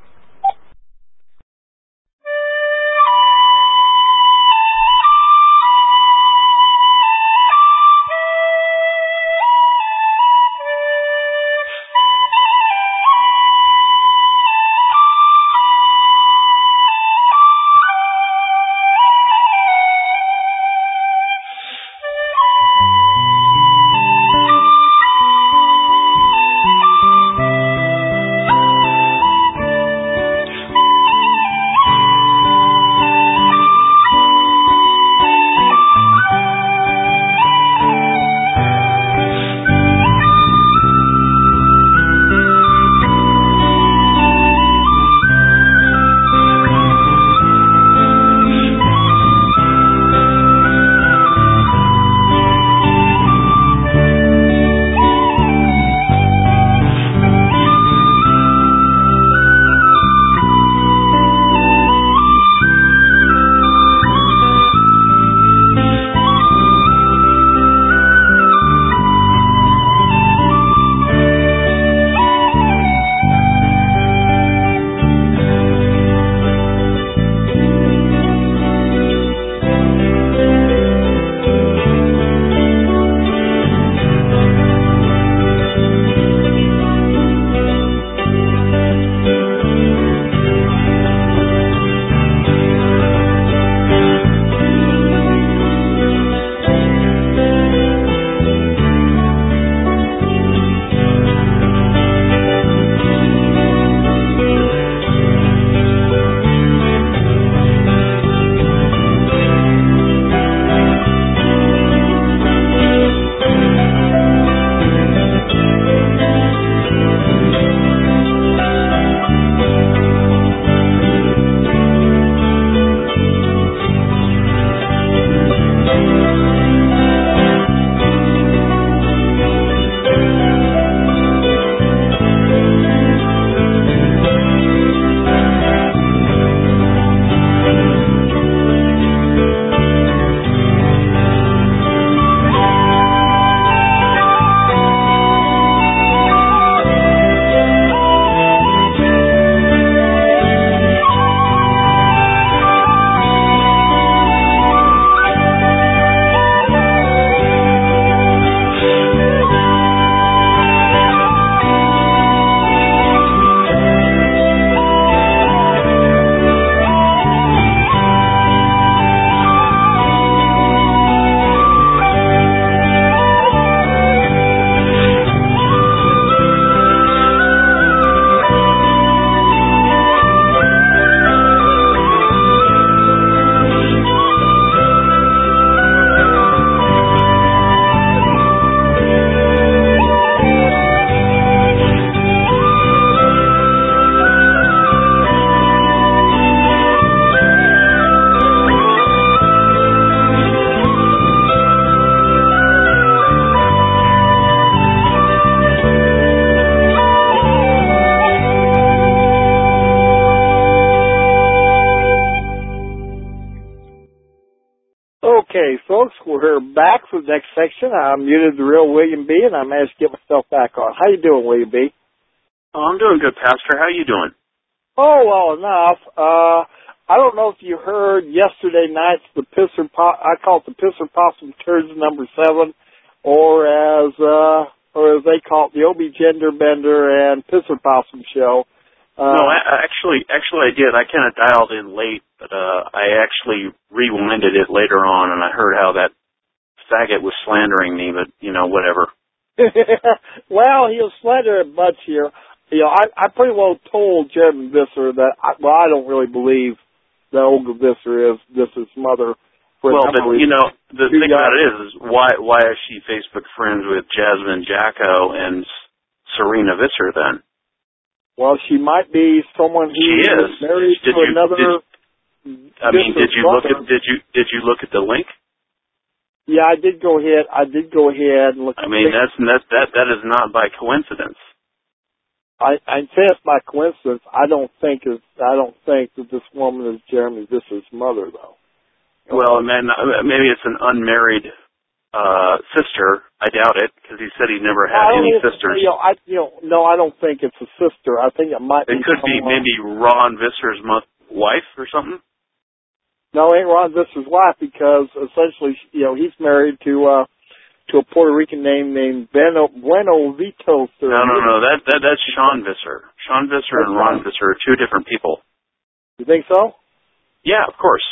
folks. We're back for the next section. I'm muted the real William B., and I managed to get myself back on. How you doing, William B.? Oh, I'm doing good, Pastor. How you doing? Oh, well enough. Uh, I don't know if you heard yesterday night's the Pisser po- I call it the Pisser Possum Turds number seven, or as uh, or as they call it, the Obie Gender Bender and Pisser Possum show. Uh, no, I, actually, actually I did. I kind of dialed in late, but uh, I actually rewinded it later on, and I heard how that faggot was slandering me, but, you know, whatever. Well, he was slandering Butch here. You know, I, I pretty well told Jeremy Visser that, I, well, I don't really believe that Olga Visser is Visser's mother. Well, but, you know, the thing about it is, is why, why is she Facebook friends with Jasmine Jacko and Serena Visser then? Well, she might be someone who she is married did to you, another. Did, I mean, did you look at did you did you look at the link? Yeah, I did go ahead. I did go ahead and look. I mean, that's that that that is not by coincidence. I I say it's by coincidence. I don't think is I don't think that this woman is Jeremy Visser's mother, though. Well, man, maybe it's an unmarried uh sister. I doubt it, because he said he never had any sisters. You know, I you know no, I don't think it's a sister. I think it might. It be could be maybe Ron Visser's mo- wife or something. No, it ain't Ron Visser's wife, because essentially, you know, he's married to uh to a Puerto Rican name named Bueno Bueno Vito. No, no, no. That that that's Sean Visser. Sean Visser and Ron Visser are two different people. You think so? Yeah, of course.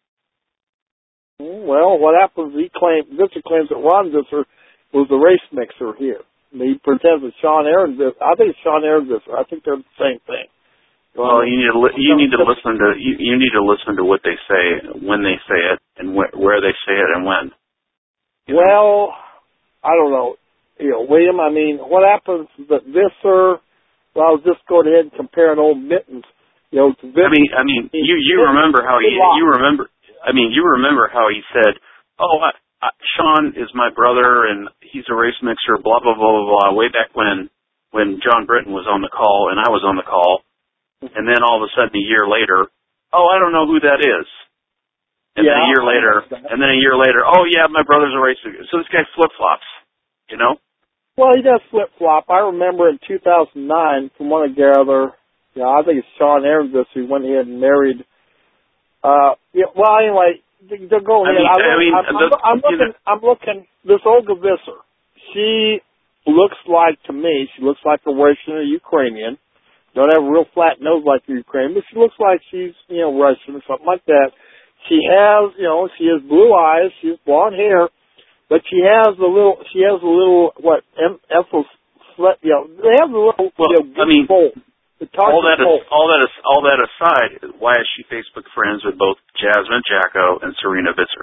Well, what happens? He claims Visser claims that Ron Visser was the race mixer here. He pretends that Sean Aaron Visser. I think it's Sean Aaron Visser. I think they're the same thing. Well, you need to li- you need to listen to you, you need to listen to what they say, when they say it, and wh- where they say it, and when. Well, I don't know. You know, William. I mean, what happens is that Visser? Well, I'll just go ahead and compare an old Mittens. You know, to Visser. I mean, I mean, you you remember how he you remember. I mean, you remember how he said, "Oh, I, I, Sean is my brother, and he's a race mixer." Blah blah blah blah blah. Way back when when John Britton was on the call and I was on the call. And then all of a sudden, a year later, oh, I don't know who that is. And yeah, then a year later, and then a year later, oh yeah, my brother's a racer. So this guy flip flops, you know? Well, he does flip flop. I remember in two thousand nine, from what I gather, yeah, I think it's Sean Aaron Visser who went ahead and married. Uh, yeah, well, anyway, go ahead. I mean, I'm, I mean, I'm, I'm, I'm looking. know. I'm looking. This Olga Visser, she looks like to me. She looks like a Russian or Ukrainian. Don't have a real flat nose like the Ukraine, but she looks like she's, you know, Russian or something like that. She has, you know, she has blue eyes, she has blonde hair, but she has a little, she has a little, what, Ethel, you know, they have a little, well, you know, I mean, bowl. all that, is, all that is, all that aside, why is she Facebook friends with both Jasmine Jacko and Serena Visser?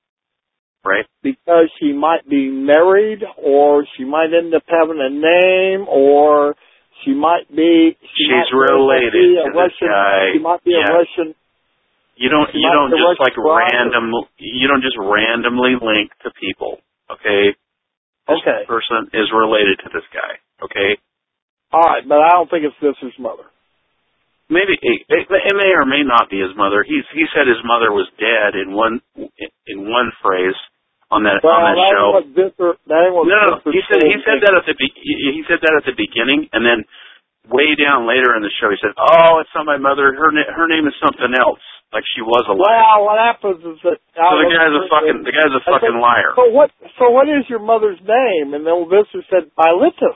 Right? Because she might be married, or she might end up having a name, or she might be. She She's might related be a to Russian, this guy. She might be yeah. a Russian. You don't. She You don't just like Russian random. You don't just randomly link to people. Okay. This okay. person is related to this guy. Okay. All right, but I don't think it's Visser's mother. Maybe it, it, it may or may not be his mother. He's he said his mother was dead in one in one phrase on that well, on that that show. Ain't what Visser, that ain't what no, no, Visser he said he said that at the be, he, he said that at the beginning, and then way down later in the show he said, "Oh, it's not my mother. Her na- her name is something else." Like she was alive. Well, what happens is that so the guy's a fucking the guy's a fucking said, liar. So what? So what is your mother's name? And then Visser said, Bilitis.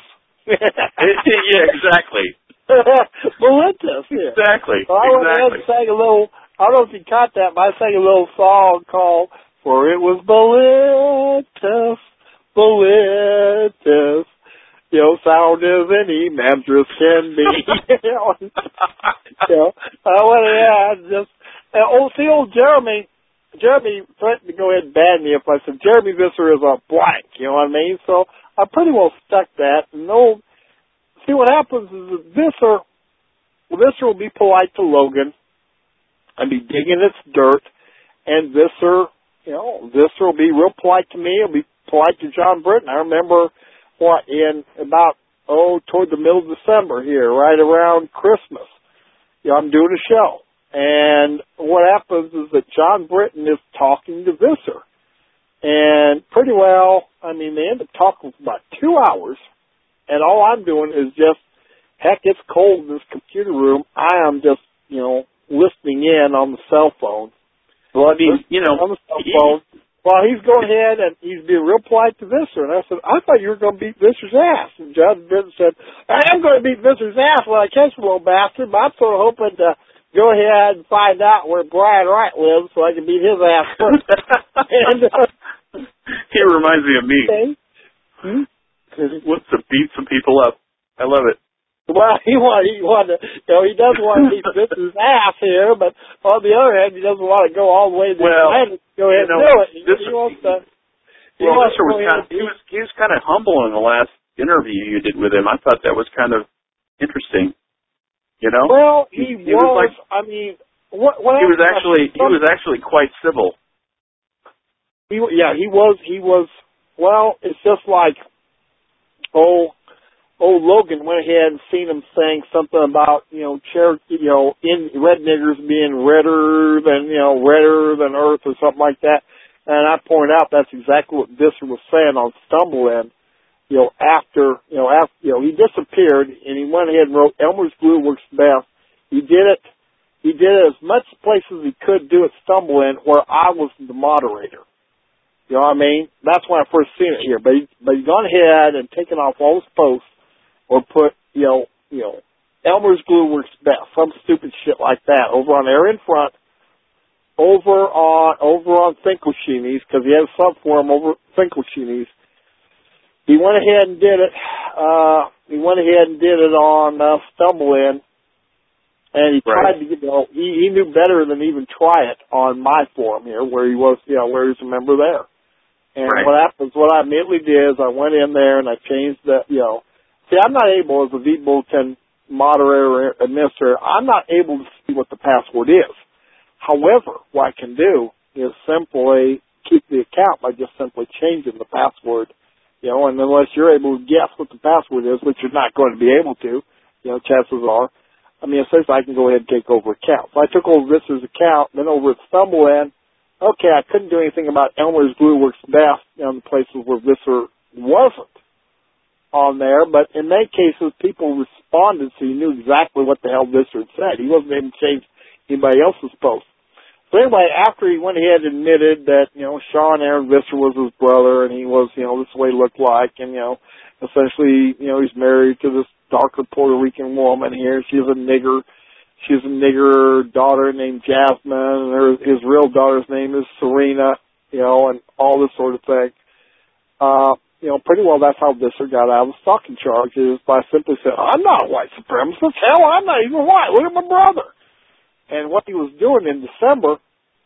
Yeah, exactly. Bilitis. Yeah. Exactly. So I went ahead and exactly. sang a little. I don't know if you caught that, but I sang a little song called "For It Was Bilitis, Bilitis." You know, sound as any mattress can be. you know, you know, I went ahead and just. Uh, oh, see, old Jeremy. Jeremy threatened to go ahead and ban me if I said Jeremy Visser is a blank. You know what I mean? So I pretty well stuck that. And old, see what happens is that Visser, Visser will be polite to Logan and be digging its dirt, and Visser, you know, Visser will be real polite to me. He'll be polite to John Britton. I remember what in about oh toward the middle of December here, right around Christmas. You know, I'm doing a show. And what happens is that John Britton is talking to Visser. And pretty well, I mean, they end up talking for about two hours, and all I'm doing is just, heck, it's cold in this computer room. I am just, you know, listening in on the cell phone. Well, I mean, you know, on the cell phone. Well, he's going ahead and he's being real polite to Visser. And I said, I thought you were going to beat Visser's ass. And John Benton said, I am going to beat Visser's ass when I catch the little bastard, but I'm sort of hoping to go ahead and find out where Brian Wright lives so I can beat his ass first. and, uh, he reminds me of me. Okay. Hmm? Wants to beat some people up. I love it. Well, he wanted, he wanted to, you know, he does want to beat Visser's ass here, but on the other hand, he doesn't want to go all the way to the well, Atlantic to go ahead you know, and do it. He, this, he wants to. He well, wants Visser to was kind of, he was he was kind of humble in the last interview you did with him. I thought that was kind of interesting. You know? Well, he, he, he was. was like, I mean, what? what he was actually he was actually quite civil. He, yeah, he was. He was. Well, it's just like, oh. Old Logan went ahead and seen him saying something about, you know, Cherokee, you know, in red niggers being redder than, you know, redder than earth or something like that. And I pointed out that's exactly what Visser was saying on Stumble In, you know, after, you know, after, you know, he disappeared and he went ahead and wrote Elmer's Glue Works Best. He did it, he did it as much places as he could do at Stumble In where I was the moderator. You know what I mean? That's when I first seen it here. But he, but he gone ahead and taken off all his posts. Or put, you know, you know, Elmer's Glue Works Best, some stupid shit like that, over on Area in Front, over on over on Finkelshini's, because he has a subforum over Finkelshini's. He went ahead and did it. Uh, he went ahead and did it on uh, Stumble In, and he right. tried to, you know, he, he knew better than even try it on my forum here, where he was, you know, where he was a member there. And right. what happens? What I immediately did is I went in there and I changed the, you know. See, I'm not able, as a vBulletin moderator or administrator, I'm not able to see what the password is. However, what I can do is simply keep the account by just simply changing the password, you know, and unless you're able to guess what the password is, which you're not going to be able to, you know, chances are, I mean, essentially I can go ahead and take over account. So I took over Visser's account, then over at Stumble In, okay, I couldn't do anything about Elmer's Glue Works Best, you know, in the places where Visser wasn't on there, but in many cases, people responded, so you knew exactly what the hell Visser had said. He wasn't able to change anybody else's post. So anyway, after he went ahead and admitted that, you know, Sean Aaron Visser was his brother, and he was, you know, this is what he looked like, and, you know, essentially, you know, he's married to this darker Puerto Rican woman here. She's a nigger. She's a nigger daughter named Jasmine, and her, his real daughter's name is Serena, you know, and all this sort of thing. Uh, You know, pretty well that's how Visser got out of the stalking charges by simply saying, I'm not a white supremacist. Hell, I'm not even white. Look at my brother. And what he was doing in December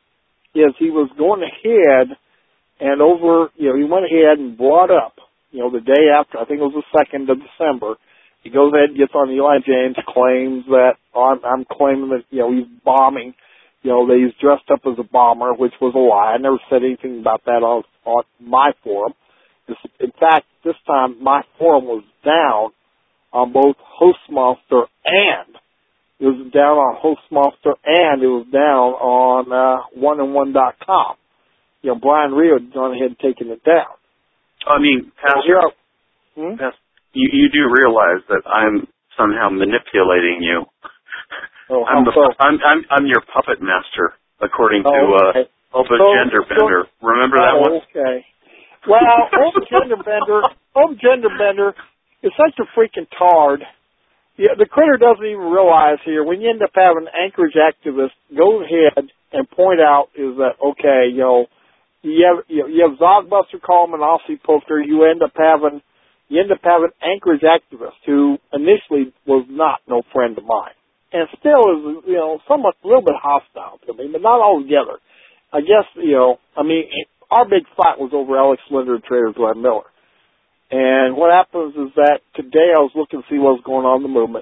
is he was going ahead and over, you know, he went ahead and brought up, you know, the day after, I think it was the second of December, he goes ahead and gets on Eli James, claims that, oh, I'm, I'm claiming that, you know, he's bombing, you know, that he's dressed up as a bomber, which was a lie. I never said anything about that on, on my forum. In fact, this time my forum was down on both Hostmaster and it was down on Hostmaster and it was down on uh, one and one dot com. You know, Brian Rio had gone ahead and taken it down. I mean, Pastor, hmm? Pastor you, you do realize that I'm somehow manipulating you. Oh, I'm, the, so? I'm I'm I'm your puppet master, according oh, to okay. uh, Oba so, Genderbender. So, Remember oh, that one? Okay. Well, Old Genderbender, Old Genderbender is such a freaking tard. Yeah, the critter doesn't even realize here, when you end up having an Anchorage activist go ahead and point out is that, okay, you know, you have, you, know, you have Zogbuster Coleman, Aussie Poker, you end up having, you end up having Anchorage activist who initially was not no friend of mine. And still is, you know, somewhat, a little bit hostile to me, but not altogether. I guess, you know, I mean, our big fight was over Alex Linder and Trader Glenn Miller. And what happens is that today I was looking to see what was going on in the movement.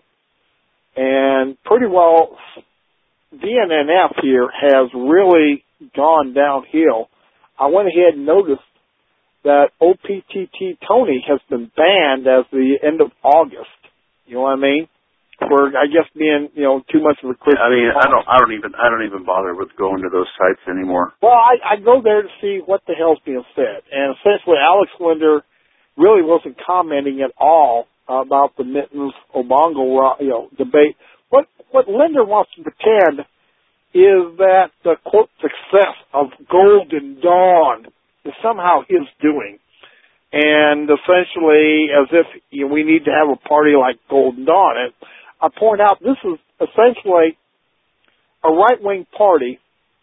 And pretty well, D N N F here has really gone downhill. I went ahead and noticed that O P T T Tony has been banned as the end of August. You know what I mean? for, I guess, being, you know, too much of a Christian. I mean, I don't, I don't even, I don't even bother with going to those sites anymore. Well, I, I go there to see what the hell's being said, and essentially, Alex Linder really wasn't commenting at all about the Mittens Obongo, you know, debate. What what Linder wants to pretend is that the quote success of Golden Dawn is somehow his doing. And essentially, as if you know, we need to have a party like Golden Dawn. And I point out this is essentially a right-wing party,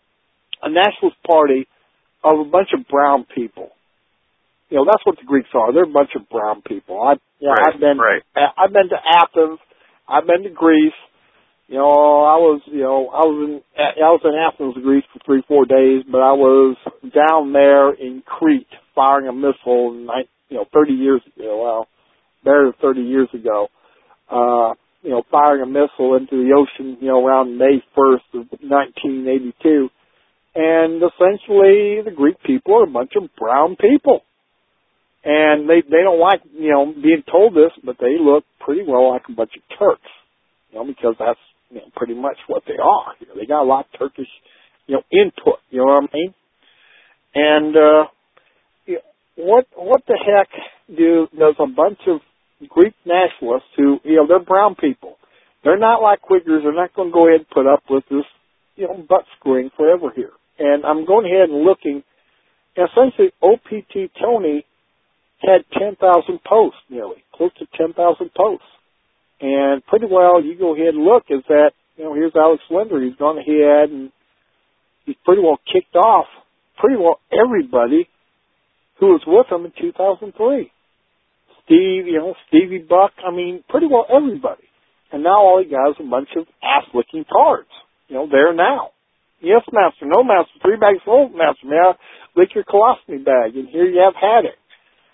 a nationalist party of a bunch of brown people. You know, that's what the Greeks are. They're a bunch of brown people. I, you know, right, I've been, right. I've been to Athens. I've been to Greece. You know, I was, you know, I was in, I was in Athens, Greece for three, four days, but I was down there in Crete firing a missile, in, you know, thirty years ago. Well, better than thirty years ago. Uh, you know, firing a missile into the ocean, you know, around May first of nineteen eighty-two. And essentially, the Greek people are a bunch of brown people. And they, they don't like, you know, being told this, but they look pretty well like a bunch of Turks. You know, because that's, you know, pretty much what they are. You know, they got a lot of Turkish, you know, input. You know what I mean? And uh, you know, what what the heck do does a bunch of Greek nationalists who, you know, they're brown people. They're not like Quakers. They're not going to go ahead and put up with this, you know, butt screwing forever here. And I'm going ahead and looking. And essentially, O P T Tony had ten thousand posts, nearly close to ten thousand posts. And pretty well, you go ahead and look, is that, you know, here's Alex Linder. He's gone ahead and he's pretty well kicked off pretty well everybody who was with him in two thousand three. Steve, you know, Stevie Buck, I mean, pretty well everybody. And now all he got is a bunch of ass-licking cards, you know, there now. Yes, master, no, master, three bags full, master, may I lick your colostomy bag? And here you have had it.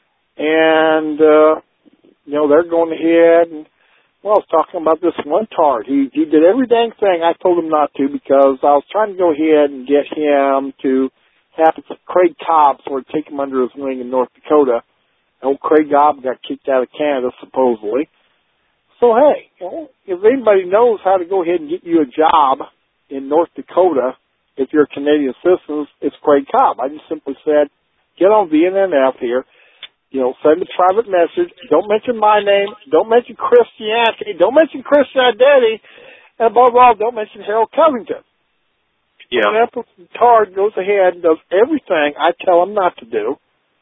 And, uh, you know, they're going ahead and, well, I was talking about this one tard. He he did every dang thing I told him not to because I was trying to go ahead and get him to have Craig Cobb sort of take him under his wing in North Dakota. Old Craig Cobb got kicked out of Canada, supposedly. So, hey, you know, if anybody knows how to go ahead and get you a job in North Dakota, if you're a Canadian citizen, it's Craig Cobb. I just simply said, get on V N N F here. You know, send a private message. Don't mention my name. Don't mention Christianity. Don't mention Christian identity. And above all, don't mention Harold Covington. Yeah. And Tard goes ahead and does everything I tell him not to do.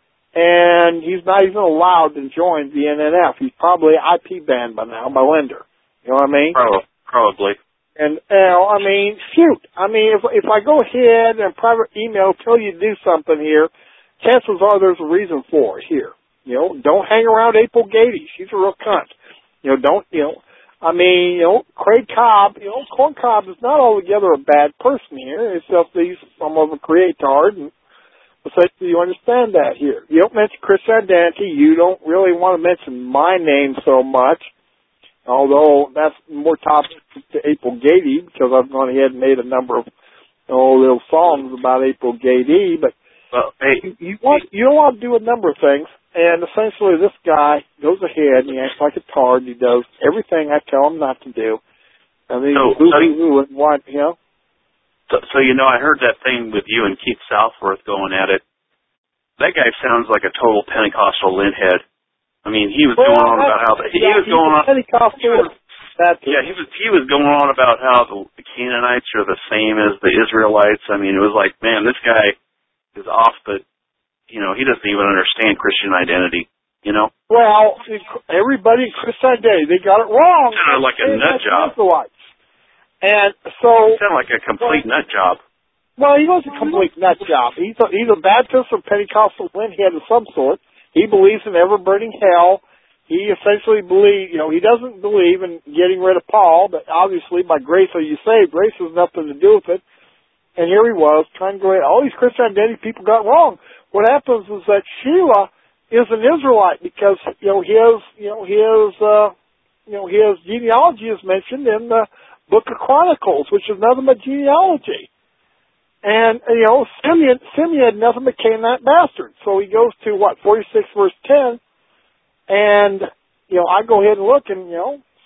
And he's not even allowed to join V N N F. He's probably I P banned by now by Linder. You know what I mean? Probably. And, you know, I mean, shoot. I mean, if if I go ahead and private email tell you to do something here, chances are there's a reason for it here. You know, don't hang around April Gady. She's a real cunt. You know, don't, you know, I mean, you know, Craig Cobb, you know, Corn Cobb is not altogether a bad person here. It's just that he's some of a creator, and essentially you understand that here. You don't mention Christian identity. You don't really want to mention my name so much, although that's more topic to April Gady because I've gone ahead and made a number of, you know, little songs about April Gady, but well, hey, you, you want, you don't want to do a number of things. And essentially, this guy goes ahead and he acts like a tard. He does everything I tell him not to do. And then so, he's boo-hoo-hoo and what, you know? So, so, you know, I heard that thing with you and Keith Southworth going at it. That guy sounds like a total Pentecostal linthead. I mean, he was well, going on about how the, he yeah, was going on. Pentecostal. He was, that's yeah, he was he was going on about how the, the Canaanites are the same as the Israelites. I mean, it was like, man, this guy is off the. You know, he doesn't even understand Christian identity, you know? Well, everybody in Christian identity, they got it wrong. It sounded like a nut job. And so... It sounded like a complete well, nut job. Well, he was a complete nut job. He's a, he's a Baptist or Pentecostal linthead of some sort. He believes in ever-burning hell. He essentially believes, you know, he doesn't believe in getting rid of Paul, but obviously by grace are you saved. Grace has nothing to do with it. And here he was trying to go ahead. All these Christian identity people got wrong. What happens is that Sheila is an Israelite because, you know, his, you know, his, uh, you know, his genealogy is mentioned in the Book of Chronicles, which is nothing but genealogy. And, you know, Simeon, Simeon had nothing but Canaanite bastard. So he goes to, what, forty-six verse ten. And, you know, I go ahead and look and, you know,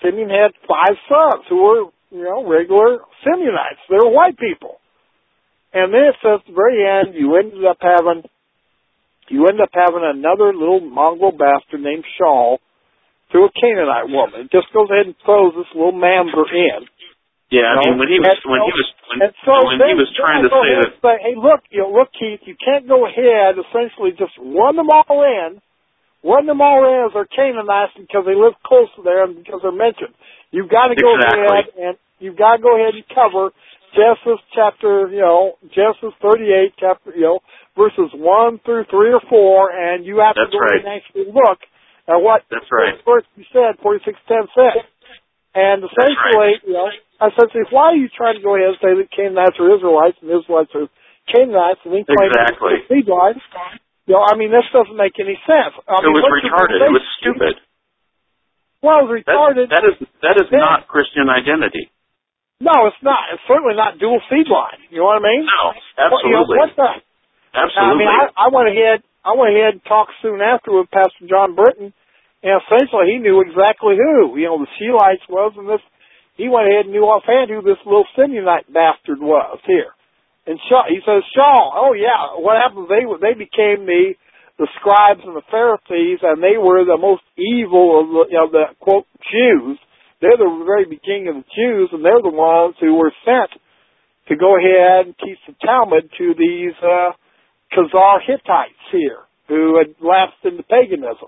Simeon had five sons who were, you know, regular Simeonites. They were white people. And then it says at the very end, you ended up having, you ended up having another little mongrel bastard named Shaul through a Canaanite woman. It just goes ahead and throws this little mamzer in. Yeah, I mean, when he was, when he was, when, so when he was trying to say that, say, hey, look, you know, look, Keith, you can't go ahead, essentially just run them all in, run them all in as they're Canaanites because they live close to there and because they're mentioned. You've got to go exactly. ahead and you've got to go ahead and cover Genesis chapter, you know, Genesis thirty-eight, chapter, you know, verses one through three or four, and you have That's to go right. ahead and actually look at what That's right. first you said, forty-six ten said. And essentially, right. you know, essentially, why are you trying to go ahead and say that Canaanites are Israelites and Israelites are Canaanites and then claim exactly. to be God? You know, I mean, this doesn't make any sense. I it mean, was retarded. It was stupid. Well, it was retarded. That, that is that is yeah. not Christian identity. No, it's not. It's certainly not dual seed line. You know what I mean? No, Well, absolutely. you know, what the? Absolutely. I mean, I, I went ahead. I went ahead and talked soon after with Pastor John Burton, and essentially he knew exactly who. You know, the Shelites was, and this. He went ahead and knew offhand who this little Simeonite bastard was here. And Shaul, he says, Shaul, oh yeah, what happened? They they became the the scribes and the Pharisees, and they were the most evil of the, you know, the quote Jews. They're the very beginning of the Jews, and they're the ones who were sent to go ahead and teach the Talmud to these uh, Khazar Hittites here, who had lapsed into paganism.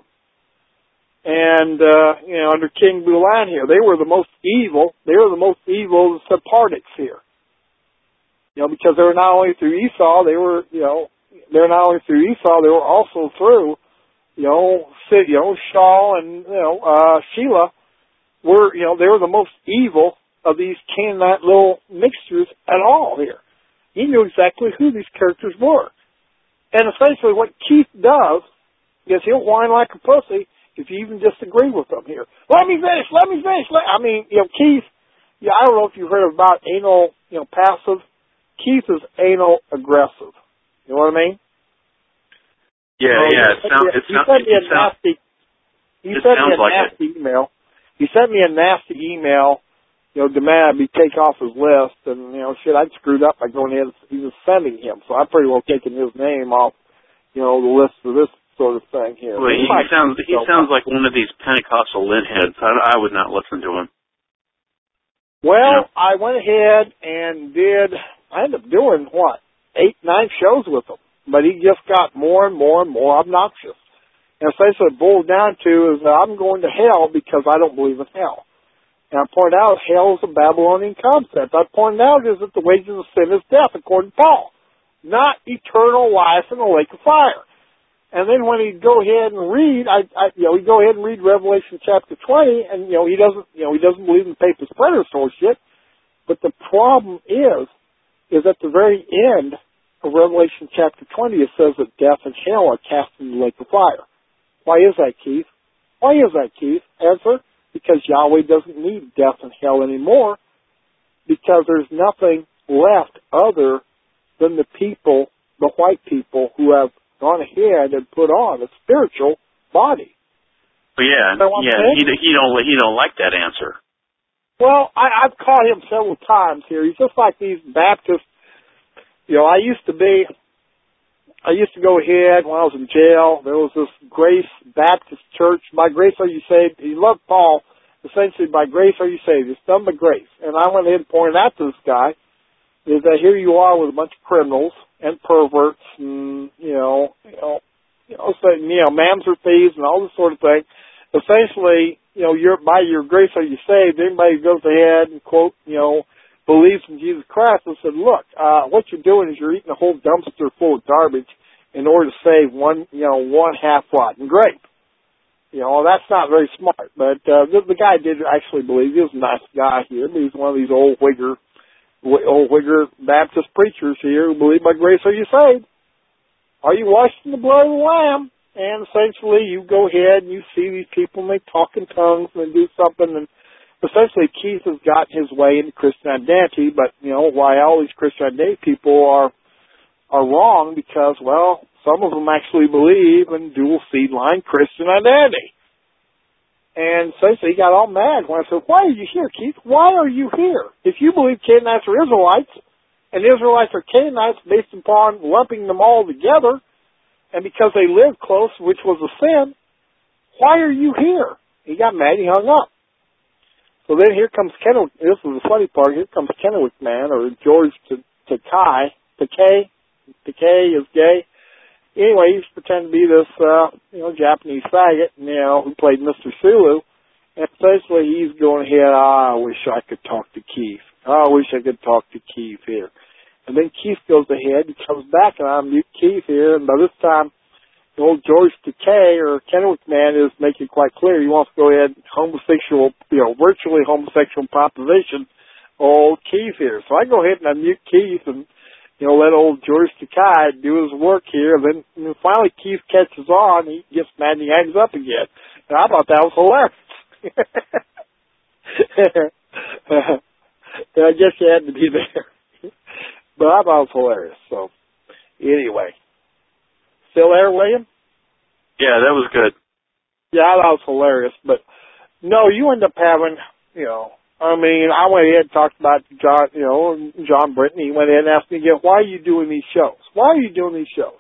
And, uh, you know, under King Bulan here, they were the most evil. They were the most evil of the Sephardics here. You know, because they were not only through Esau, they were, you know, they were not only through Esau, they were also through, you know, Sid, you know, Shaul and, you know, uh, Sheila were, you know, they were the most evil of these Canaanite little mixtures at all here. He knew exactly who these characters were. And essentially what Keith does is he'll whine like a pussy if you even disagree with them here. Let me finish, let me finish. Let, I mean, you know, Keith, yeah, I don't know if you've heard about anal, you know, passive. Keith is anal aggressive. You know what I mean? Yeah, so yeah. It sounds, it he sounds, sent me a it sounds, nasty, he it sent me a like nasty it. email. He sent me a nasty email, you know, demanding I be taken off his list. And, you know, shit, I'd screwed up by going in. He was sending him. So I'm pretty well taking his name off, you know, the list for this sort of thing here. Well, he, he sounds he so, sounds like one of these Pentecostal lintheads. I, I would not listen to him. Well, yeah. I went ahead and did, I ended up doing, what, eight, nine shows with him. But he just got more and more and more obnoxious. And essentially what it boiled down to is that I'm going to hell because I don't believe in hell. And I pointed out hell is a Babylonian concept. I pointed out is that the wages of sin is death, according to Paul, not eternal life in the lake of fire. And then when he'd go ahead and read, I, I, you know, he'd go ahead and read Revelation chapter twenty, and you know, he doesn't, you know, he doesn't believe in papist preterist or shit. But the problem is, is at the very end of Revelation chapter twenty, it says that death and hell are cast in the lake of fire. Why is that, Keith? Why is that, Keith? Answer: because Yahweh doesn't need death and hell anymore, because there's nothing left other than the people, the white people, who have gone ahead and put on a spiritual body. Well, yeah, yeah. He he don't he don't like that answer. Well, I, I've caught him several times here. He's just like these Baptists. You know, I used to be, I used to go ahead when I was in jail. There was this Grace Baptist Church. By grace are you saved. He loved Paul. Essentially, by grace are you saved. It's done by grace. And I went ahead and pointed out to this guy is that here you are with a bunch of criminals and perverts and, you know, you know, you know, so, you know, mamzer thieves and all this sort of thing. Essentially, you know, you're, by your grace are you saved. Anybody who goes ahead and, quote, you know, believes in Jesus Christ and said, look, uh, what you're doing is you're eating a whole dumpster full of garbage in order to save one, you know, one half-rotten grape. You know, that's not very smart. But uh, the, the guy did actually believe. He was a nice guy here. He was one of these old Whigger old Whigger Baptist preachers here who believe by grace are you saved. Are you washed in the blood of the Lamb? And essentially you go ahead and you see these people and they talk in tongues and they do something, and essentially Keith has gotten his way into Christian identity, but you know, why all these Christian identity people are are wrong because, well, some of them actually believe in dual seed line Christian identity. And so, so he got all mad when I said, why are you here, Keith? Why are you here? If you believe Canaanites are Israelites, and Israelites are Canaanites based upon lumping them all together, and because they lived close, which was a sin, why are you here? He got mad, he hung up. So then here comes Kennewick. This is the funny part. Here comes Kennewick man, or George Takei. Takei. Takei is gay. Anyway, he's pretending to be this, uh, you know, Japanese faggot, you know, who played Mister Sulu. And basically he's going ahead, oh, I wish I could talk to Keith. Oh, I wish I could talk to Keith here. And then Keith goes ahead, he comes back, and I mute Keith here, and by this time, the old George Takei, or Kennewick man, is making quite clear he wants to go ahead homosexual, you know, virtually homosexual proposition old Keith here. So I go ahead and unmute Keith and, you know, let old George Takei do his work here. Then and then finally Keith catches on, he gets mad and he hangs up again. And I thought that was hilarious. And I guess you had to be there. But I thought it was hilarious. So anyway. Still there, William? Yeah, that was good. Yeah, I thought it was hilarious. But, no, you end up having, you know, I mean, I went ahead and talked about John, you know, John Britton. He went ahead and asked me again, why are you doing these shows? Why are you doing these shows?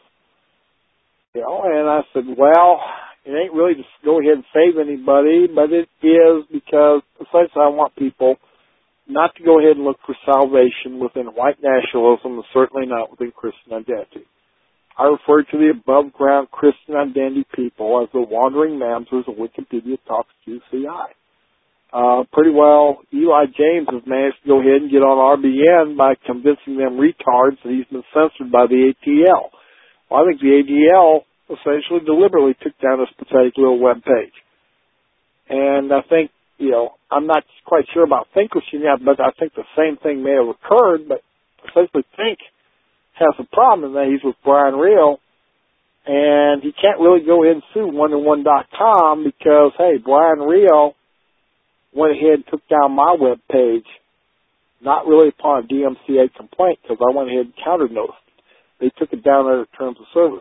You know, and I said, well, it ain't really to go ahead and save anybody, but it is because essentially I want people not to go ahead and look for salvation within white nationalism and certainly not within Christian identity. I refer to the above-ground Christian identity people as the wandering mamsers of Wikipedia Talks Q C I. Uh, pretty well, Eli James has managed to go ahead and get on R B N by convincing them retards that he's been censored by the A T L. Well, I think the A D L essentially deliberately took down this pathetic little web page. And I think, you know, I'm not quite sure about Finkelstein yet, but I think the same thing may have occurred, but essentially Fink has a problem in that he's with Brian Real, and he can't really go ahead and sue one to one dot com because, hey, Brian Real went ahead and took down my web page, not really upon a D M C A complaint, because I went ahead and counter-noticed. They took it down under terms of service.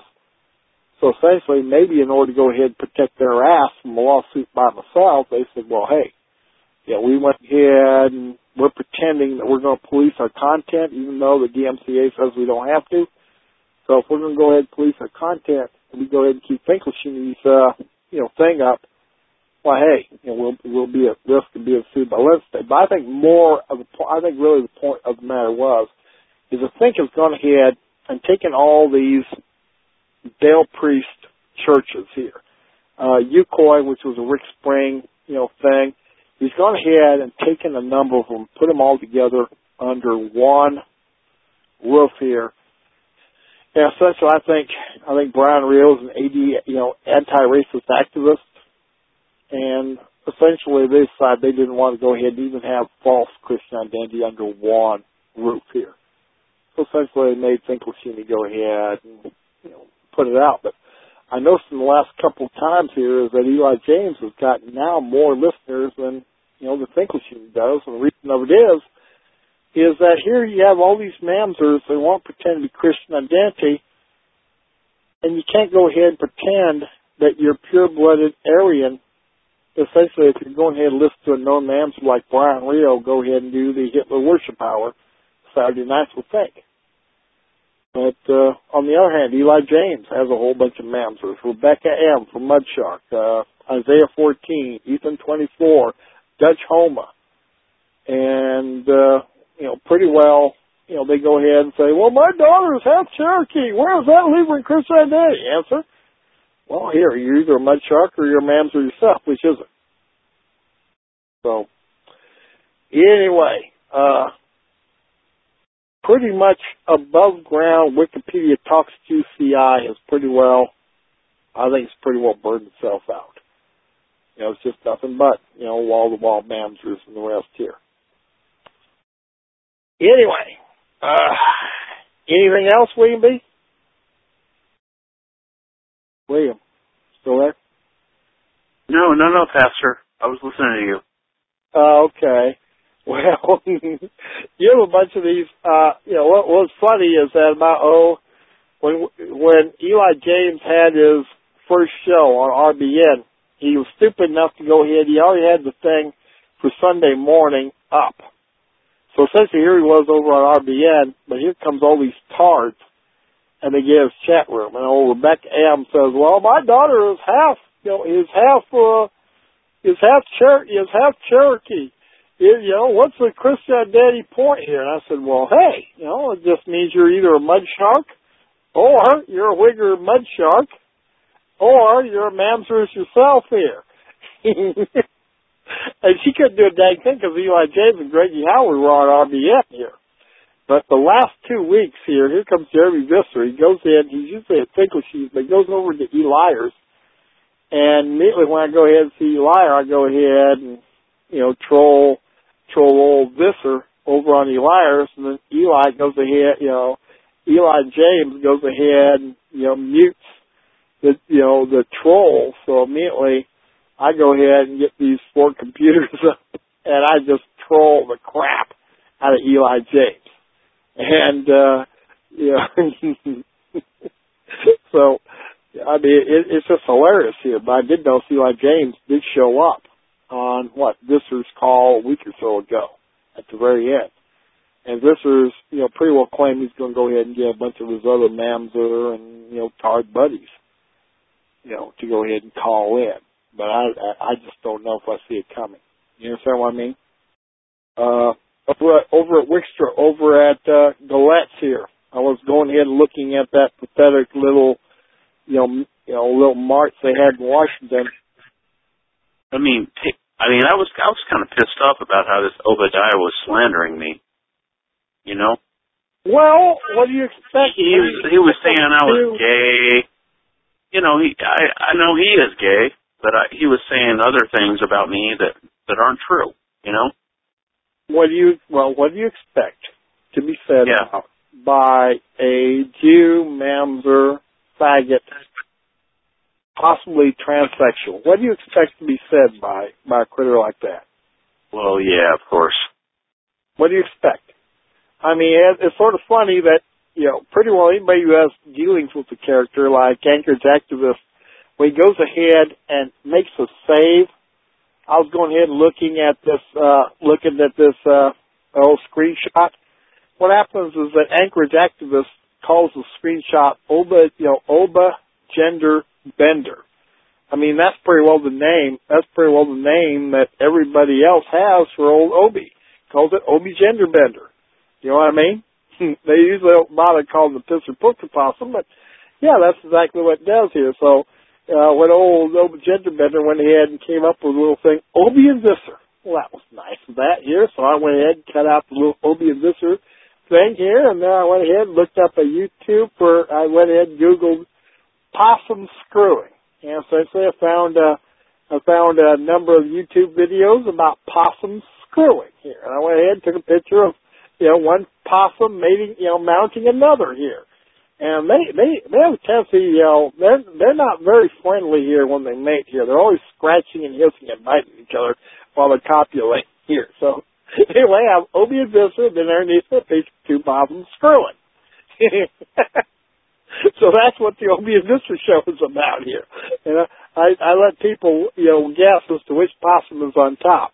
So essentially, maybe in order to go ahead and protect their ass from a lawsuit by myself, they said, well, hey, yeah, we went ahead and we're pretending that we're going to police our content, even though the D M C A says we don't have to. So if we're going to go ahead and police our content, and we go ahead and keep Finkelstein's, uh, you know, thing up, well, hey, you know, we'll we'll be at risk of being sued by Lindsay. But I think more of the po- I think really the point of the matter was is that Fink has gone ahead and taken all these Baal priest churches here, uh, Ukoi, which was a Rick Spring, you know, thing. He's gone ahead and taken a number of them, put them all together under one roof here. And essentially, I think I think Brian Real is an A D, you know, anti-racist activist, and essentially they decided they didn't want to go ahead and even have false Christian identity under one roof here. So essentially, they made Finkelstein go ahead and, you know, put it out. But I noticed in the last couple of times here is that Eli James has gotten now more listeners than, you know, the Finkelstein does. And the reason of it is, is that here you have all these mamsers that won't pretend to be Christian identity, and you can't go ahead and pretend that you're pure-blooded Aryan. Essentially, if you're going ahead and listen to a known mamser like Brian Rio, go ahead and do the Hitler Worship Hour Saturday nights with Fink. But uh, on the other hand, Eli James has a whole bunch of mamsers. Rebecca M. from Mudshark, uh, Isaiah fourteen, Ethan twenty-four, Dutch Homa. And, uh, you know, pretty well, you know, they go ahead and say, well, my daughter is half Cherokee. Where does that leave her in Christian identity? Answer, well, here, you're either a Mudshark or you're a mamser yourself. Which is it? So, anyway, uh, pretty much above ground Wikipedia Talks Q C I has pretty well, I think it's pretty well burned itself out. You know, it's just nothing but, you know, wall-to-wall mamsers and the rest here. Anyway, uh, anything else, William B? William, still there? No, no, no, Pastor. I was listening to you. Uh, okay. Well, you have a bunch of these, uh, you know, what was funny is that about, oh, when, when Eli James had his first show on R B N, he was stupid enough to go ahead. He already had the thing for Sunday morning up. So essentially here he was over on R B N, but here comes all these tards, and they get his chat room. And old Rebecca M says, well, my daughter is half, you know, is half, uh, is half Cherokee, is half Cherokee. Is, you know, what's the Christian Daddy point here? And I said, well, hey, you know, it just means you're either a mud shark, or you're a Wigger mud shark, or you're a mamzerous yourself here. And she couldn't do a dang thing because Eli James and Greggy Howard were on R B N here. But the last two weeks here, here comes Jeremy Visser. He goes in, he's usually at Finkelstein, but he goes over to Eli's. And immediately when I go ahead and see Eli, I go ahead and, you know, troll, troll old Visser over on Eli's. And then Eli goes ahead, you know, Eli James goes ahead and, you know, mutes the, you know, the troll. So immediately I go ahead and get these four computers up, and I just troll the crap out of Eli James. And, uh, you know, so, I mean, it, it's just hilarious here. But I did know Eli James did show up on, what, Visser's call a week or so ago at the very end. And Visser's, you know, pretty well claimed he's going to go ahead and get a bunch of his other Mamzer and, you know, Tard buddies, you know, to go ahead and call in. But I, I just don't know if I see it coming. You understand what I mean? Uh, over at, over at Wickstra, over at, uh, Galette's here. I was going ahead and looking at that pathetic little, you know, you know, little march they had in Washington. I mean, I mean, I was, I was kind of pissed off about how this Obadiah was slandering me. You know? Well, what do you expect? He was, he was saying I was gay. You know, he, I, I know he is gay. But I, he was saying other things about me that, that aren't true, you know? What do you, well, what do you expect to be said yeah. about by a Jew, mamzer, faggot, possibly transsexual? What do you expect to be said by, by a critter like that? Well, yeah, of course. What do you expect? I mean, it, it's sort of funny that, you know, pretty well anybody who has dealings with the character, like Anchorage Activist, when he goes ahead and makes a save, I was going ahead and looking at this, uh, looking at this, uh, old screenshot. What happens is that Anchorage Activist calls the screenshot Oba, you know, Oba Gender Bender. I mean, that's pretty well the name, that's pretty well the name that everybody else has for old Obi. Calls it Obi Gender Bender. You know what I mean? They usually don't bother calling the Pisser Pooker Possum, but yeah, that's exactly what it does here. So, Uh, when old Obi Genderbender went ahead and came up with a little thing, Obi and Visser. Well, that was nice of that here, so I went ahead and cut out the little Obi and Visser thing here, and then I went ahead and looked up a YouTube for, I went ahead and Googled possum screwing. And so I found, uh, I found a number of YouTube videos about possum screwing here. And I went ahead and took a picture of, you know, one possum mating, you know, mounting another here. And they, they, they have a tendency, you know, they're, they're not very friendly here when they mate here. They're always scratching and hissing and biting each other while they copulate here. So, anyway, I have Obi and Visser, then underneath the picture two possums screwing. So that's what the Obi and Visser show is about here. And I, I let people, you know, guess as to which possum is on top.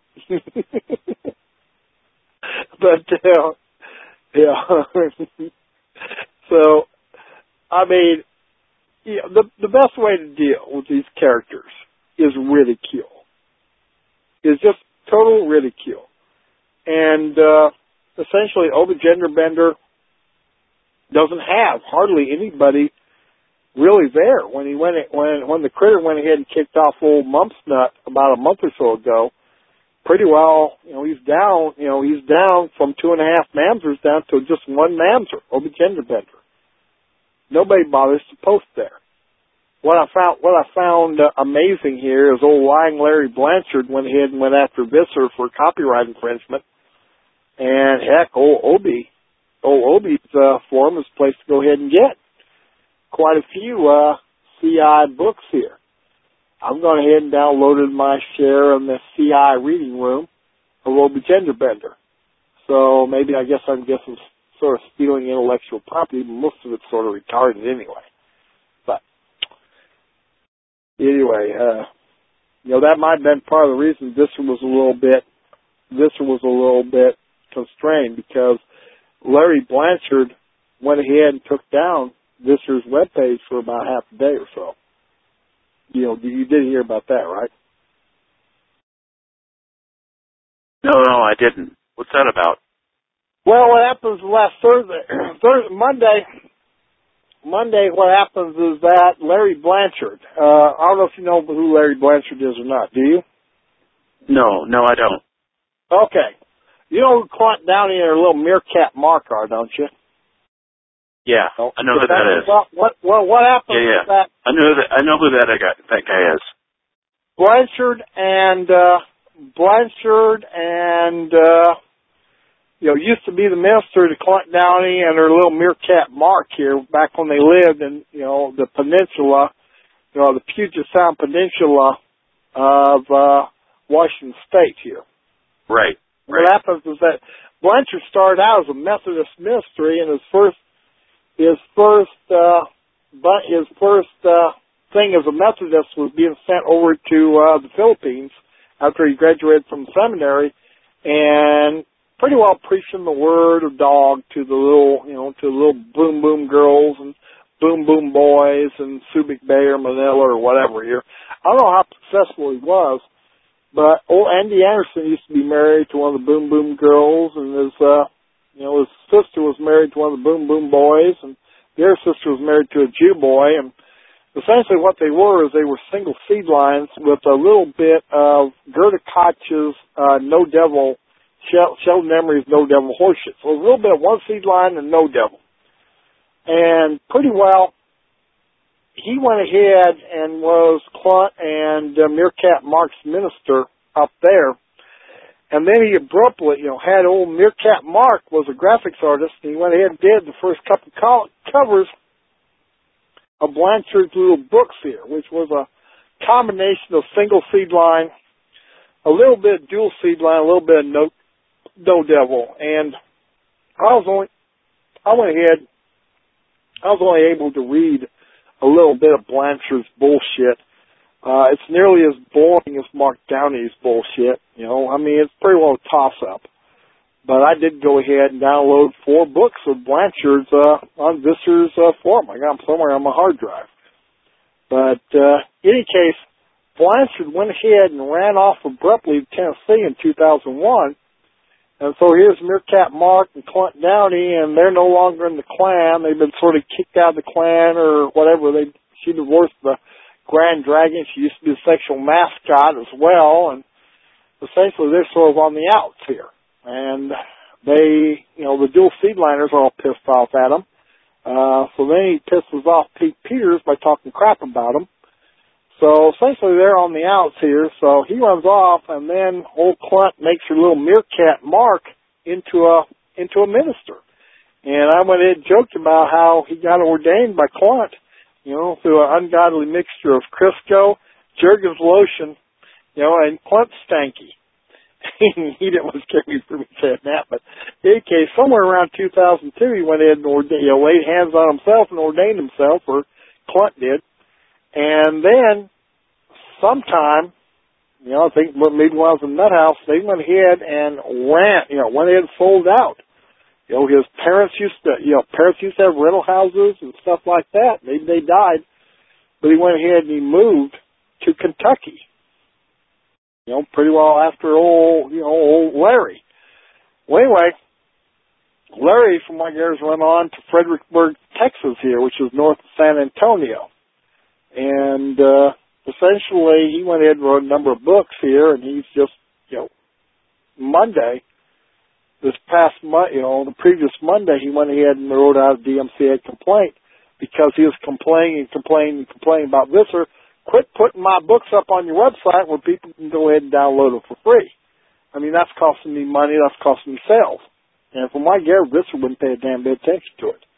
But, uh, yeah. So, I mean, you know, the the best way to deal with these characters is ridicule. Is just total ridicule. And uh, essentially, Obi Genderbender doesn't have hardly anybody really there. When he went when when the critter went ahead and kicked off old Mumpsnut about a month or so ago, pretty well, you know, he's down. You know, he's down from two and a half mamzers down to just one mamzer, Obi Genderbender. Nobody bothers to post there. What I found, what I found uh, amazing here is old lying Larry Blanchard went ahead and went after Visser for copyright infringement. And heck, old Obi, old Obi's uh, forum is a place to go ahead and get quite a few uh, C I books here. I've gone ahead and downloaded my share in the C I reading room of Obi Genderbender. So maybe I guess I'm guessing sort of stealing intellectual property, but most of it's sort of retarded anyway. But anyway, uh, you know, that might have been part of the reason Visser was a little bit, Visser was a little bit constrained, because Larry Blanchard went ahead and took down Visser's webpage for about half a day or so. You know, you did hear about that, right? No, no, I didn't. What's that about? Well, what happens last Thursday, Thursday, Monday, Monday, what happens is that Larry Blanchard, uh, I don't know if you know who Larry Blanchard is or not, do you? No, no, I don't. Okay. You know who Clint Downey and her little meerkat Mark are, don't you? Yeah, I know who that is. Well, what, well, what happens yeah, yeah. is that I know that I know who that guy that guy is. Blanchard and uh, Blanchard and uh, you know used to be the minister to Clint Downey and her little meerkat Mark here back when they lived in you know the peninsula, you know the Puget Sound Peninsula of uh, Washington State here. Right. What right. happens is that Blanchard started out as a Methodist ministry, and his first his first uh, but his first uh, thing as a Methodist was being sent over to uh, the Philippines after he graduated from seminary, and pretty well preaching the word of dog to the little, you know, to the little boom boom girls and boom boom boys and Subic Bay or Manila or whatever here. I don't know how successful he was, but old Andy Anderson used to be married to one of the boom boom girls, and his, uh, you know, his sister was married to one of the boom boom boys, and the other sister was married to a Jew boy, and essentially what they were is they were single seed lines with a little bit of Gerda Koch's uh, No Devil, Shel- Sheldon Emery's No Devil horseshit. So a little bit of one seed line and No Devil. And pretty well, he went ahead and was Clunt and uh, Meerkat Mark's minister up there. And then he abruptly, you know, had old Meerkat Mark was a graphics artist, and he went ahead and did the first couple co- covers of Blanchard's little books here, which was a combination of single seed line, a little bit of dual seed line, a little bit of no, no devil. And I was only, I went ahead, I was only able to read a little bit of Blanchard's bullshit. Uh, it's nearly as boring as Mark Downey's bullshit, you know. I mean, it's pretty well a toss-up. But I did go ahead and download four books of Blanchard's uh, on Visser's uh, forum. I got them somewhere on my hard drive. But uh, in any case, Blanchard went ahead and ran off abruptly to Tennessee in two thousand one. And so here's Meerkat Mark and Clint Downey, and they're no longer in the Klan. They've been sort of kicked out of the Klan or whatever. They She divorced the Grand Dragon. She used to be the sexual mascot as well, and essentially they're sort of on the outs here. And they, you know, the dual seedliners are all pissed off at him. Uh, so then he pisses off Pete Peters by talking crap about him. So essentially they're on the outs here. So he runs off, and then old Clint makes her little meerkat Mark into a into a minister. And I went in and joked about how he got ordained by Clint, you know, through an ungodly mixture of Crisco, Jergens lotion, you know, and Clint Stanky. He didn't want to scare me for me saying that, but in any case, somewhere around two thousand two, he went in and ordained, you know, laid hands on himself and ordained himself, or Clint did. And then, sometime, you know, I think maybe when I was in Nut House, they went ahead and ran, you know, went ahead and sold out. You know, his parents used to, you know, parents used to have rental houses and stuff like that. Maybe they died, but he went ahead and he moved to Kentucky. You know, pretty well after old, you know, old Larry. Well, anyway, Larry, from my years, went on to Fredericksburg, Texas here, which is north of San Antonio. And, uh, essentially, he went ahead and wrote a number of books here, and he's just, you know, Monday, this past month, you know, the previous Monday, he went ahead and wrote out a D M C A complaint because he was complaining and complaining and complaining about Visser. Quit putting my books up on your website where people can go ahead and download them for free. I mean, that's costing me money. That's costing me sales. And from my guess, Visser wouldn't pay a damn bit of attention to it.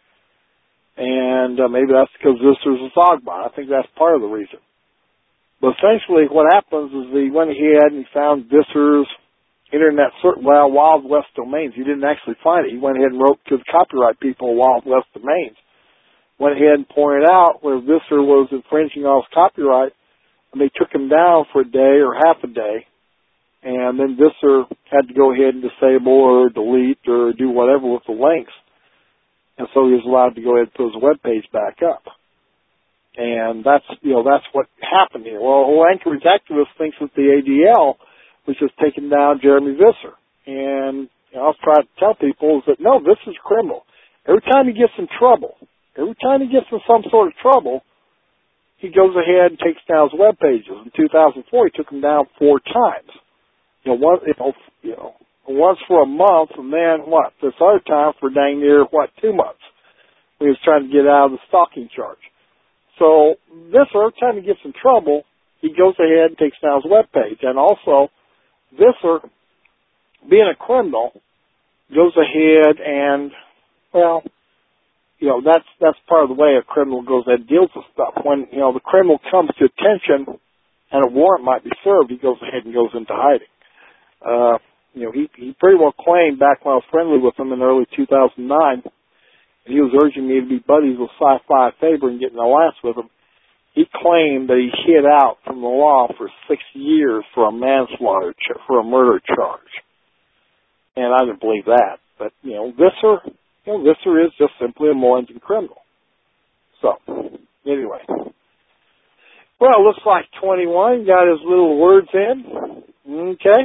And uh, maybe that's because Visser's a Zogbot. I think that's part of the reason. But essentially what happens is he went ahead and he found Visser's Internet, well, Wild West domains. He didn't actually find it. He went ahead and wrote to the copyright people of Wild West domains. Went ahead and pointed out where Visser was infringing on his copyright and they took him down for a day or half a day, and then Visser had to go ahead and disable or delete or do whatever with the links, and so he was allowed to go ahead and put his web page back up. And that's, you know, that's what happened here. Well, Anchorage Activist thinks that the A D L was just taking down Jeremy Visser. And you know, I was trying to tell people is that, no, this is criminal. Every time he gets in trouble, every time he gets in some sort of trouble, he goes ahead and takes down his web pages. In two thousand four, he took them down four times. You know, one, you know, you know, once for a month, and then what? This other time for dang near, what, two months. He was trying to get out of the stalking charge. So this, every time he gets in trouble, he goes ahead and takes down his web page. And also, Visser, being a criminal, goes ahead and, well, you know, that's that's part of the way a criminal goes ahead and deals with stuff. When, you know, the criminal comes to attention and a warrant might be served, he goes ahead and goes into hiding. Uh, you know, he, he pretty well claimed back when I was friendly with him in early two thousand nine, and he was urging me to be buddies with Sci-Fi Faber and get in a lance with him. He claimed that he hid out from the law for six years for a manslaughter, for a murder charge. And I didn't believe that. But, you know, Visser, you know, Visser is just simply a more engine criminal. So, anyway. Well, it looks like twenty-one got his little words in. Okay.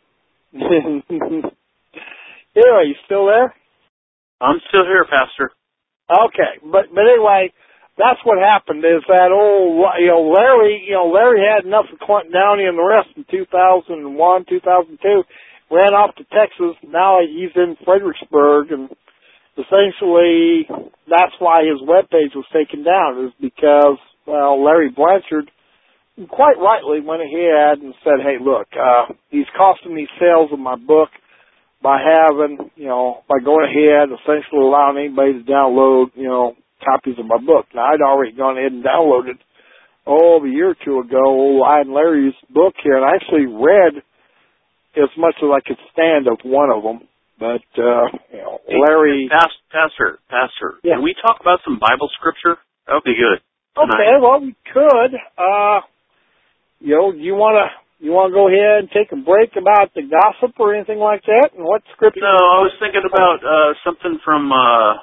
Anyway, you still there? I'm still here, Pastor. Okay, but but anyway, that's what happened. Is that old, you know, Larry? You know, Larry had enough of Clinton Downey and the rest in two thousand one, two thousand two. Ran off to Texas. Now he's in Fredericksburg, and essentially that's why his webpage was taken down. Is because well, Larry Blanchard, quite rightly, went ahead and said, "Hey, look, uh, he's costing me sales of my book." By having, you know, by going ahead, essentially allowing anybody to download, you know, copies of my book. Now, I'd already gone ahead and downloaded, oh, a year or two ago, I and Larry's book here, and I actually read as much as I could stand of one of them. But, uh, you know, Larry... Hey, Pastor, Pastor, yeah. Can we talk about some Bible scripture? That would be good. Okay, tonight. Well, we could. Uh, you know, do you want to... You want to go ahead and take a break about the gossip or anything like that? And what scripture? No, I was thinking about uh, something from uh,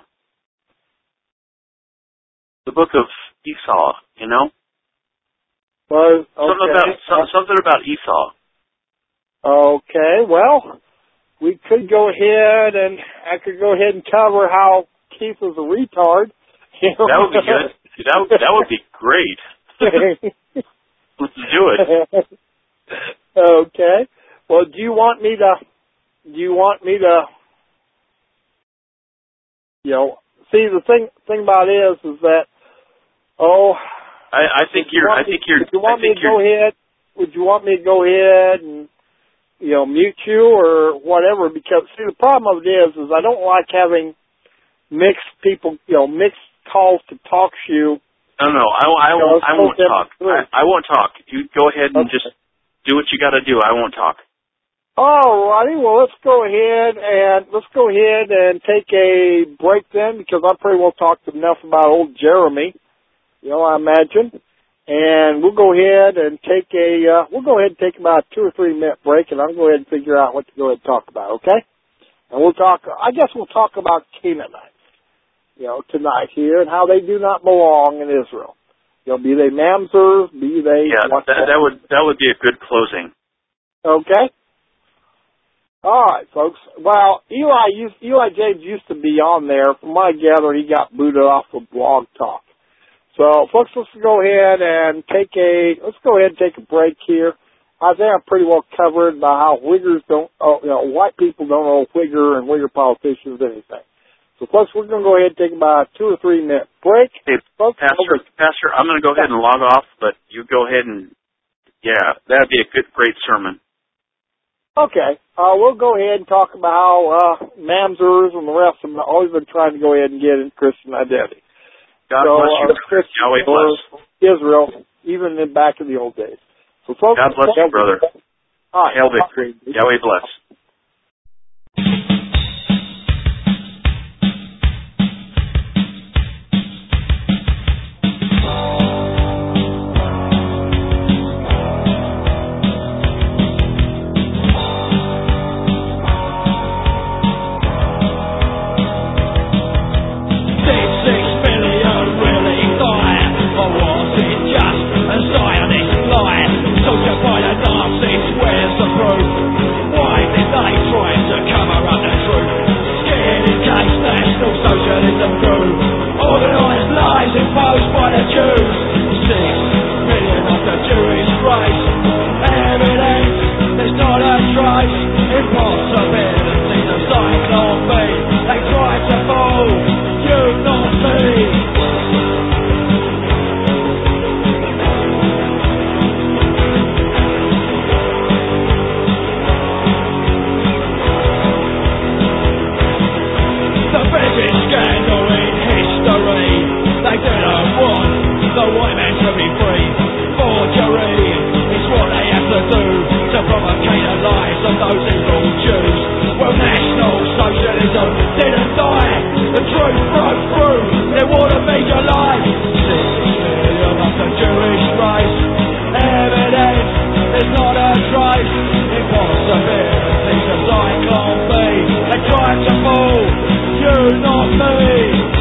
the book of Esau, you know? Well, okay. Something about, some, something about Esau. Okay, well, we could go ahead and I could go ahead and cover how Keith is a retard. You know? That would be good. That would, that would be great. Let's do it. Okay. Well, do you want me to, do you want me to, you know, see, the thing, thing about it is, is that, oh. I, I think you're, you I think you're, would you want I think me to go ahead, would you want me to go ahead and, you know, mute you or whatever? Because, see, the problem of it is, is I don't like having mixed people, you know, mixed calls to talk to you. No, no, I, I, won't, I won't talk. I, I won't talk. You go ahead and okay. just do what you got to do. I won't talk. All righty. Well, let's go ahead and let's go ahead and take a break then, because I pretty well talked enough about old Jeremy. You know, I imagine, and we'll go ahead and take a uh, we'll go ahead and take about a two or three minute break, and I'll go ahead and figure out what to go ahead and talk about. Okay? And we'll talk. I guess we'll talk about Canaanites, you know, tonight here, and how they do not belong in Israel. You know, be they mamzers, be they... Yeah, that, that would that would be a good closing. Okay. All right, folks. Well, Eli used, Eli James used to be on there. From what I gather, he got booted off of Blog Talk. So, folks, let's go ahead and take a let's go ahead and take a break here. I think I'm pretty well covered by how Wiggers don't, oh, you know, white people don't know Wigger and Wigger politicians anything. So, folks, we're going to go ahead and take about a two or three minute break. Hey, folks, Pastor, Pastor, I'm going to go ahead and log off, but you go ahead and, yeah, that would be a good, great sermon. Okay. Uh, we'll go ahead and talk about how uh, mamzers and the rest of them have always been trying to go ahead and get in Christian identity. God so, bless you. Uh, Christian Yahweh bless. Israel, even in back in the old days. So, folks, God bless you, brother. All right. Yahweh, Yahweh bless. biggest scandal in history. They didn't want the white man to be free. Forgery is what they have to do to provocate the lives of those evil Jews. Well, National Socialism didn't die. The truth broke through. They want to be alive. Six million of the Jewish race. Evidence is not a trace. Impossibility the cyclone be. They tried to fool you, not me.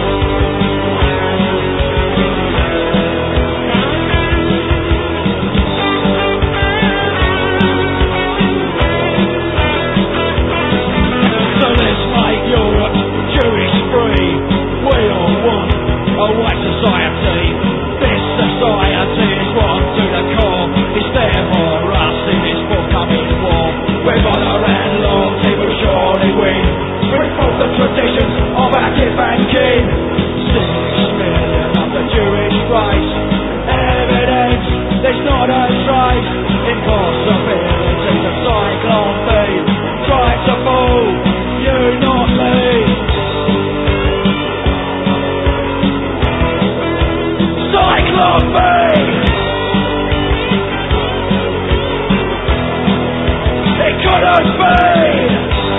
A white society. This society is wrong to the core. It's there for us in this forthcoming war. With honor and laws, it will surely win. Bring forth the traditions of our kith and kin. Six million of the Jewish race. Evidence, there's not a trace. Impossibility the cyclone be. Try to fool you, not me. Cyclone B! It couldn't be!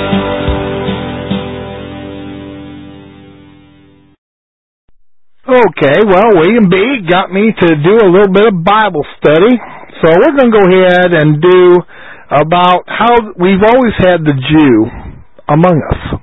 Okay, well, William B. got me to do a little bit of Bible study, so we're going to go ahead and do about how we've always had the Jew among us.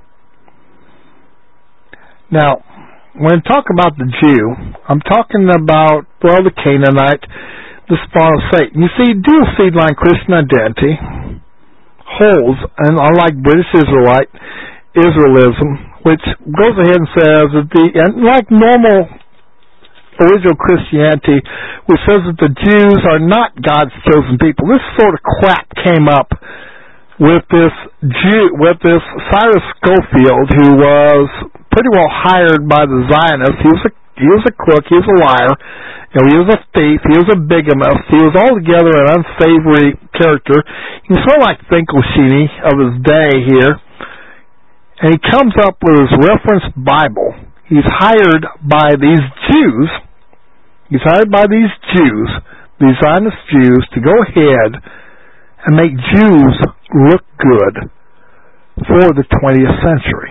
Now, when I talk about the Jew, I'm talking about, well, the Canaanite, the spawn of Satan. You see, dual seed line Christian identity holds, and unlike British Israelite, Israelism, which goes ahead and says that the, and like normal original Christianity, which says that the Jews are not God's chosen people. This sort of crap came up with this Jew, with this Cyrus Schofield, who was pretty well hired by the Zionists. He was a he was a crook. He was a liar. You know, he was a thief. He was a bigamist. He was altogether an unsavory character. He was sort of like Finkelstein of his day here. And he comes up with his reference Bible. He's hired by these Jews. He's hired by these Jews, these Zionist Jews, to go ahead and make Jews look good for the twentieth century.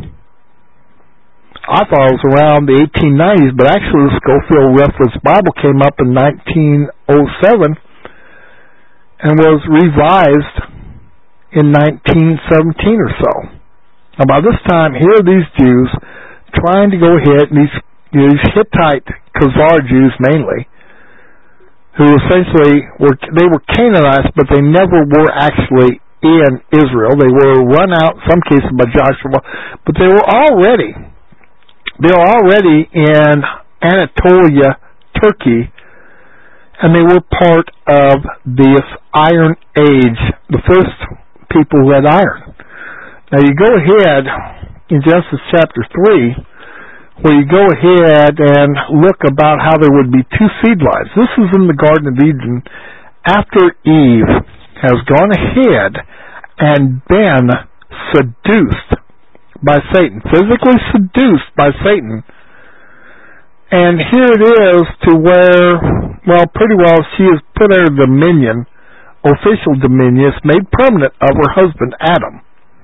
I thought it was around the eighteen nineties, but actually the Schofield Reference Bible came up in nineteen oh seven and was revised in nineteen seventeen or so. Now by this time, here are these Jews trying to go ahead, and these, you know, these Hittite Khazar Jews mainly, who essentially were, they were Canaanites, but they never were actually in Israel. They were run out, in some cases by Joshua, but they were already They were already in Anatolia, Turkey, and they were part of this Iron Age, the first people who had iron. Now you go ahead in Genesis chapter three, where you go ahead and look about how there would be two seed lines. This is in the Garden of Eden after Eve has gone ahead and been seduced by Satan, physically seduced by Satan. And here it is to where, well, pretty well she is put under dominion, official dominion, is made permanent of her husband, Adam.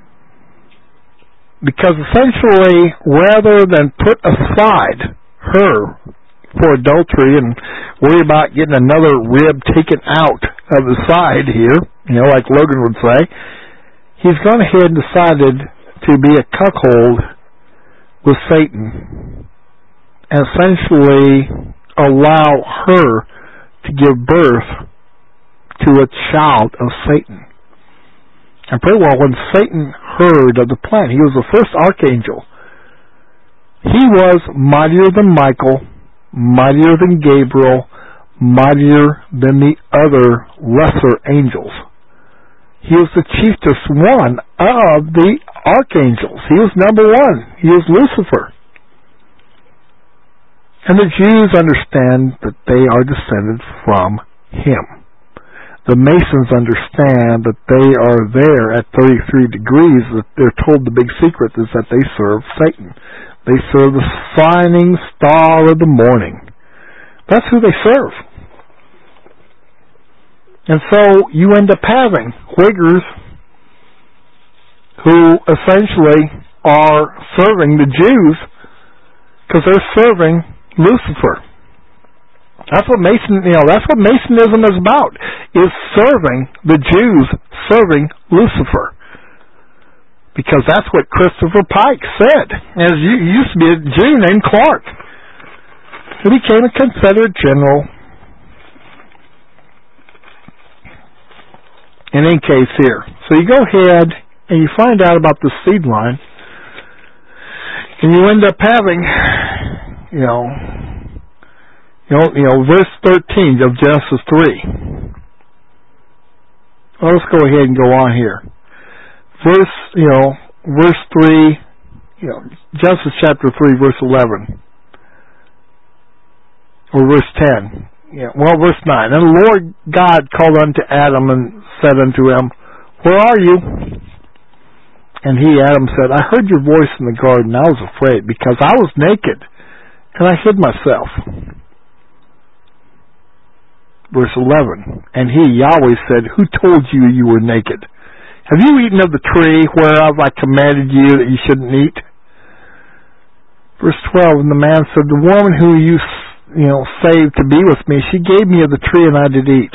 Because essentially, rather than put aside her for adultery and worry about getting another rib taken out of the side here, you know, like Logan would say, he's gone ahead and decided to be a cuckold with Satan and essentially allow her to give birth to a child of Satan. And pretty well when Satan heard of the plan, he was the first archangel. He was mightier than Michael, mightier than Gabriel, mightier than the other lesser angels. He was the chiefest one of the archangels. He was number one. He was Lucifer. And the Jews understand that they are descended from him. the Masons understand that they are there at thirty-three degrees, that they're told the big secret is that they serve Satan. They serve the shining star of the morning. That's who they serve. And so you end up having Whiggers who essentially are serving the Jews because they're serving Lucifer. That's what Mason, you know, that's what Masonism is about, is serving the Jews, serving Lucifer. Because that's what Christopher Pike said. As you used to be a Jew named Clark, who became a Confederate general. In any case here. So you go ahead and you find out about the seed line, and you end up having, you know, you know, you know, verse thirteen of Genesis three. Well, let's go ahead and go on here. Verse, you know, verse three, you know, Genesis chapter three, verse eleven, or verse ten. Yeah, well, verse nine. And the Lord God called unto Adam and said unto him, Where are you? And he, Adam, said, I heard your voice in the garden. I was afraid, because I was naked, and I hid myself. Verse eleven. And he, Yahweh, said, Who told you you were naked? Have you eaten of the tree whereof I commanded you that you shouldn't eat? Verse twelve. And the man said, The woman who you you know, saved to be with me, she gave me of the tree and I did eat.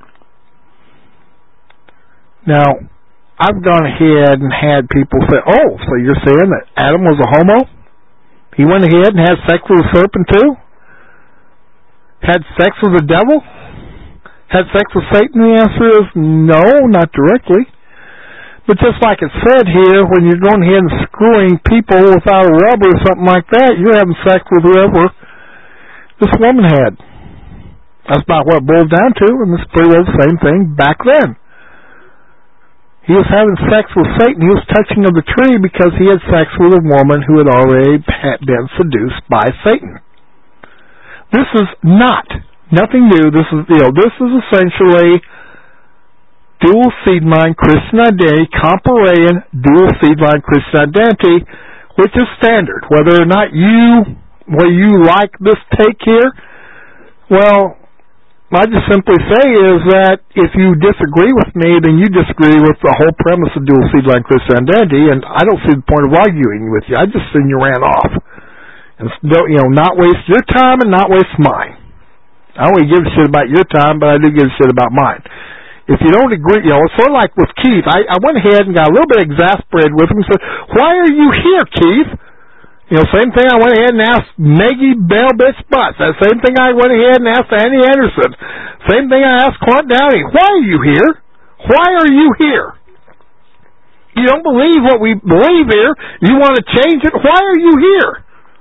Now, I've gone ahead and had people say, oh, so you're saying that Adam was a homo? He went ahead and had sex with a serpent too? Had sex with the devil? Had sex with Satan? The answer is no, not directly. But just like it said here, when you're going ahead and screwing people without a rubber or something like that, you're having sex with whoever this woman had. That's about what it boiled down to, and this pretty well the same thing back then. He was having sex with Satan. He was touching of the tree because he had sex with a woman who had already been seduced by Satan. This is not, nothing new. This is, you know, this is essentially dual seed line Christian identity, Comparaian dual seed line Christian identity, which is standard. Whether or not you What you like this take here? Well, I just simply say is that if you disagree with me, then you disagree with the whole premise of dual seed line Christian identity, and I don't see the point of arguing with you. I just think you ran off. And, you know, not waste your time and not waste mine. I don't really give a shit about your time, but I do give a shit about mine. If you don't agree, you know, it's sort of like with Keith. I, I went ahead and got a little bit exasperated with him and said, why are you here, Keith? You know, same thing I went ahead and asked Maggie Bell Bitch Butts. That same thing I went ahead and asked Andy Anderson. Same thing I asked Clint Downey. Why are you here? Why are you here? You don't believe what we believe here. You want to change it. Why are you here?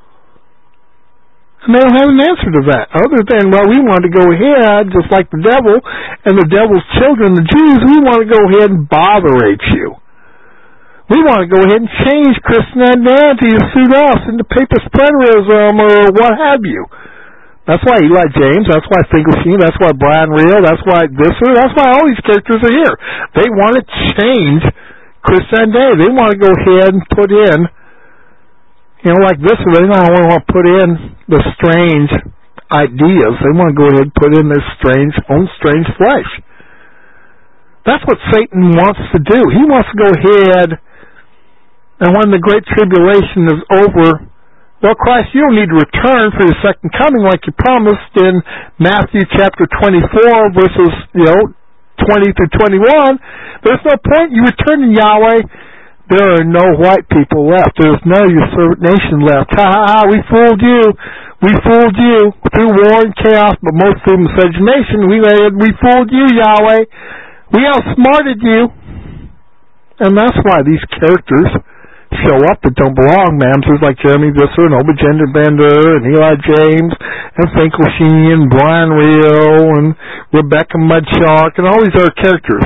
And they don't have an answer to that. Other than, well, we want to go ahead, just like the devil and the devil's children, the Jews, we want to go ahead and botherate you. We want to go ahead and change Christian identity to suit us into papist preterism or what have you. That's why Eli James, that's why Finkelstein, that's why Brian Reel, that's why Visser, that's why all these characters are here. They want to change Christian identity. They want to go ahead and put in, you know, like Visser, they don't want to put in the strange ideas. They want to go ahead and put in their strange, own strange flesh. That's what Satan wants to do. He wants to go ahead. And when the Great Tribulation is over, well, Christ, you don't need to return for your second coming like you promised in Matthew chapter twenty-four, verses, you know, twenty through twenty-one. There's no point you returning, Yahweh. There are no white people left. There's no usurped nation left. Ha ha ha, we fooled you. We fooled you through war and chaos, but most through miscegenation. We, we fooled you, Yahweh. We outsmarted you. And that's why these characters show up that don't belong. Mamsers like Jeremy Visser and Oba Genderbender and Eli James and Finkelstein and Brian Reel and Rebecca Mudshark and all these other characters.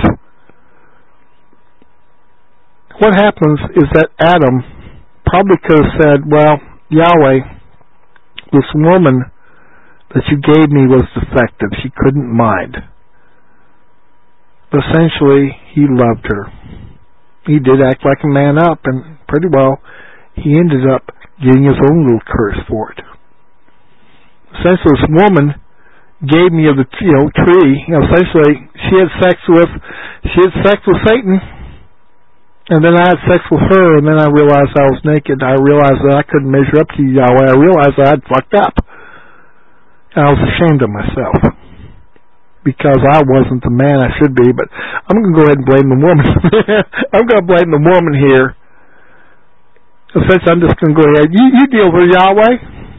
What happens is that Adam probably could have said, well, Yahweh, this woman that you gave me was defective. She couldn't mind. essentially, he loved her. He did act like a man up, and pretty well, he ended up getting his own little curse for it. Essentially, this woman gave me of the you know tree. You know, essentially, she had sex with she had sex with Satan, and then I had sex with her, and then I realized I was naked. I realized that I couldn't measure up to Yahweh. I realized that I'd fucked up. And I was ashamed of myself because I wasn't the man I should be. But I'm going to go ahead and blame the woman. I'm going to blame the woman here. Essentially, I'm just going to go ahead. You, you deal with Yahweh.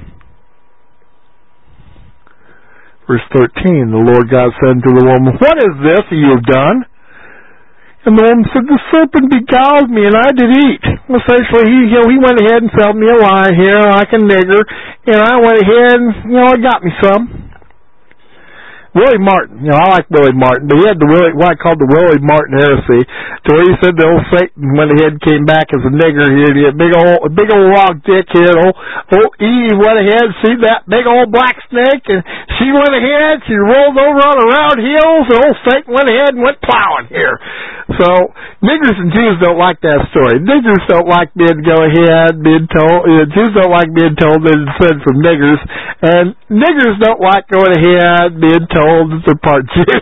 Verse thirteen, the Lord God said to the woman, "What is this that you have done?" And the woman said, "The serpent beguiled me, and I did eat." Essentially, he, you know, he went ahead and told me a lie here like a nigger, and I went ahead and, you know, I got me some. Willie Martin, you know, I like Willie Martin, but he had the Willie, what I called the Willie Martin heresy, to where he said the old Satan went ahead and came back as a nigger here. He had a big old, a big old rock dick here. Old, old Eve went ahead and see that big old black snake, and she went ahead, she rolled over on the round hills, and old Satan went ahead and went plowing here. So, niggers and Jews don't like that story. Niggers don't like being go ahead, being told, uh, Jews don't like being told that it's said from niggers, and niggers don't like going ahead, being told that they're part Jew.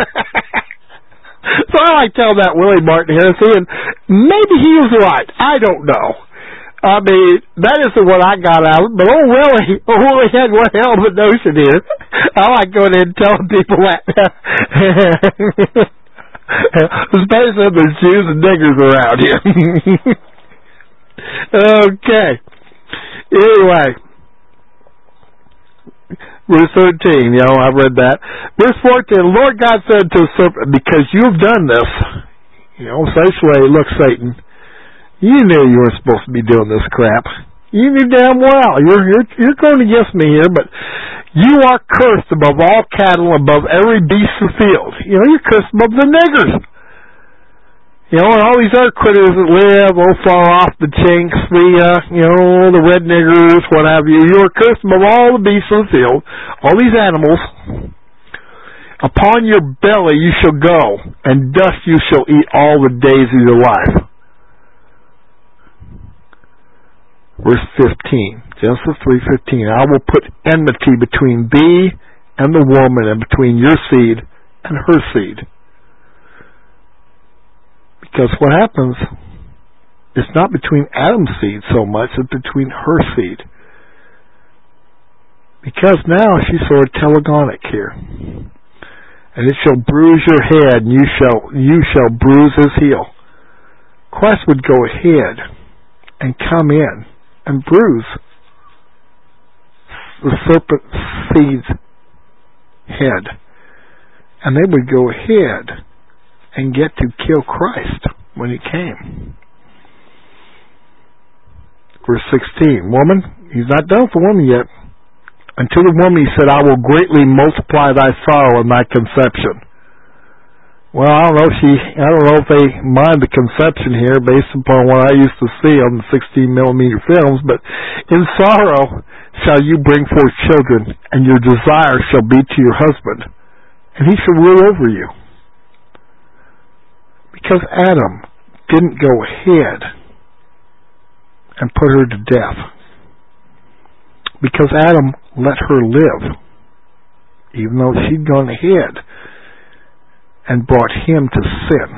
So I like telling that Willie Martin heresy, and maybe he was right. I don't know. I mean, that isn't what I got out of it, but oh Willie, oh Willie had one hell of a notion here. I like going in and telling people that. Especially if there's Jews and niggers around here. Okay. Anyway. Verse thirteen, you know, I've read that. Verse fourteen, the Lord God said to the serpent, "Because you've done this," you know, essentially, look, Satan, you knew you weren't supposed to be doing this crap. You knew damn well. You're, you're, you're going against me here, but you are cursed above all cattle, above every beast of the field. You know, you're cursed above the niggers. You know, and all these other critters that live all far off, the chinks, the, uh, you know, the red niggers, what have you. You are cursed above all the beasts of the field, all these animals. Upon your belly you shall go, and dust you shall eat all the days of your life. Verse fifteen, Genesis three fifteen, "I will put enmity between thee and the woman, and between your seed and her seed." Because what happens, it's not between Adam's seed so much, it's between her seed. Because now she's sort of telegonic here. "And it shall bruise your head, and you shall you shall bruise his heel." Christ would go ahead and come in and bruise the serpent's seed's head. And they would go ahead and get to kill Christ when he came. Verse sixteen, "Woman," he's not done with the woman yet. "Unto the woman he said, I will greatly multiply thy sorrow and thy conception." Well, I don't know if she, I don't know if they mind the conception here based upon what I used to see on the sixteen millimeter films, but "in sorrow shall you bring forth children, and your desire shall be to your husband, and he shall rule over you." Because Adam didn't go ahead and put her to death. Because Adam let her live, even though she'd gone ahead and brought him to sin.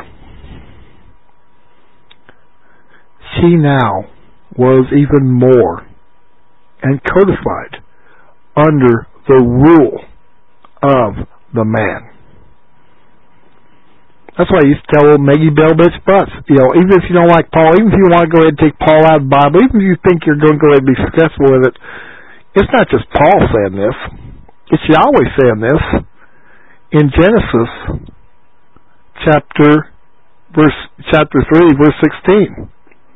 She now was even more and codified under the rule of the man. That's why I used to tell old Maggie Bell bitch butts. You know, even if you don't like Paul, even if you want to go ahead and take Paul out of the Bible, even if you think you're going to go ahead and be successful with it, it's not just Paul saying this. It's Yahweh saying this. In Genesis chapter verse chapter three, verse sixteen.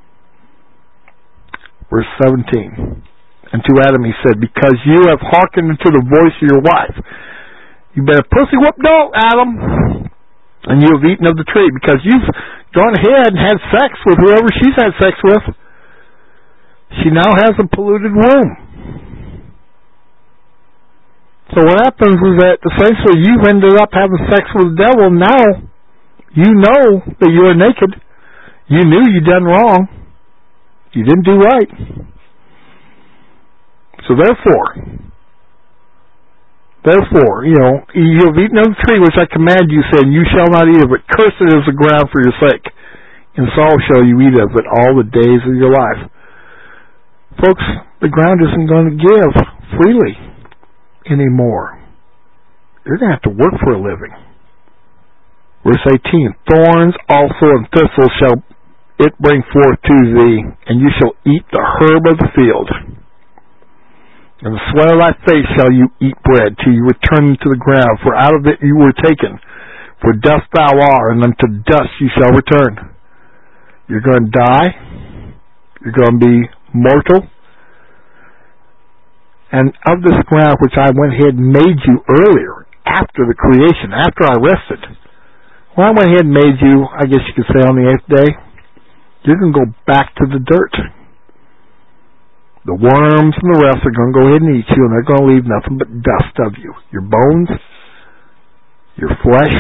Verse seventeen. "And to Adam he said, Because you have hearkened unto the voice of your wife." You better pussy whoop dog, Adam. "And you have eaten of the tree," because you've gone ahead and had sex with whoever she's had sex with. She now has a polluted womb. So what happens is that essentially you've ended up having sex with the devil. Now You know that you are naked. You knew you done wrong. You didn't do right. So therefore, therefore, you know, you have eaten of the tree which I command you, saying, you shall not eat of it. Cursed is the ground for your sake. In sorrow shall you eat of it all the days of your life. Folks, the ground isn't going to give freely anymore. You're going to have to work for a living. Verse eighteen, thorns also and thistles shall it bring forth to thee, and you shall eat the herb of the field. In the sweat of thy face shall you eat bread, till you return to the ground, for out of it you were taken. For dust thou art, and unto dust you shall return. You're going to die. You're going to be mortal. And of this ground which I went ahead and made you earlier, after the creation, after I rested, when I went ahead and made you, I guess you could say on the eighth day, you're going to go back to the dirt. The worms and the rest are going to go ahead and eat you, and they're going to leave nothing but dust of you. Your bones, your flesh,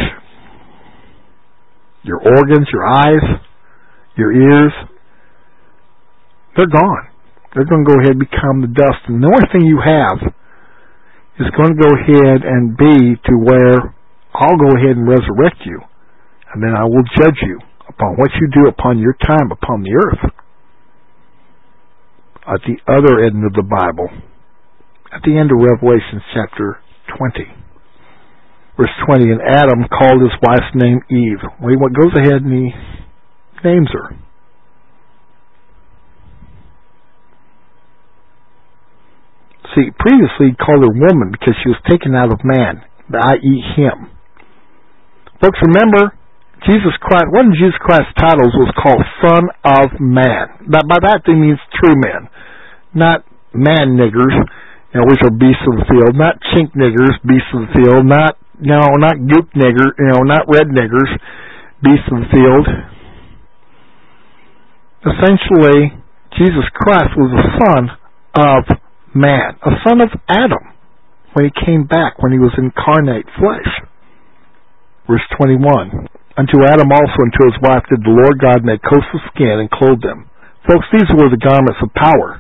your organs, your eyes, your ears, they're gone. They're going to go ahead and become the dust. And the only thing you have is going to go ahead and be to where I'll go ahead and resurrect you, and then I will judge you upon what you do upon your time upon the earth. At the other end of the Bible, at the end of Revelation chapter twenty, verse twenty, and Adam called his wife's name Eve. Well, he goes ahead and he names her. See, previously he called her woman because she was taken out of man, that is him. Folks, remember, Jesus Christ, one of Jesus Christ's titles was called Son of Man. That, by that he means true man, not man niggers, you know, which are beasts of the field, not chink niggers, beasts of the field, not, you know, not goop nigger, you know, not red niggers, beasts of the field. Essentially, Jesus Christ was a son of man, a son of Adam, when he came back, when he was incarnate flesh. Verse twenty-one, unto Adam also and to his wife did the Lord God make coats of skin and clothe them. Folks, these were the garments of power,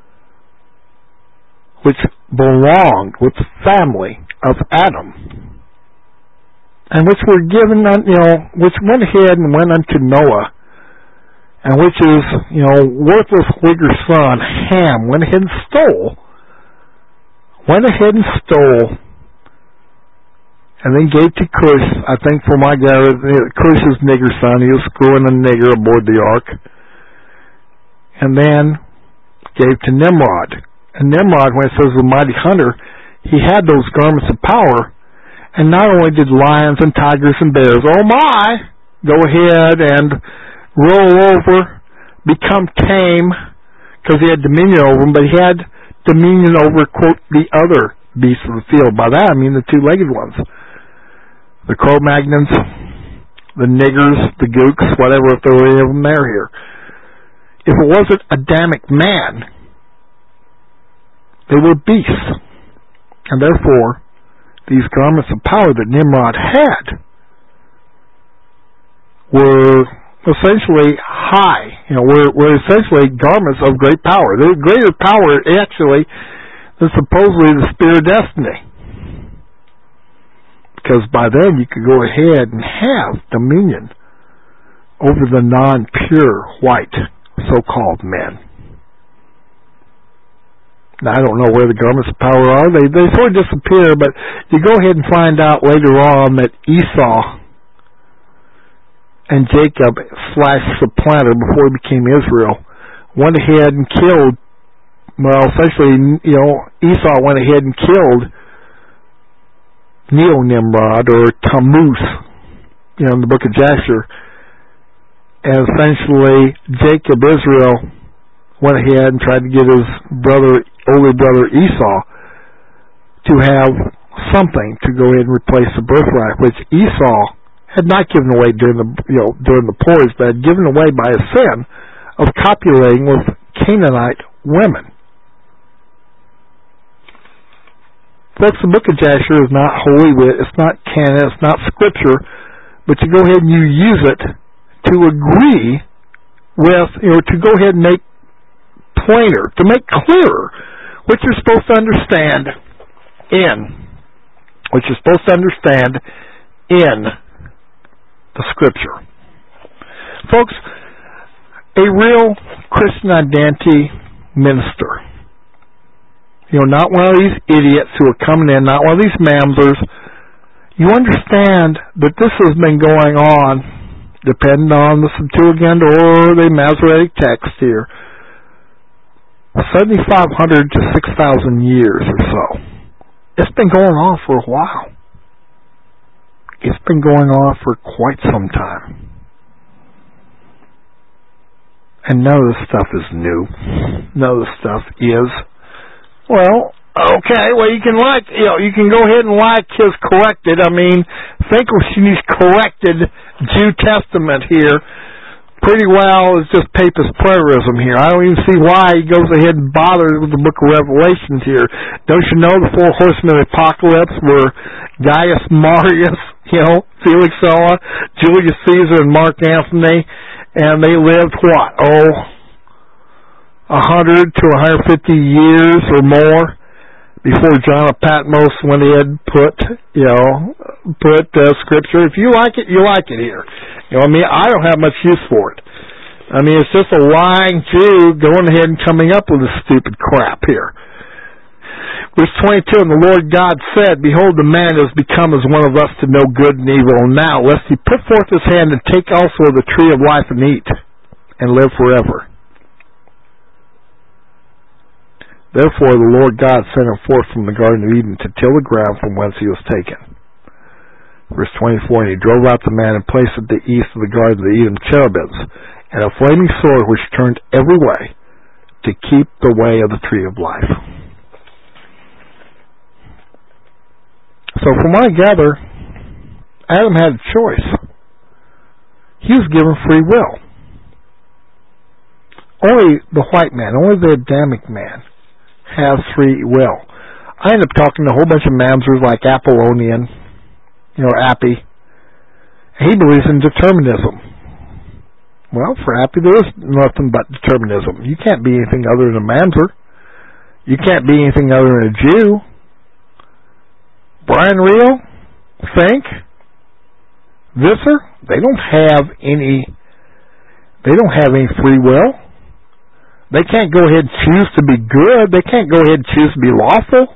which belonged with the family of Adam, and which were given, you know, which went ahead and went unto Noah, and which is, you know, worthless Wigger's son, Ham, went ahead and stole, went ahead and stole, and then gave to Cush, I think for my guy, Cush's nigger son, he was screwing a nigger aboard the ark, and then gave to Nimrod. And Nimrod, when it says the mighty hunter, he had those garments of power, and not only did lions and tigers and bears, oh my, go ahead and roll over, become tame, because he had dominion over them, but he had dominion over, quote, the other beasts of the field. By that I mean the two-legged ones. The Cro-Magnons, the niggers, the gooks, whatever, if there were any of them there here. If it wasn't Adamic man, they were beasts. And therefore, these garments of power that Nimrod had were essentially high, you know, were, were essentially garments of great power. They were greater power, actually, than supposedly the spear of destiny. Because by then you could go ahead and have dominion over the non-pure white so-called men. Now, I don't know where the garments of power are. They, they sort of disappear, but you go ahead and find out later on that Esau and Jacob slash supplanter before he became Israel went ahead and killed, well, essentially, you know, Esau went ahead and killed Neo-Nimrod, or Tammuz, you know, in the book of Jasher. And essentially, Jacob, Israel, went ahead and tried to get his brother, older brother Esau, to have something to go ahead and replace the birthright, which Esau had not given away during the, you know, during the portage, but had given away by his sin of copulating with Canaanite women. Folks, the book of Jasher is not holy writ, it's not canon, it's not scripture, but you go ahead and you use it to agree with, you know, to go ahead and make plainer, to make clearer what you're supposed to understand in, what you're supposed to understand in the Scripture. Folks, a real Christian identity minister, you know, not one of these idiots who are coming in, not one of these mamsers, you understand that this has been going on, depending on the Septuagint or the Masoretic text here, seventy-five hundred to six thousand years or so. It's been going on for a while. It's been going on for quite some time. And none of this stuff is new. None of this stuff is, well, okay, well, you can like, you know, you can go ahead and like his corrected, I mean, Finkelstein's corrected New Testament here pretty well is just papist preterism here. I don't even see why he goes ahead and bothers with the book of Revelations here. Don't you know the four horsemen of the apocalypse were Gaius Marius, you know, Felix Sulla, Julius Caesar, and Mark Antony, and they lived what, oh, a hundred to a hundred fifty years or more before John of Patmos when he had put, you know, put uh, Scripture. If you like it, you like it here. You know what I mean? I don't have much use for it. I mean, it's just a lying Jew going ahead and coming up with this stupid crap here. Verse twenty-two, and the Lord God said, Behold, the man has become as one of us to know good and evil. And now, lest he put forth his hand and take also of the tree of life and eat, and live forever. Therefore the Lord God sent him forth from the Garden of Eden to till the ground from whence he was taken. Verse twenty-four, and he drove out the man and placed at the east of the Garden of Eden cherubims, and a flaming sword which turned every way to keep the way of the tree of life. So from what I gather, Adam had a choice. He was given free will. Only the white man, only the Adamic man has free will. I ended up talking to a whole bunch of mamsers like Apollonian, you know, Appy. He believes in determinism. Well, for Appy, there is nothing but determinism. You can't be anything other than a mamzer. You can't be anything other than a Jew. Brian Rio, Fink, Visser, they don't have any, they don't have any free will. They can't go ahead and choose to be good. They can't go ahead and choose to be lawful.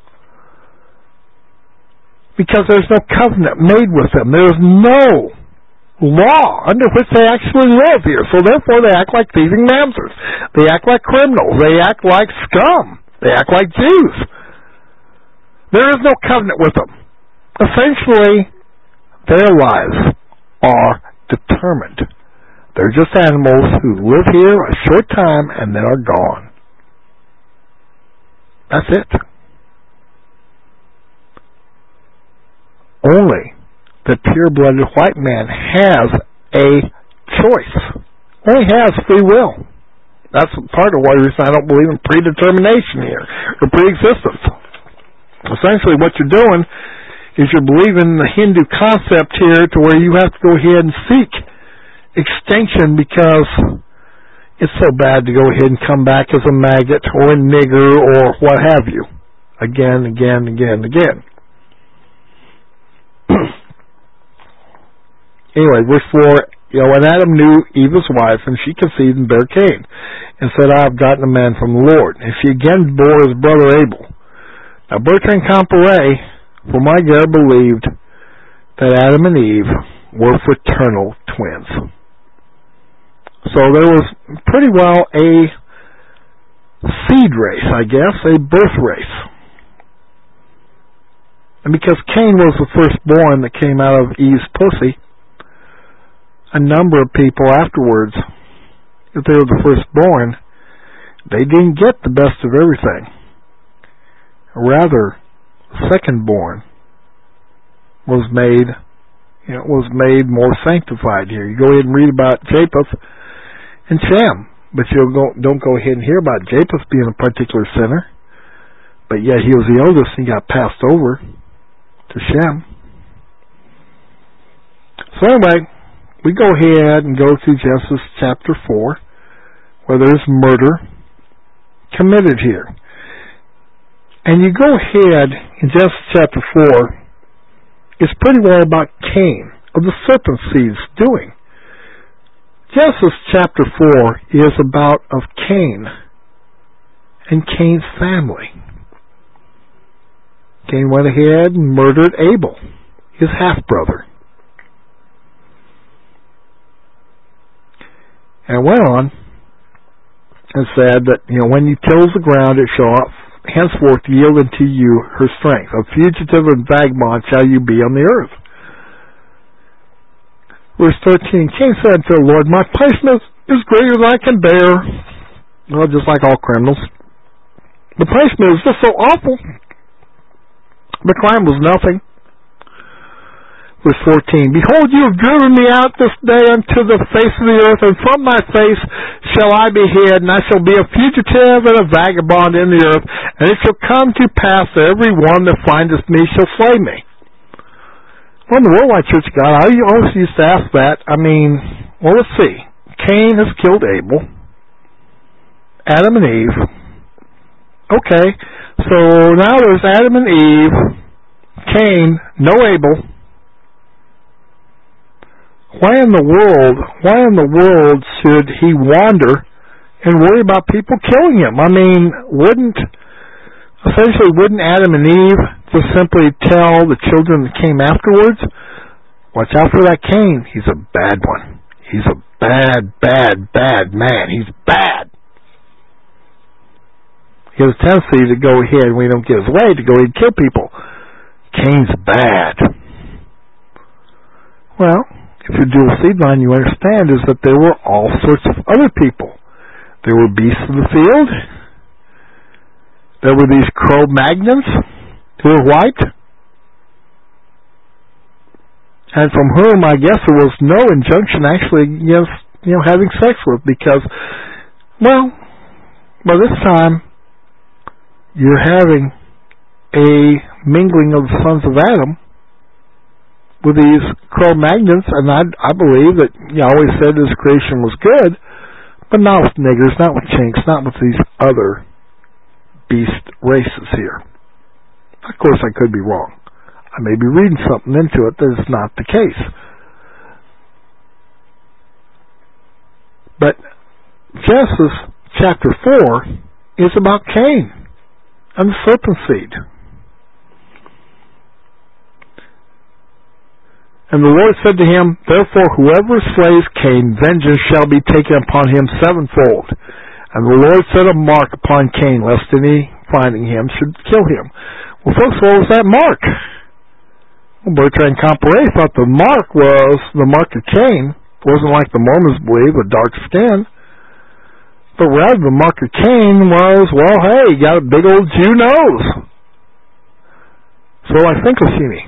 Because there's no covenant made with them. There is no law under which they actually live here. So therefore they act like thieving mamsers. They act like criminals. They act like scum. They act like Jews. There is no covenant with them. Essentially, their lives are determined. They're just animals who live here a short time and then are gone. That's it. Only the pure-blooded white man has a choice. Only has free will. That's part of why I don't believe in predetermination here, or pre-existence. Essentially what you're doing is you're believing the Hindu concept here to where you have to go ahead and seek extinction because it's so bad to go ahead and come back as a maggot or a nigger or what have you. Again, again, again, again. Anyway, verse four, you know, and Adam knew Eve his wife, and she conceived and bare Cain, and said, I have gotten a man from the Lord. And she again bore his brother Abel. Now Bertrand Comparet, from my God, believed that Adam and Eve were fraternal twins. So there was pretty well a seed race, I guess, a birth race. And because Cain was the firstborn that came out of Eve's pussy, a number of people afterwards, if they were the firstborn, they didn't get the best of everything. Rather, the secondborn was made, you know, was made more sanctified here. You go ahead and read about Japheth and Shem, but you go, don't go ahead and hear about Japheth being a particular sinner. But yet he was the oldest and he got passed over to Shem. So anyway, we go ahead and go to Genesis chapter four, where there's murder committed here. And you go ahead in Genesis chapter four, it's pretty well about Cain, of the serpent seed's doing. Genesis chapter four is about of Cain and Cain's family. Cain went ahead and murdered Abel, his half-brother. And went on and said that, you know, when you tills the ground, it shall henceforth yield unto you her strength. A fugitive and vagabond shall you be on the earth. Verse thirteen, Cain said to the Lord, my punishment is greater than I can bear. Well, just like all criminals. The punishment is just so awful. The crime was nothing. Verse fourteen, behold, you have driven me out this day unto the face of the earth, and from my face shall I be hid, and I shall be a fugitive and a vagabond in the earth, and it shall come to pass that every one that findeth me shall slay me. Well, in the Worldwide Church of God, I always used to ask that. I mean, well, let's see. Cain has killed Abel. Adam and Eve. Okay, so now there's Adam and Eve. Cain, no Abel. Why in the world, why in the world should he wander and worry about people killing him? I mean, wouldn't, essentially, wouldn't Adam and Eve just simply tell the children that came afterwards, watch out for that Cain, he's a bad one. He's a bad, bad, bad man. He's bad. He has a tendency to go ahead, when he don't get his way, to go ahead and kill people. Cain's bad. Well, if you're dual seed line, you understand is that there were all sorts of other people. There were beasts of the field. There were these Cro-Magnons who were white, and from whom I guess there was no injunction actually against, you know, having sex with, because, well, by this time you're having a mingling of the sons of Adam with these Cro-Magnons, and I, I believe that Yahweh said his creation was good, but not with niggers, not with chinks, not with these other beast races here. Of course, I could be wrong. I may be reading something into it that is not the case. But Genesis chapter four is about Cain and the serpent seed. And the Lord said to him, therefore whoever slays Cain, vengeance shall be taken upon him sevenfold. And the Lord set a mark upon Cain, lest any finding him should kill him. Well, folks, what was that mark? Well, Bertrand Comparet thought the mark was the mark of Cain. It wasn't like the Mormons believe, a dark skin. But rather, the mark of Cain was, well, hey, you got a big old Jew nose. So like Finkelstein.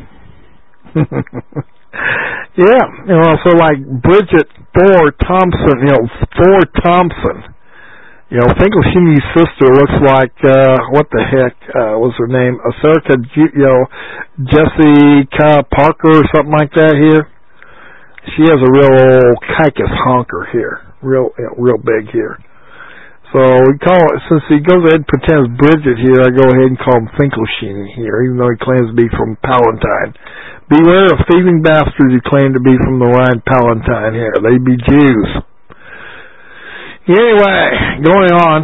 Yeah, you know, so like Bridget Thor Thompson, you know, Thor Thompson. You know, Finkelstein's sister looks like, uh, what the heck, uh, was her name? Aserica, you know, Jessica Parker or something like that here. She has a real old kikis honker here. Real, you know, real big here. So we call it, since he goes ahead and pretends Bridget here, I go ahead and call him Finkelstein here, even though he claims to be from Palatine. Beware of thieving bastards who claim to be from the Rhine Palatine here. They be Jews. Anyway, going on.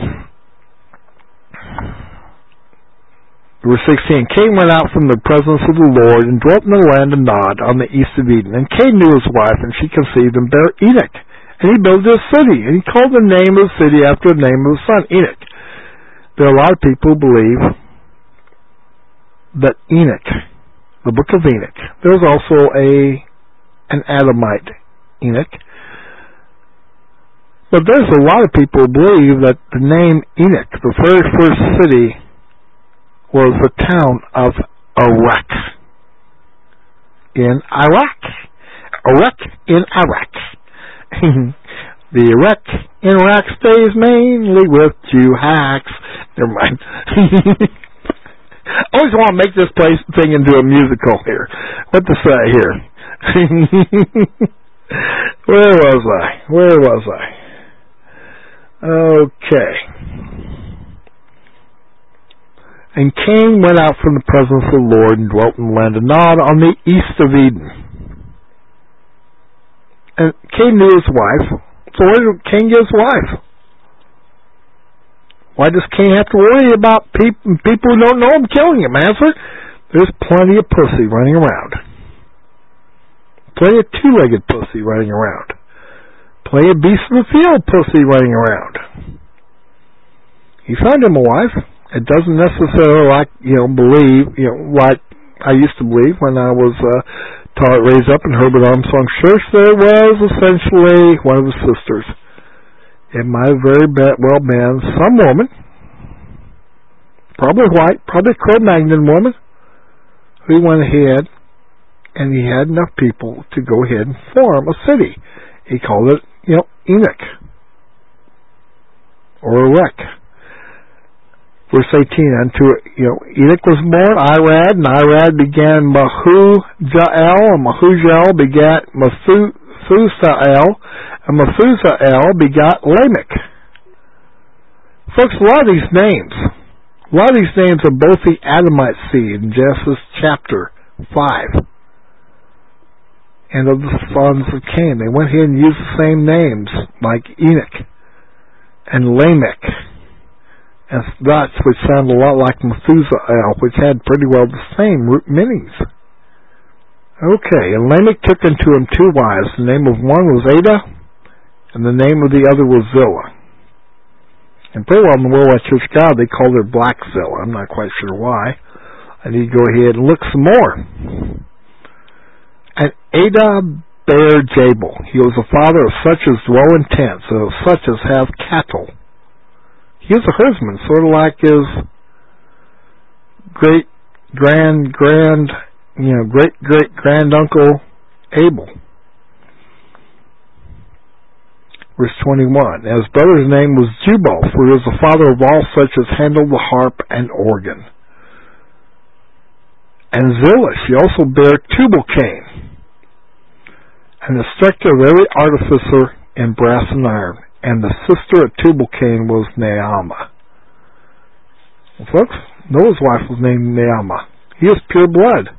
Verse sixteen, Cain went out from the presence of the Lord and dwelt in the land of Nod on the east of Eden. And Cain knew his wife, and she conceived and bare Enoch. And he built a city, and he called the name of the city after the name of his son, Enoch. There are a lot of people who believe that Enoch, the book of Enoch, there's also a an Adamite Enoch. But there's a lot of people who believe that the name Enoch, the very first city, was the town of Erech in Iraq. Erech in Iraq. The Erech in Iraq stays mainly with Jew hacks. Never mind. I always want to make this place thing into a musical here. What to say here? Where was I? Where was I? Okay. And Cain went out from the presence of the Lord and dwelt in the land of Nod on the east of Eden. And Cain knew his wife. So where did Cain get his wife? Why does Cain have to worry about people, people who don't know him killing him? Answer, there's plenty of pussy running around. Plenty of two-legged pussy running around. Plenty of beast of the field pussy running around. He found him a wife. It doesn't necessarily like, you know, believe, you know, like I used to believe when I was uh, taught, raised up in Herbert Armstrong's church, there was essentially one of his sisters. It might have very well been some woman, probably white, probably Cro-Magnon woman, who went ahead and he had enough people to go ahead and form a city. He called it, you know, Enoch or Erech. Verse eighteen, unto, you know, Enoch was born Irad, and Irad began Mahujael, and Mahujael begat Methusael, and Methusael begot Lamech. Folks, a lot of these names, a lot of these names are both the Adamite seed in Genesis chapter five, and of the sons of Cain. They went ahead and used the same names, like Enoch and Lamech, and that's which sounded a lot like Methusael, which had pretty well the same root meanings. Okay, and Lamech took unto him two wives. The name of one was Ada, and the name of the other was Zillah. And pretty well in the Worldwide Church of God, they called her Black Zillah. I'm not quite sure why. I need to go ahead and look some more. And Ada bare Jabal. He was the father of such as dwell in tents, and of such as have cattle. He was a herdsman, sort of like his great, grand, grand, you know, great, great, grand uncle Abel. Verse twenty-one. And his brother's name was Jubal, for he was the father of all such as handled the harp and organ. And Zillah, she also bare Tubal-Cain, and the instructor of every artificer in brass and iron. And the sister of Tubal-Cain was Naamah. Well, folks, Noah's wife was named Naamah. He is pure blood.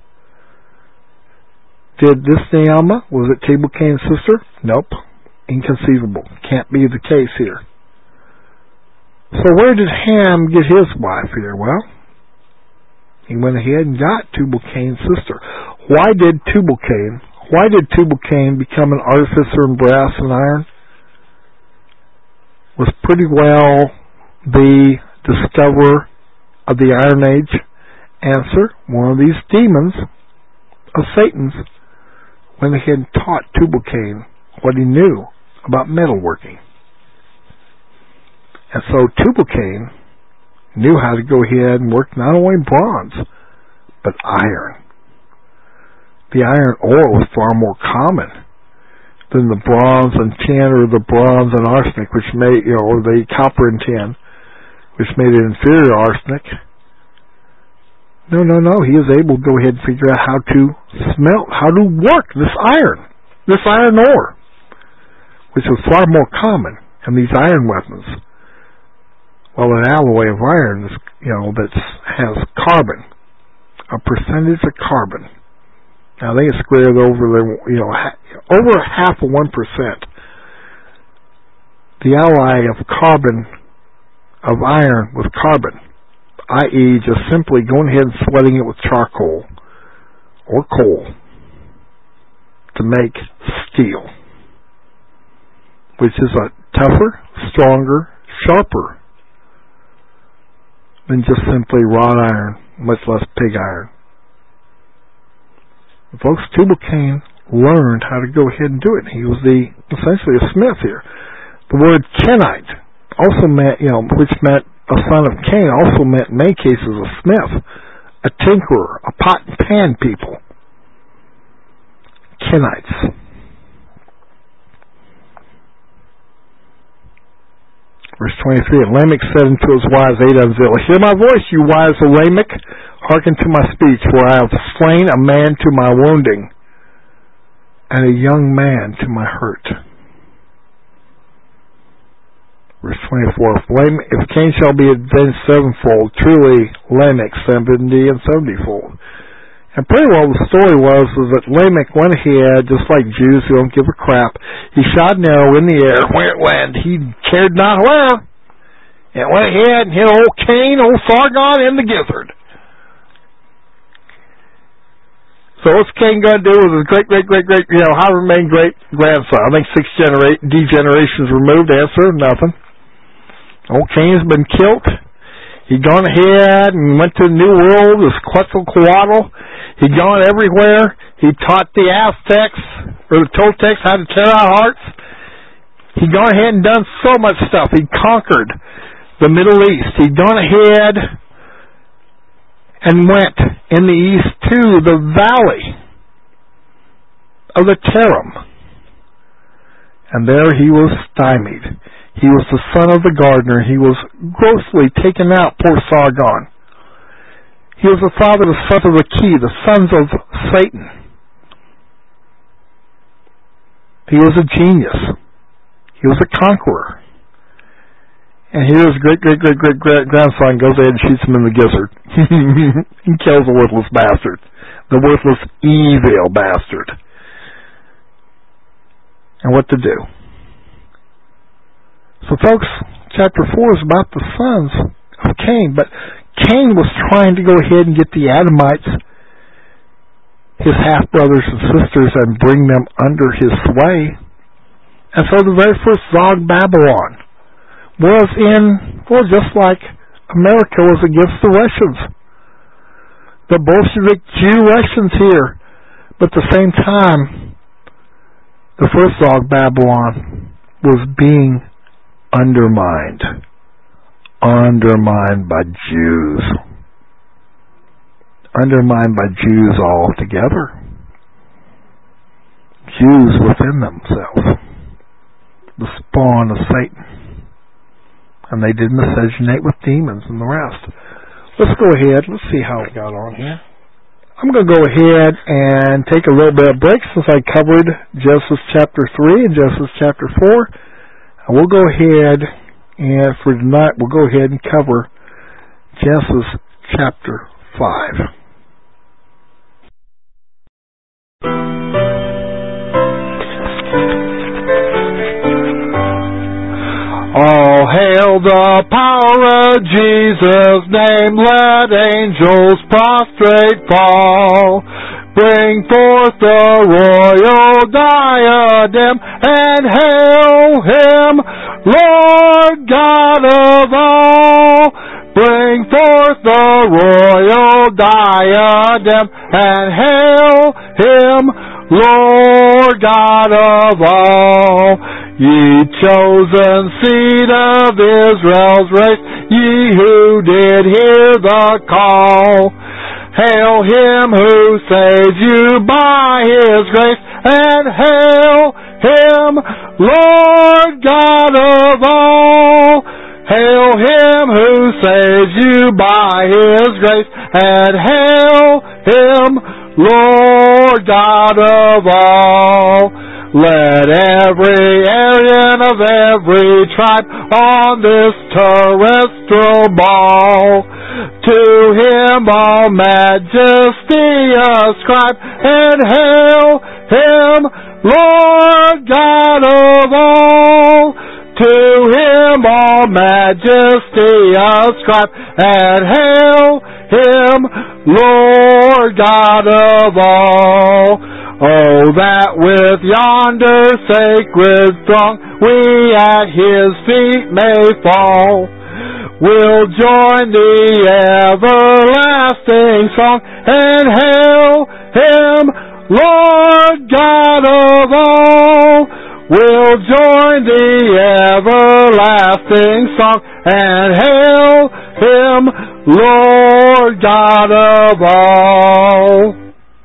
Did this Naamah, was it Tubal-Cain's sister? Nope. Inconceivable. Can't be the case here. So where did Ham get his wife here? Well, he went ahead and got Tubal-Cain's sister. Why did Tubal-Cain, why did Tubal-Cain become an artificer in brass and iron? Was pretty well the discoverer of the Iron Age. Answer, one of these demons of Satan's went ahead and taught Tubal-Cain what he knew about metalworking. And so Tubal-Cain knew how to go ahead and work not only bronze, but iron. The iron ore was far more common than the bronze and tin, or the bronze and arsenic, which made, you know, or the copper and tin, which made it inferior arsenic. No, no, no. He was able to go ahead and figure out how to smelt, how to work this iron, this iron ore, which was far more common in these iron weapons. Well, an alloy of iron is, you know, that has carbon, a percentage of carbon. Now, I think it's squared over, you know, over half of one percent. The alloy of carbon, of iron with carbon, that is just simply going ahead and sweating it with charcoal or coal to make steel, which is a tougher, stronger, sharper than just simply wrought iron, much less pig iron. Folks, Tubal-Cain learned how to go ahead and do it. He was the essentially a smith here. The word Kenite also meant, you know, which meant a son of Cain, also meant in many cases a smith, a tinkerer, a pot and pan people. Kenites. Verse twenty-three, and Lamech said unto his wives, Ada and Zillah, hear my voice, you wives of Lamech. Hearken to my speech, for I have slain a man to my wounding. and a young man to my hurt. Verse twenty-four, if Cain shall be avenged sevenfold, truly Lamech seventy and seventyfold. And pretty well the story was, was that Lamech went ahead, just like Jews who don't give a crap. He shot an arrow in the air where it went. He cared not where. And went ahead and hit old Cain, old Sargon, in the gizzard. So what's Cain going to do with his great, great, great, great, you know, however many great grandson? I think six genera- D generations removed. Answer, nothing. Old Cain's been killed. He'd gone ahead and went to the New World as Quetzalcoatl. He'd gone everywhere. He taught the Aztecs, or the Toltecs, how to tear out hearts. He'd gone ahead and done so much stuff. He'd conquered the Middle East. He'd gone ahead and went in the east to the valley of the Tarim. And there he was stymied. He was the son of the gardener. He was grossly taken out, poor Sargon. He was the father of the sons of the key, the sons of Satan. He was a genius. He was a conqueror. And here his great-great-great-great-grandson goes ahead and shoots him in the gizzard. He kills the worthless bastard. The worthless, evil bastard. And what to do? So folks, chapter four is about the sons of Cain, but Cain was trying to go ahead and get the Adamites, his half-brothers and sisters, and bring them under his sway. And so the very first Zog Babylon was in, well, just like America was against the Russians. The Bolshevik Jew Russians here. But at the same time, the first Zog Babylon was being undermined. Undermined by Jews. Undermined by Jews altogether. Jews within themselves. The spawn of Satan. And they did miscegenate with demons and the rest. Let's go ahead. Let's see how it got on here. I'm going to go ahead and take a little bit of break since I covered Genesis chapter three and Genesis chapter four. And we'll go ahead and for tonight we'll go ahead and cover Genesis chapter five. All hail the power of Jesus' name, let angels prostrate fall. Bring forth the royal diadem, and hail him, Lord God of all. Bring forth the royal diadem, and hail him, Lord God of all. Ye chosen seed of Israel's race, ye who did hear the call. Hail him who saves you by his grace, and hail him, Lord God of all. Hail him who saves you by his grace, and hail him, Lord God of all. Let every Aryan of every tribe on this terrestrial ball to him all majesty ascribe, and hail him, Lord God of all. To him all majesty ascribe, and hail him, Lord God of all. Oh, that with yonder sacred throng we at his feet may fall. We'll join the everlasting song, and hail him, Lord God of all. We'll join the everlasting song, and hail him, Lord God of all.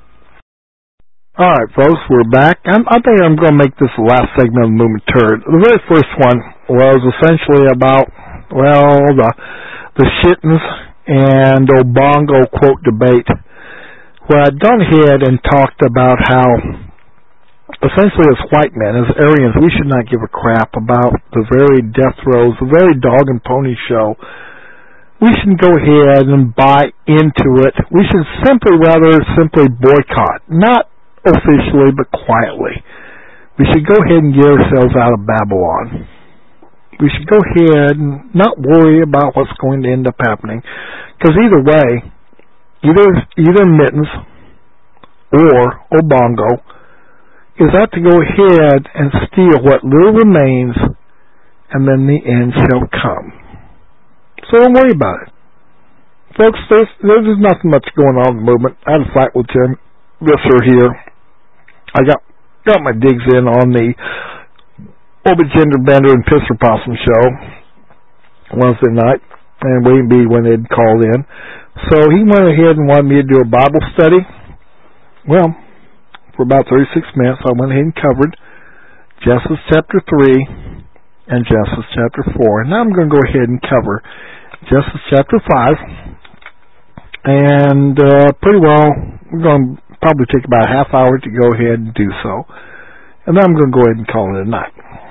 Alright, folks, we're back. I'm, I think I'm going to make this the last segment of the movement turd. The very first one was essentially about, well, the, the Shittins and Obongo quote debate, where I'd gone ahead and talked about how essentially as white men, as Aryans, we should not give a crap about the very death throes, the very dog and pony show. We shouldn't go ahead and buy into it. We should simply, rather, simply boycott. Not officially, but quietly. We should go ahead and get ourselves out of Babylon. We should go ahead and not worry about what's going to end up happening. Because either way, either, either Mittens or Obongo is out to go ahead and steal what little remains, and then the end shall come. So don't worry about it. Folks, there's, there's nothing much going on in the movement. I had a fight with Jim Visser here. I got got my digs in on the Obit Gender Bender and Pisser Possum show Wednesday night, and William B. when they'd called in. So he went ahead and wanted me to do a Bible study. Well, for about thirty-six minutes, I went ahead and covered Genesis chapter three and Genesis chapter four. And now I'm going to go ahead and cover Genesis chapter five. And uh, pretty well, we're going to probably take about a half hour to go ahead and do so. And then I'm going to go ahead and call it a night.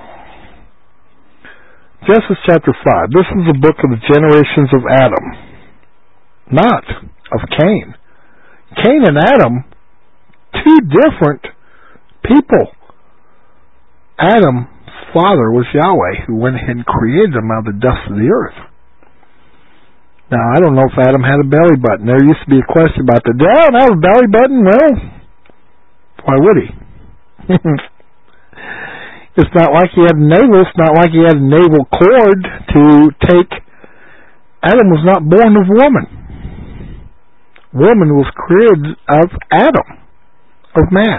Genesis chapter five. This is the book of the generations of Adam, not of Cain. Cain and Adam, two different people. Adam's father was Yahweh, who went ahead and created him out of the dust of the earth. Now, I don't know if Adam had a belly button. There used to be a question about that. Did Adam have a belly button? Well, why would he? It's not like he had a navel. It's not like he had a navel cord to take. Adam was not born of woman. Woman was created of Adam, of man.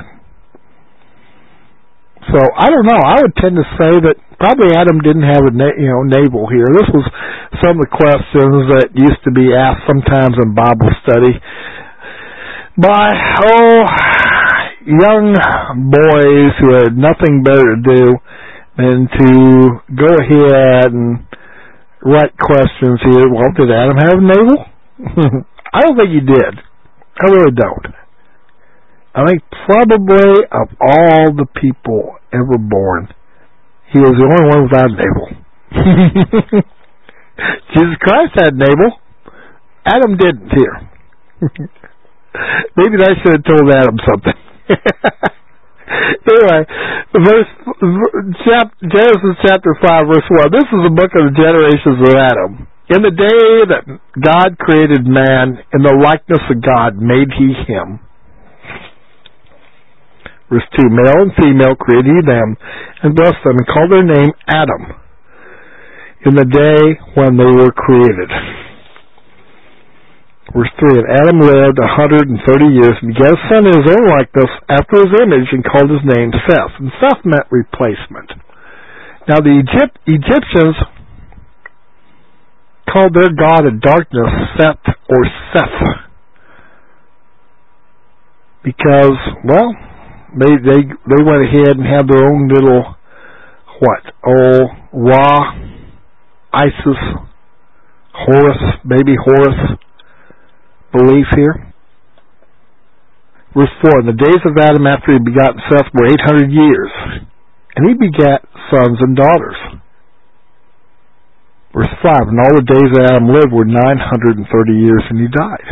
So, I don't know. I would tend to say that probably Adam didn't have a na- you know navel here. This was some of the questions that used to be asked sometimes in Bible study by, oh, young boys who had nothing better to do than to go ahead and write questions here. Well, did Adam have a navel? I don't think he did. I really don't. I think probably of all the people ever born, he was the only one without a navel. Jesus Christ had a navel. Adam didn't here. Maybe I should have told Adam something. Anyway, verse, chap, Genesis chapter five, verse one. This is the book of the generations of Adam. In the day that God created man, in the likeness of God made he him. Verse two, male and female created he them, and blessed them, and called their name Adam, in the day when they were created. Verse three, and Adam lived a hundred and thirty years, and begat a son in his own likeness, after his image, and called his name Seth. And Seth meant replacement. Now the Egypt, Egyptians called their god of darkness Seth, or Seth, because, well, They they they went ahead and had their own little, what, oh, Ra, Isis, Horus, baby Horus belief here. Verse four, in the days of Adam after he begot Seth were eight hundred years, and he begat sons and daughters. Verse five, and all the days that Adam lived were nine hundred thirty years, and he died.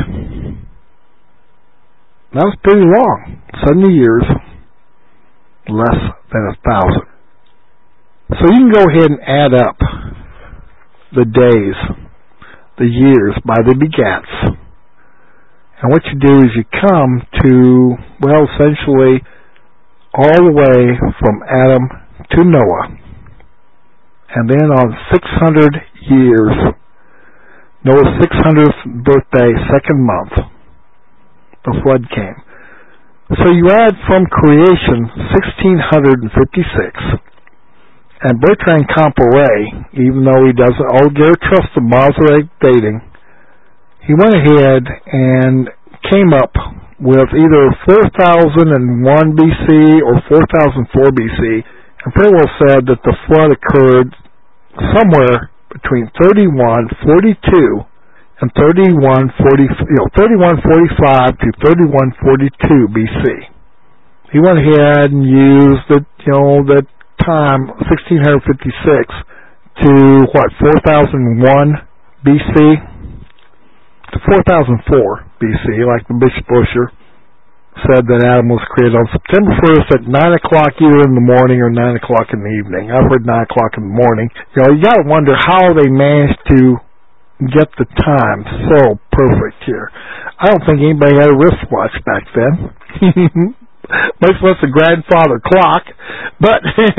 That was pretty long, seventy years. Less than a thousand. So you can go ahead and add up the days, the years by the begats. And what you do is you come to, well, essentially all the way from Adam to Noah. And then on six hundred years, Noah's six hundredth birthday, second month, the flood came. So you add from creation sixteen fifty-six, and Bertrand Comparet, even though he doesn't altogether trust the Masoretic dating, he went ahead and came up with either four thousand one B C or four thousand four B C, and pretty well said that the flood occurred somewhere between thirty-one forty-two and thirty-one forty, you know, thirty-one forty-five to thirty-one forty-two B C. he went ahead and used the, you know, the time sixteen fifty-six to what, four thousand one B C to four thousand four B C, like the Bishop Ussher said that Adam was created on September first at nine o'clock either in the morning or nine o'clock in the evening. I've heard nine o'clock in the morning. You know, you got to wonder how they managed to get the time so perfect here. I don't think anybody had a wristwatch back then. Much less a grandfather clock. But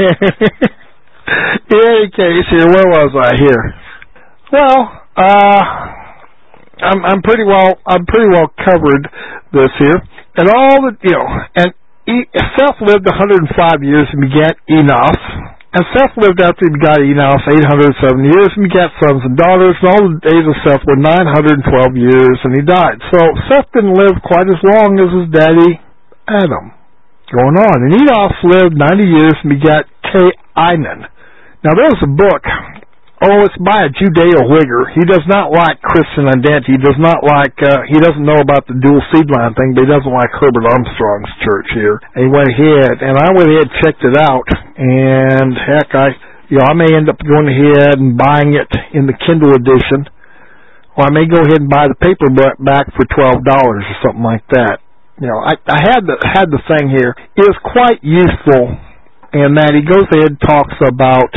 in any case here, where was I here? Well, uh, I'm, I'm pretty well, I'm pretty well covered this here. And all the, you know, and Seth lived one hundred five years and begat Enos. And Seth lived after he begot Enos eight hundred seven years and begat sons and daughters. And all the days of Seth were nine hundred twelve years and he died. So Seth didn't live quite as long as his daddy Adam. Going on. And Enos lived ninety years and begat Cainan. Now there's a book. Oh, it's by a Judeo-Whigger. He does not like Christian identity. He does not like, uh, he doesn't know about the dual seed line thing, but he doesn't like Herbert Armstrong's church here. And he went ahead, and I went ahead and checked it out, and heck, I, you know, I may end up going ahead and buying it in the Kindle edition, or I may go ahead and buy the paperback for twelve dollars or something like that. You know, I, I had the, had the thing here. It is quite useful in that he goes ahead and talks about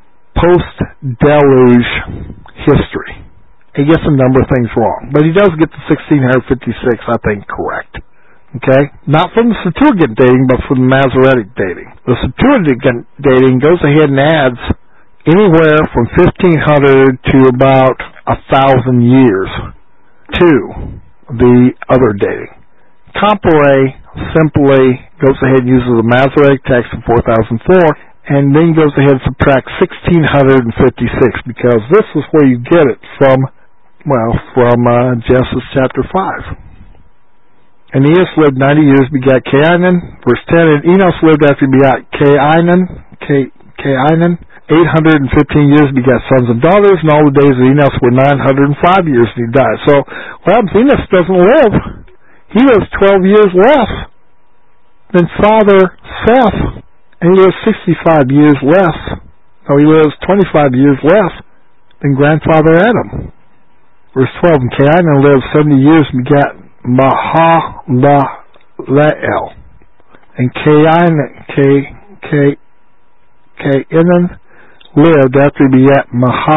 post-deluge history. He gets a number of things wrong, but he does get the sixteen fifty-six, I think, correct. Okay? Not from the Septuagint dating, but from the Masoretic dating. The Septuagint dating goes ahead and adds anywhere from fifteen hundred to about one thousand years to the other dating. Compare simply goes ahead and uses the Masoretic text of four thousand four, and then goes ahead and subtracts sixteen fifty-six, because this is where you get it from, well, from uh, Genesis chapter five. And Enos lived ninety years, begat Cainan. Verse ten, and Enos lived after he begat Cainan, Cainan, eight hundred fifteen years, begat sons and daughters, and all the days of Enos were nine hundred five years, and he died. So, what happens? Enos doesn't live. He lives twelve years less than Father Seth. And he lives sixty-five years less. No, he lives twenty-five years less than grandfather Adam. Verse twelve, and Cainan lived seventy years and begat Mahalalel. And Cainan lived after he begat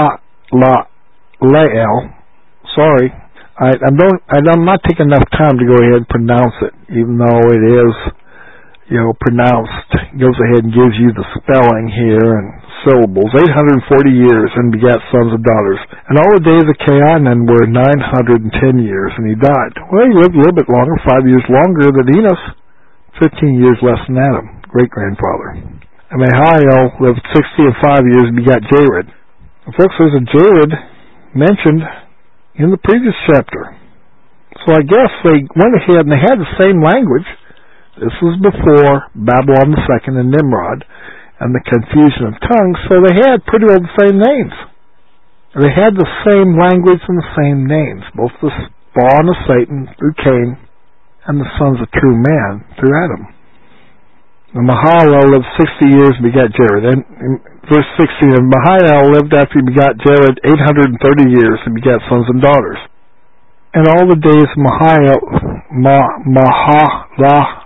Mahalalel. Sorry, I, I don't, I'm not taking enough time to go ahead and pronounce it, even though it is, you know, pronounced. Goes ahead and gives you the spelling here and syllables. eight hundred forty years and begat sons and daughters. And all the days of Cainan were nine hundred ten years, and he died. Well, he lived a little bit longer, five years longer than Enos, fifteen years less than Adam, great-grandfather. And Mahalalel lived sixty and five years and begat Jared. And folks, there's a Jared mentioned in the previous chapter. So I guess they went ahead and they had the same language. This was before Babylon the Second and Nimrod and the confusion of tongues, so they had pretty well the same names. They had the same language and the same names, both the spawn of Satan through Cain and the sons of true man through Adam. And Mahalalel lived sixty years and begat Jared. And in verse sixteen, and Mahalalel lived after he begat Jared eight hundred thirty years and begat sons and daughters. And all the days of Mahalalel, Mahalalel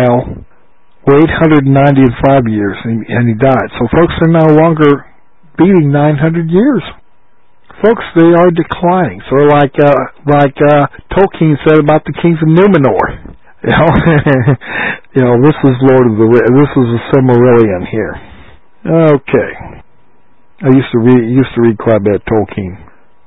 were eight hundred ninety-five years, and, and he died. So folks are no longer beating nine hundred years. Folks, they are declining. So like uh, like uh, Tolkien said about the kings of Numenor. You know, you know, this is Lord of the this is the Silmarillion here. Okay, I used to read used to read quite a bit of Tolkien.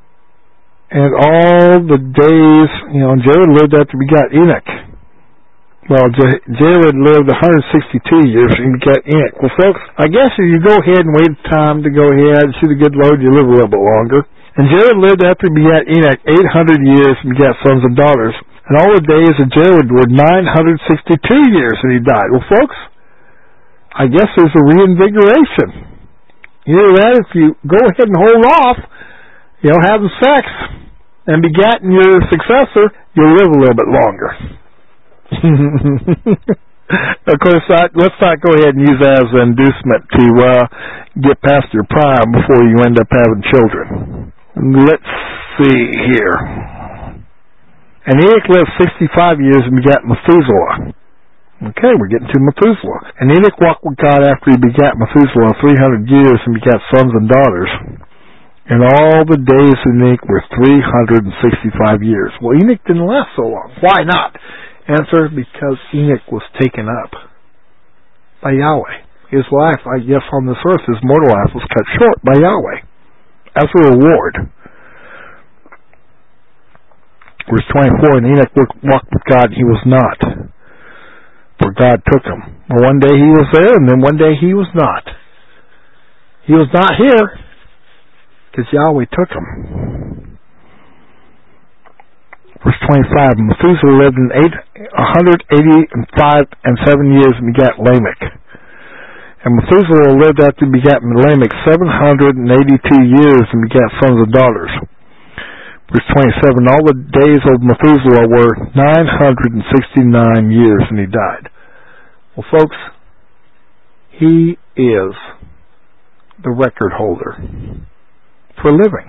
And all the days, you know, Jared lived after he begot Enoch. Well, J- Jared lived one hundred sixty-two years and begat Enoch. Well, folks, I guess if you go ahead and wait time to go ahead and see the good Lord, you live a little bit longer. And Jared lived after he begat Enoch eight hundred years and begat sons and daughters. And all the days of Jared were nine hundred sixty-two years, and he died. Well, folks, I guess there's a reinvigoration. Either that, if you go ahead and hold off, you know, having sex and begatting your successor, you'll live a little bit longer. Of course, I, let's not go ahead and use that as an inducement to uh, get past your prime before you end up having children. Let's see here. And Enoch lived sixty-five years and begat Methuselah. Okay, we're getting to Methuselah. And Enoch walked with God after he begat Methuselah three hundred years and begat sons and daughters. And all the days of Enoch were three hundred sixty-five years. Well, Enoch didn't last so long. Why not? Answer, because Enoch was taken up by Yahweh. His life, I guess, on this earth, his mortal life was cut short by Yahweh as a reward. Verse twenty-four, and Enoch walked with God, and he was not, for God took him. Well, one day he was there, and then one day he was not. He was not here, because Yahweh took him. Verse twenty-five, Methuselah lived in eight, one hundred eighty-five and seven years and begat Lamech. And Methuselah lived after he begat Lamech seven hundred eighty-two years and begat sons and daughters. Verse twenty-seven, all the days of Methuselah were nine hundred sixty-nine years and he died. Well, folks, he is the record holder for living.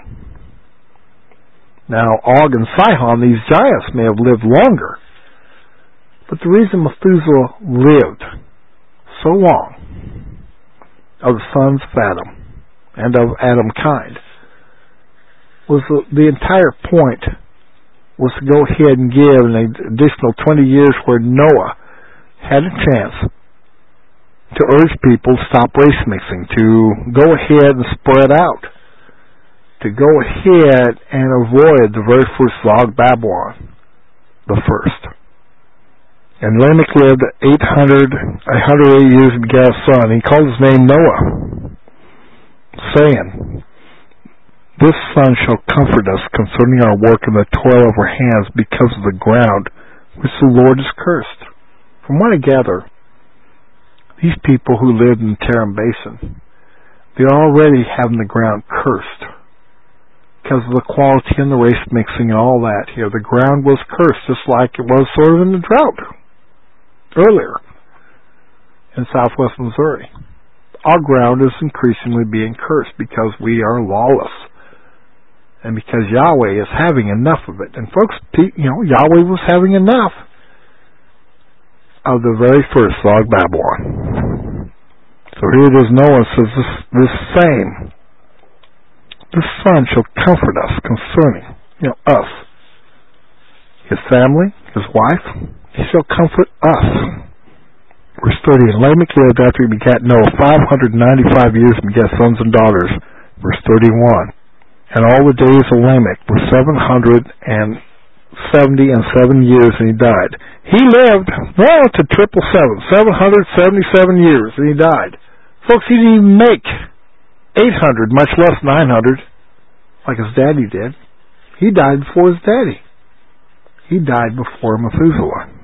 Now, Og and Sihon, these giants, may have lived longer, but the reason Methuselah lived so long of the sons of Adam and of Adam kind was the, the entire point was to go ahead and give an additional twenty years where Noah had a chance to urge people to stop race mixing, to go ahead and spread out, to go ahead and avoid the very first Zog Babylon, the first. And Lamech lived eight hundred, one hundred eighty years and begat a son. He called his name Noah, saying, this son shall comfort us concerning our work and the toil of our hands because of the ground which the Lord has cursed. From what I gather, these people who lived in the Tarim Basin, they're already having the ground cursed because of the quality and the race mixing and all that here. The ground was cursed just like it was sort of in the drought earlier in southwest Missouri. Our ground is increasingly being cursed because we are lawless and because Yahweh is having enough of it. And folks, you know, Yahweh was having enough of the very first Zog Babylon. So here it is, Noah says this, this same this son shall comfort us concerning, you know, us, his family, his wife. He shall comfort us. Verse thirty, and Lamech lived after he begat Noah five hundred ninety-five years and begat sons and daughters. Verse thirty-one, and all the days of Lamech were seven hundred seventy and seven years and he died. He lived, well, to triple seven, seven hundred seventy-seven years and he died. Folks, he didn't even make eight hundred, much less nine hundred, like his daddy did. He died before his daddy. He died before Methuselah.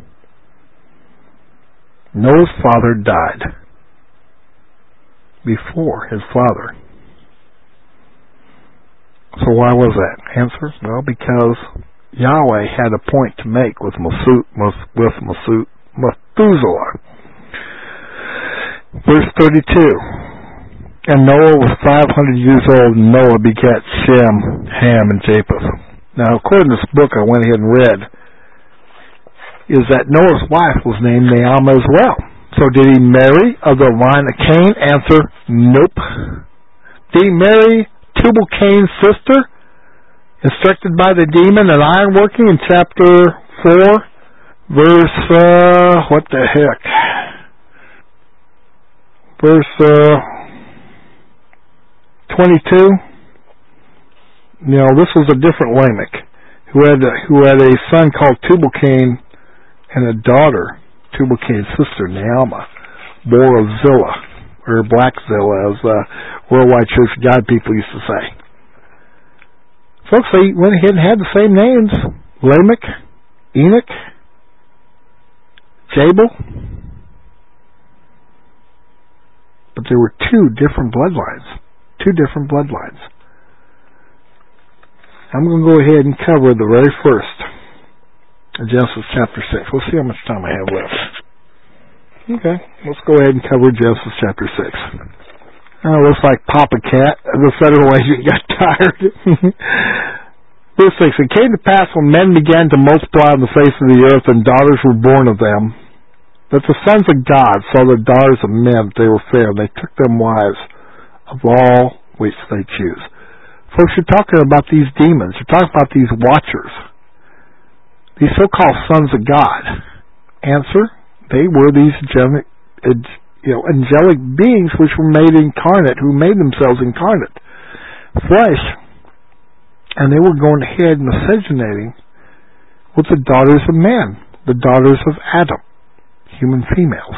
Noah's father died before his father. So why was that? Answer, well, because Yahweh had a point to make with Methuselah. Verse thirty-two, and Noah was five hundred years old, and Noah begat Shem, Ham, and Japheth. Now, according to this book I went ahead and read, is that Noah's wife was named Naamah as well. So did he marry of the line of Cain? Answer, nope. Did he marry Tubal-Cain's sister, instructed by the demon and ironworking in chapter four, verse, uh, what the heck? Verse, uh, twenty-two. You know, this was a different Lamech, who had a, who had a son called Tubal-Cain and a daughter, Tubal-Cain's sister, Naamah, bore of Zillah, or Black Zillah, as uh, Worldwide Church of God people used to say. Folks, they went ahead and had the same names: Lamech, Enoch, Jabal. But there were two different bloodlines. Two different bloodlines. I'm going to go ahead and cover the very first of Genesis chapter six. We'll see how much time I have left. Okay, let's go ahead and cover Genesis chapter six. Oh, looks like Papa Cat, the federal agent, got tired. Verse six, it came to pass when men began to multiply on the face of the earth and daughters were born of them, that the sons of God saw the daughters of men, that they were fair, and they took them wives of all which they choose. Folks, you're talking about these demons. You're talking about these watchers, these so-called sons of God. Answer, they were these angelic, you know, angelic beings which were made incarnate, who made themselves incarnate, flesh, and they were going ahead and miscegenating with the daughters of men, the daughters of Adam, human females.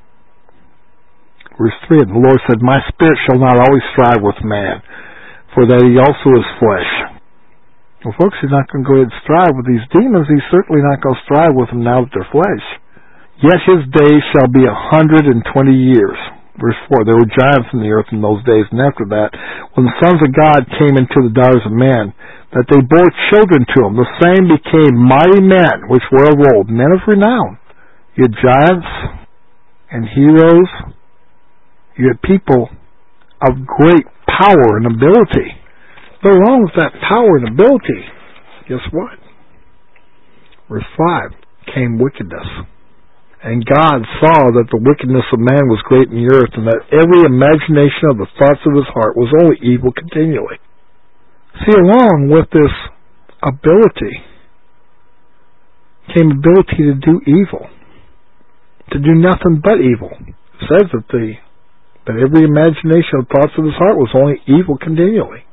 Verse three, and the Lord said, my spirit shall not always strive with man, for that he also is flesh. Well, folks, he's not going to go ahead and strive with these demons. He's certainly not going to strive with them now that they're flesh. Yet his days shall be a hundred and twenty years. Verse four, there were giants in the earth in those days, and after that, when the sons of God came into the daughters of men, that they bore children to them, the same became mighty men, which were of old, men of renown. You had giants and heroes. You had people of great power and ability. But along with that power and ability, guess what? Verse five, came wickedness. And God saw that the wickedness of man was great in the earth, and that every imagination of the thoughts of his heart was only evil continually. See, along with this ability came ability to do evil, to do nothing but evil. It says that the that every imagination of the thoughts of his heart was only evil continually.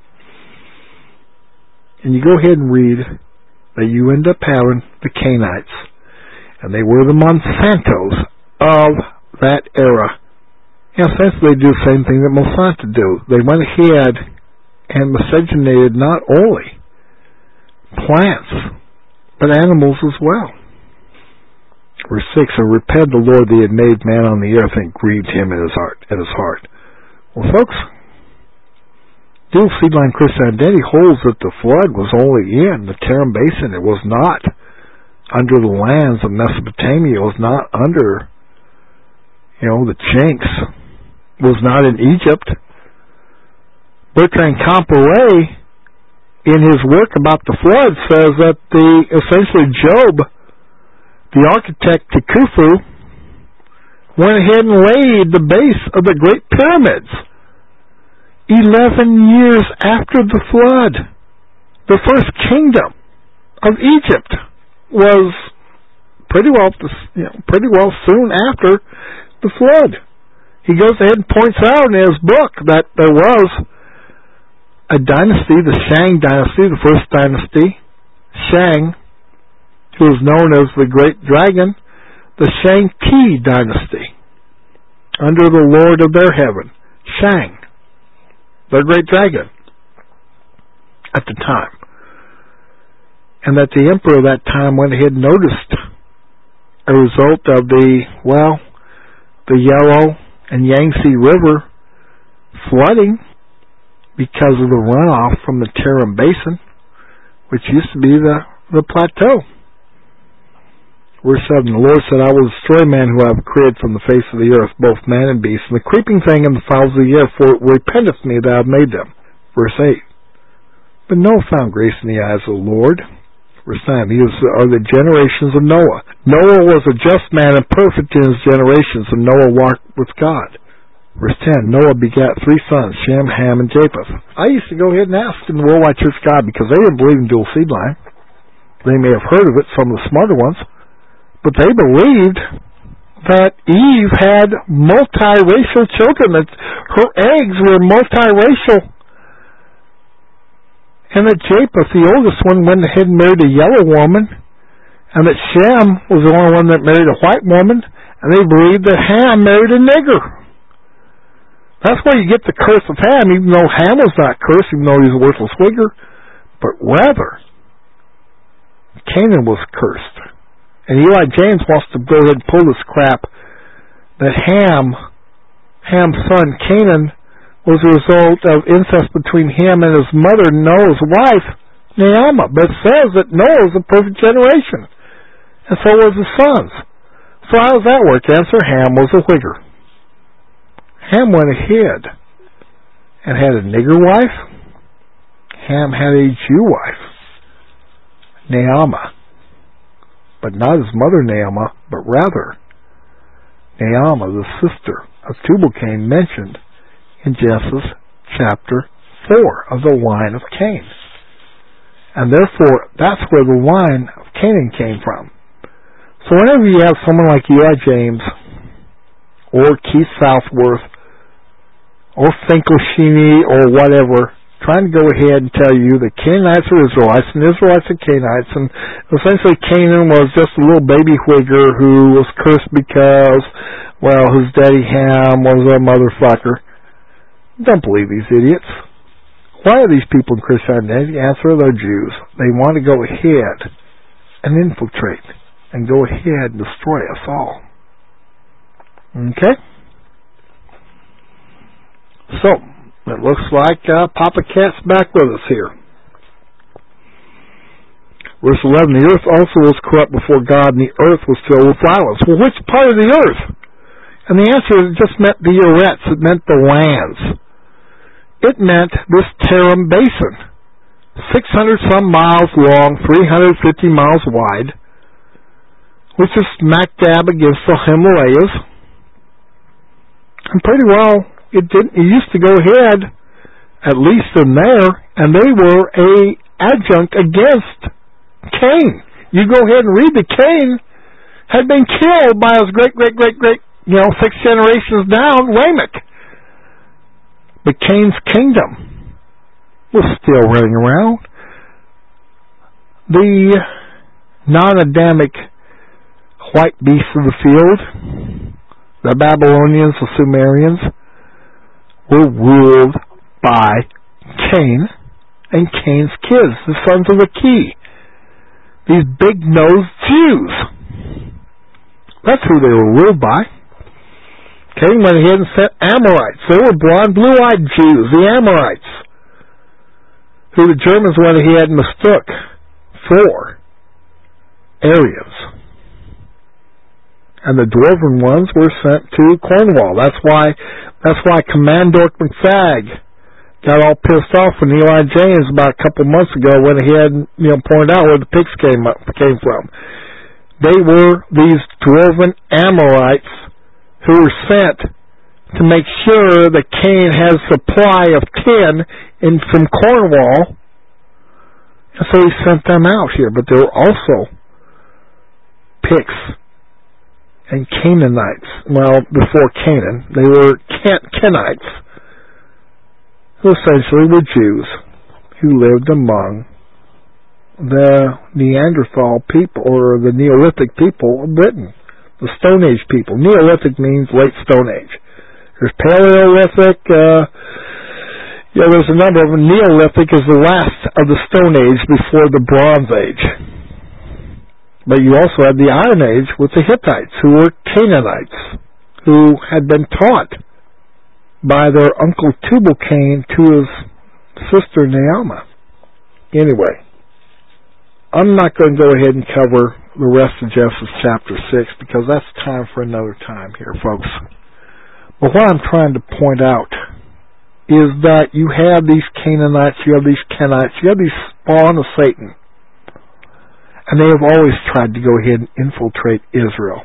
And you go ahead and read that you end up having the Canaanites, and they were the Monsantos of that era. In a sense, they do the same thing that Monsanto do. They went ahead and miscegenated not only plants, but animals as well. Verse six, and repented the Lord that he had made man on the earth, and grieved him in his heart. At his heart. Well, folks, Dual Seedline Christian Identity holds that the flood was only in the Tarim Basin. It was not under the lands of Mesopotamia. It was not under, you know, the Chinks. It was not in Egypt. Bertrand Comparet, in his work about the flood, says that the essentially Job, the architect to Khufu, went ahead and laid the base of the Great Pyramids eleven years after the flood. The first kingdom of Egypt was pretty well, you know, pretty well soon after the flood. He goes ahead and points out in his book that there was a dynasty, the Shang dynasty, the first dynasty, Shang, who is known as the Great Dragon, the Shang-Ti dynasty, under the Lord of their heaven, Shang, the Great Dragon, at the time. And that the emperor of that time went ahead and noticed a result of the, well, the Yellow and Yangtze River flooding because of the runoff from the Tarim Basin, which used to be the, the plateau. Verse seven, the Lord said, I will destroy man who I have created from the face of the earth, both man and beast, and the creeping thing and the fowls of the air, for it repenteth me that I have made them. Verse eight, but Noah found grace in the eyes of the Lord. Verse nine, these are the generations of Noah. Noah was a just man and perfect in his generations, and Noah walked with God. Verse ten, Noah begat three sons, Shem, Ham, and Japheth. I used to go ahead and ask in the Worldwide Church God, because they didn't believe in dual seed line. They may have heard of it, some of the smarter ones, but they believed that Eve had multiracial children, that her eggs were multiracial, and that Japheth, the oldest one, went ahead and married a yellow woman, and that Shem was the only one that married a white woman, and they believed that Ham married a nigger. That's where you get the curse of Ham, even though Ham was not cursed, even though he was a worthless wigger, but rather, Canaan was cursed. And Eli James wants to go ahead and pull this crap that Ham, Ham's son Canaan, was a result of incest between him and his mother, Noah's wife, Naamah. But it says that Noah was a perfect generation, and so was his sons. So how does that work? Answer, Ham was a Whigger. Ham went ahead and had a nigger wife. Ham had a Jew wife, Naamah. But not his mother Naamah, but rather Naamah, the sister of Tubal-Cain, mentioned in Genesis chapter four of the line of Cain. And therefore, that's where the line of Canaan came from. So whenever you have someone like Eli James, or Keith Southworth, or Finkelstein, or whatever, trying to go ahead and tell you that Canaanites are Israelites, and Israelites are Canaanites, and essentially Canaan was just a little baby Whigger who was cursed because, well, his daddy Ham was a motherfucker. Don't believe these idiots. Why are these people in Christianity? The answer, they're Jews. They want to go ahead and infiltrate and go ahead and destroy us all. Okay? So, it looks like uh, Papa Cat's back with us here. Verse eleven, the earth also was corrupt before God, and the earth was filled with violence. Well, which part of the earth? And the answer just meant the Eretz. It meant the lands. It meant this Tarim Basin, six hundred some miles long, three hundred fifty miles wide, which is smack dab against the Himalayas. And pretty well, it didn't. It used to go ahead, at least in there, and they were a adjunct against Cain. You go ahead and read that Cain had been killed by his great, great, great, great, you know, six generations down, Lamech. But Cain's kingdom was still running around. The non-Adamic white beasts of the field, the Babylonians, the Sumerians, were ruled by Cain and Cain's kids, the sons of Aki. These big-nosed Jews. That's who they were ruled by. Cain went ahead and sent Amorites. They were blonde, blue-eyed Jews, the Amorites, who the Germans went ahead and mistook for Aryans. And the dwarven ones were sent to Cornwall. That's why that's why Commandant McFag got all pissed off when Eli James about a couple months ago went ahead and, you know, pointed out where the pigs came up, came from. They were these dwarven Amorites who were sent to make sure that Cain had a supply of tin in from Cornwall, and so he sent them out here. But there were also Picts and Canaanites. Well, before Canaan, they were Ken- Kenites, who essentially were Jews who lived among the Neanderthal people, or the Neolithic people of Britain. The Stone Age people. Neolithic means late Stone Age. There's Paleolithic. Uh, yeah, there's a number of them. Neolithic is the last of the Stone Age before the Bronze Age. But you also had the Iron Age with the Hittites, who were Canaanites, who had been taught by their uncle Tubal-Cain to his sister Naamah. Anyway, I'm not going to go ahead and cover the rest of Genesis chapter six, because that's time for another time here, folks. But what I'm trying to point out is that you have these Canaanites, you have these Kenites, you have these spawn of Satan, and they have always tried to go ahead and infiltrate Israel.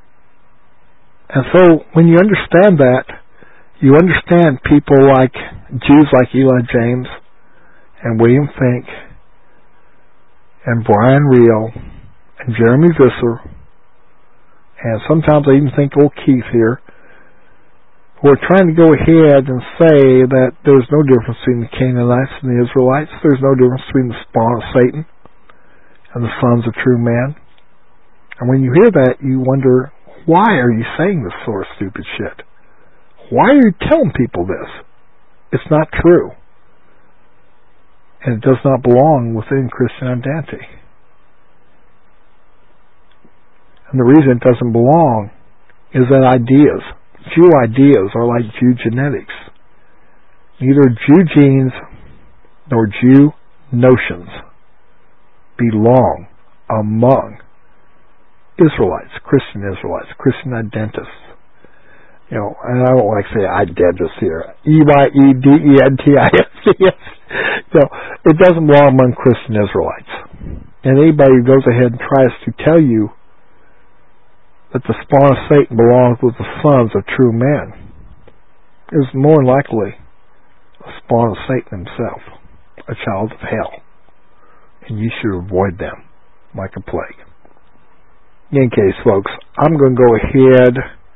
And so, when you understand that, you understand people like Jews like Eli James and William Fink and Brian Reel and Jeremy Visser, and sometimes I even think old Keith here, who are trying to go ahead and say that there's no difference between the Canaanites and the Israelites. There's no difference between the spawn of Satan and the sons of true man. And when you hear that, you wonder, why are you saying this sort of stupid shit? Why are you telling people this? It's not true. And it does not belong within Christian identity. And the reason it doesn't belong is that ideas, Jew ideas, are like Jew genetics. Neither Jew genes nor Jew notions belong among Israelites, Christian Israelites, Christian Identists. You know, and I don't like to say Identists here. E Y E D E N T I S T S. So it doesn't belong among Christian Israelites. And anybody who goes ahead and tries to tell you that the spawn of Satan belongs with the sons of true men is more than likely a spawn of Satan himself, a child of hell. And you should avoid them like a plague. In any case, folks, I'm going to go ahead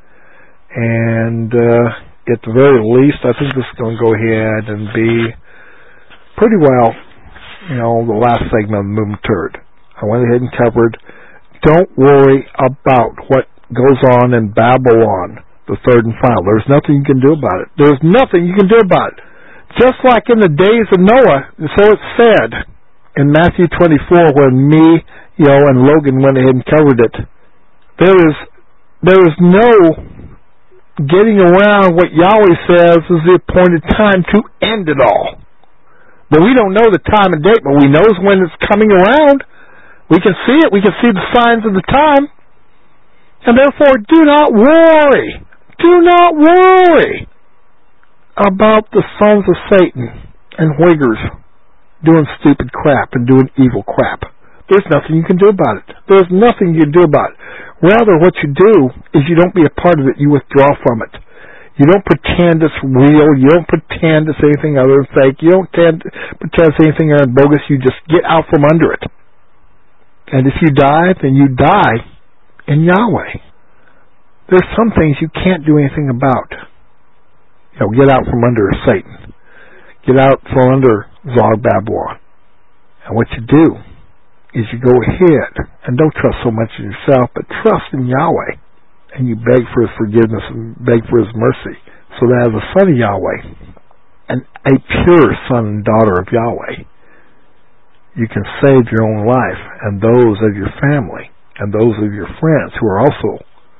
and uh, at the very least, I think this is going to go ahead and be pretty well, you know, the last segment of the Movement Turd. I went ahead and covered, don't worry about what goes on in Babylon, the third and final. There's nothing you can do about it. There's nothing you can do about it. Just like in the days of Noah, so it's said in Matthew twenty-four, when me, you know, and Logan went ahead and covered it, there is, there is no getting around what Yahweh says is the appointed time to end it all. But we don't know the time and date, but we know when it's coming around. We can see it. We can see the signs of the time. And therefore, do not worry. Do not worry about the sons of Satan and Uyghurs doing stupid crap and doing evil crap. There's nothing you can do about it. There's nothing you can do about it. Rather, what you do is you don't be a part of it. You withdraw from it. You don't pretend it's real. You don't pretend it's anything other than fake. You don't pretend, pretend it's anything other than bogus. You just get out from under it. And if you die, then you die in Yahweh. There's some things you can't do anything about. You know, get out from under Satan. Get out from under Zog Babylon. And what you do is you go ahead and don't trust so much in yourself, but trust in Yahweh. And you beg for His forgiveness and beg for His mercy, so that as a son of Yahweh, and a pure son and daughter of Yahweh, you can save your own life and those of your family and those of your friends who are also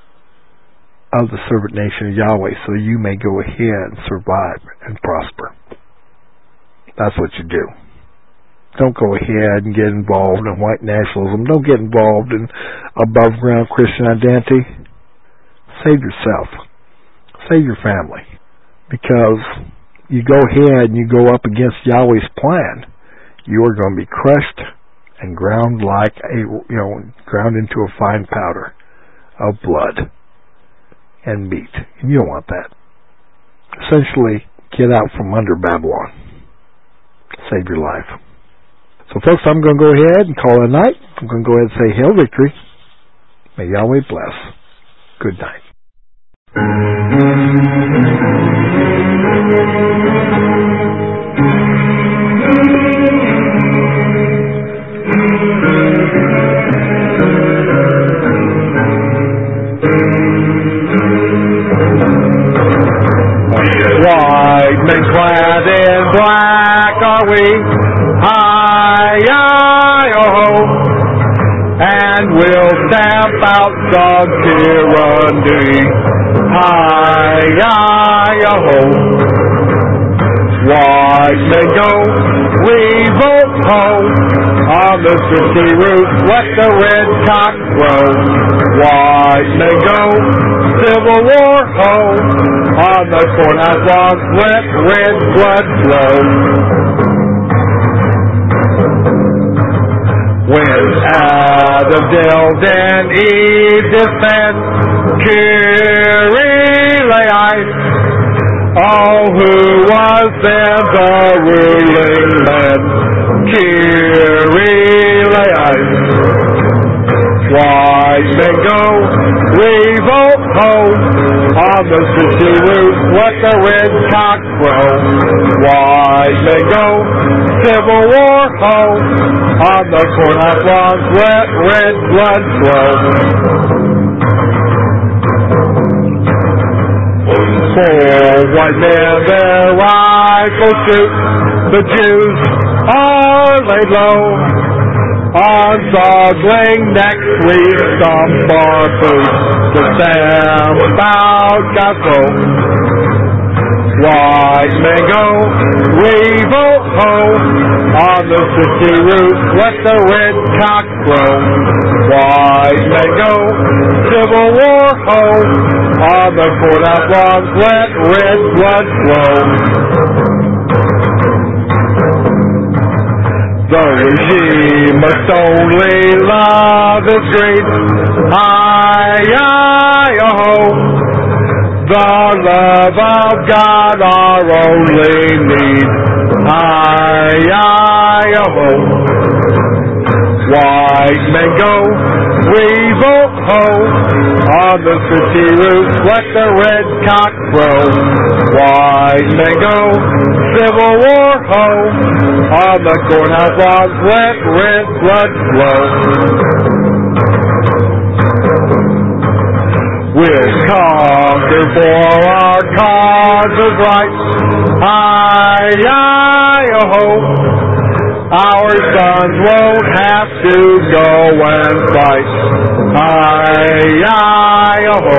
of the servant nation of Yahweh, so you may go ahead and survive and prosper. That's what you do. Don't go ahead and get involved in white nationalism. Don't get involved in above-ground Christian identity. Save yourself. Save your family. Because you go ahead and you go up against Yahweh's plan, you are going to be crushed and ground like a, you know, ground into a fine powder of blood and meat. And you don't want that. Essentially, get out from under Babylon. Save your life. So folks, I'm going to go ahead and call it a night. I'm going to go ahead and say hail victory. May Yahweh bless. Good night. White men clad in black are we, hi-yi-oh-ho, and we'll stamp out dog tyranny, hi-yi-oh-ho. White men go, we vote ho, on the city roof let the red cock crow. White men go, Civil War ho, on the courthouse lawns let red blood flow. When Adam dealt and Eve defend, Kyrie, all who was then the ruling man, Kyrie. White men go, we vote ho, on the city roof let the red cock crow. White men go, Civil War ho, on the courthouse lawns let red blood flow. For white men their rifles shoot, the Jews are laid low. On Zogling next we stomp our boots to stamp out gospel. White men go, revolt-ho, on the city roof, let the red cock crow. White men go, Civil War ho, on the courthouse lawns, let red blood flow. The regime must only love its great, hi-yi-ho. The love of God our only need, hi-yi-ho. White men go, revolt-ho, on the city roof, let the red cock crow. White men go, Civil War ho, on the courthouse lawns, let red blood flow. We'll conquer for our cause's rights, hi-yi-ho. Our sons won't have to go and fight, hi-yi-ho.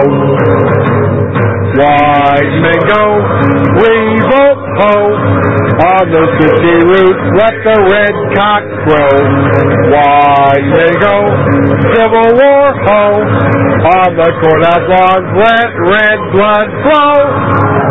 White men go, revolt-ho, on the city roof, let the red cock crow. White men go, Civil War ho, on the courthouse lawns, let red blood flow.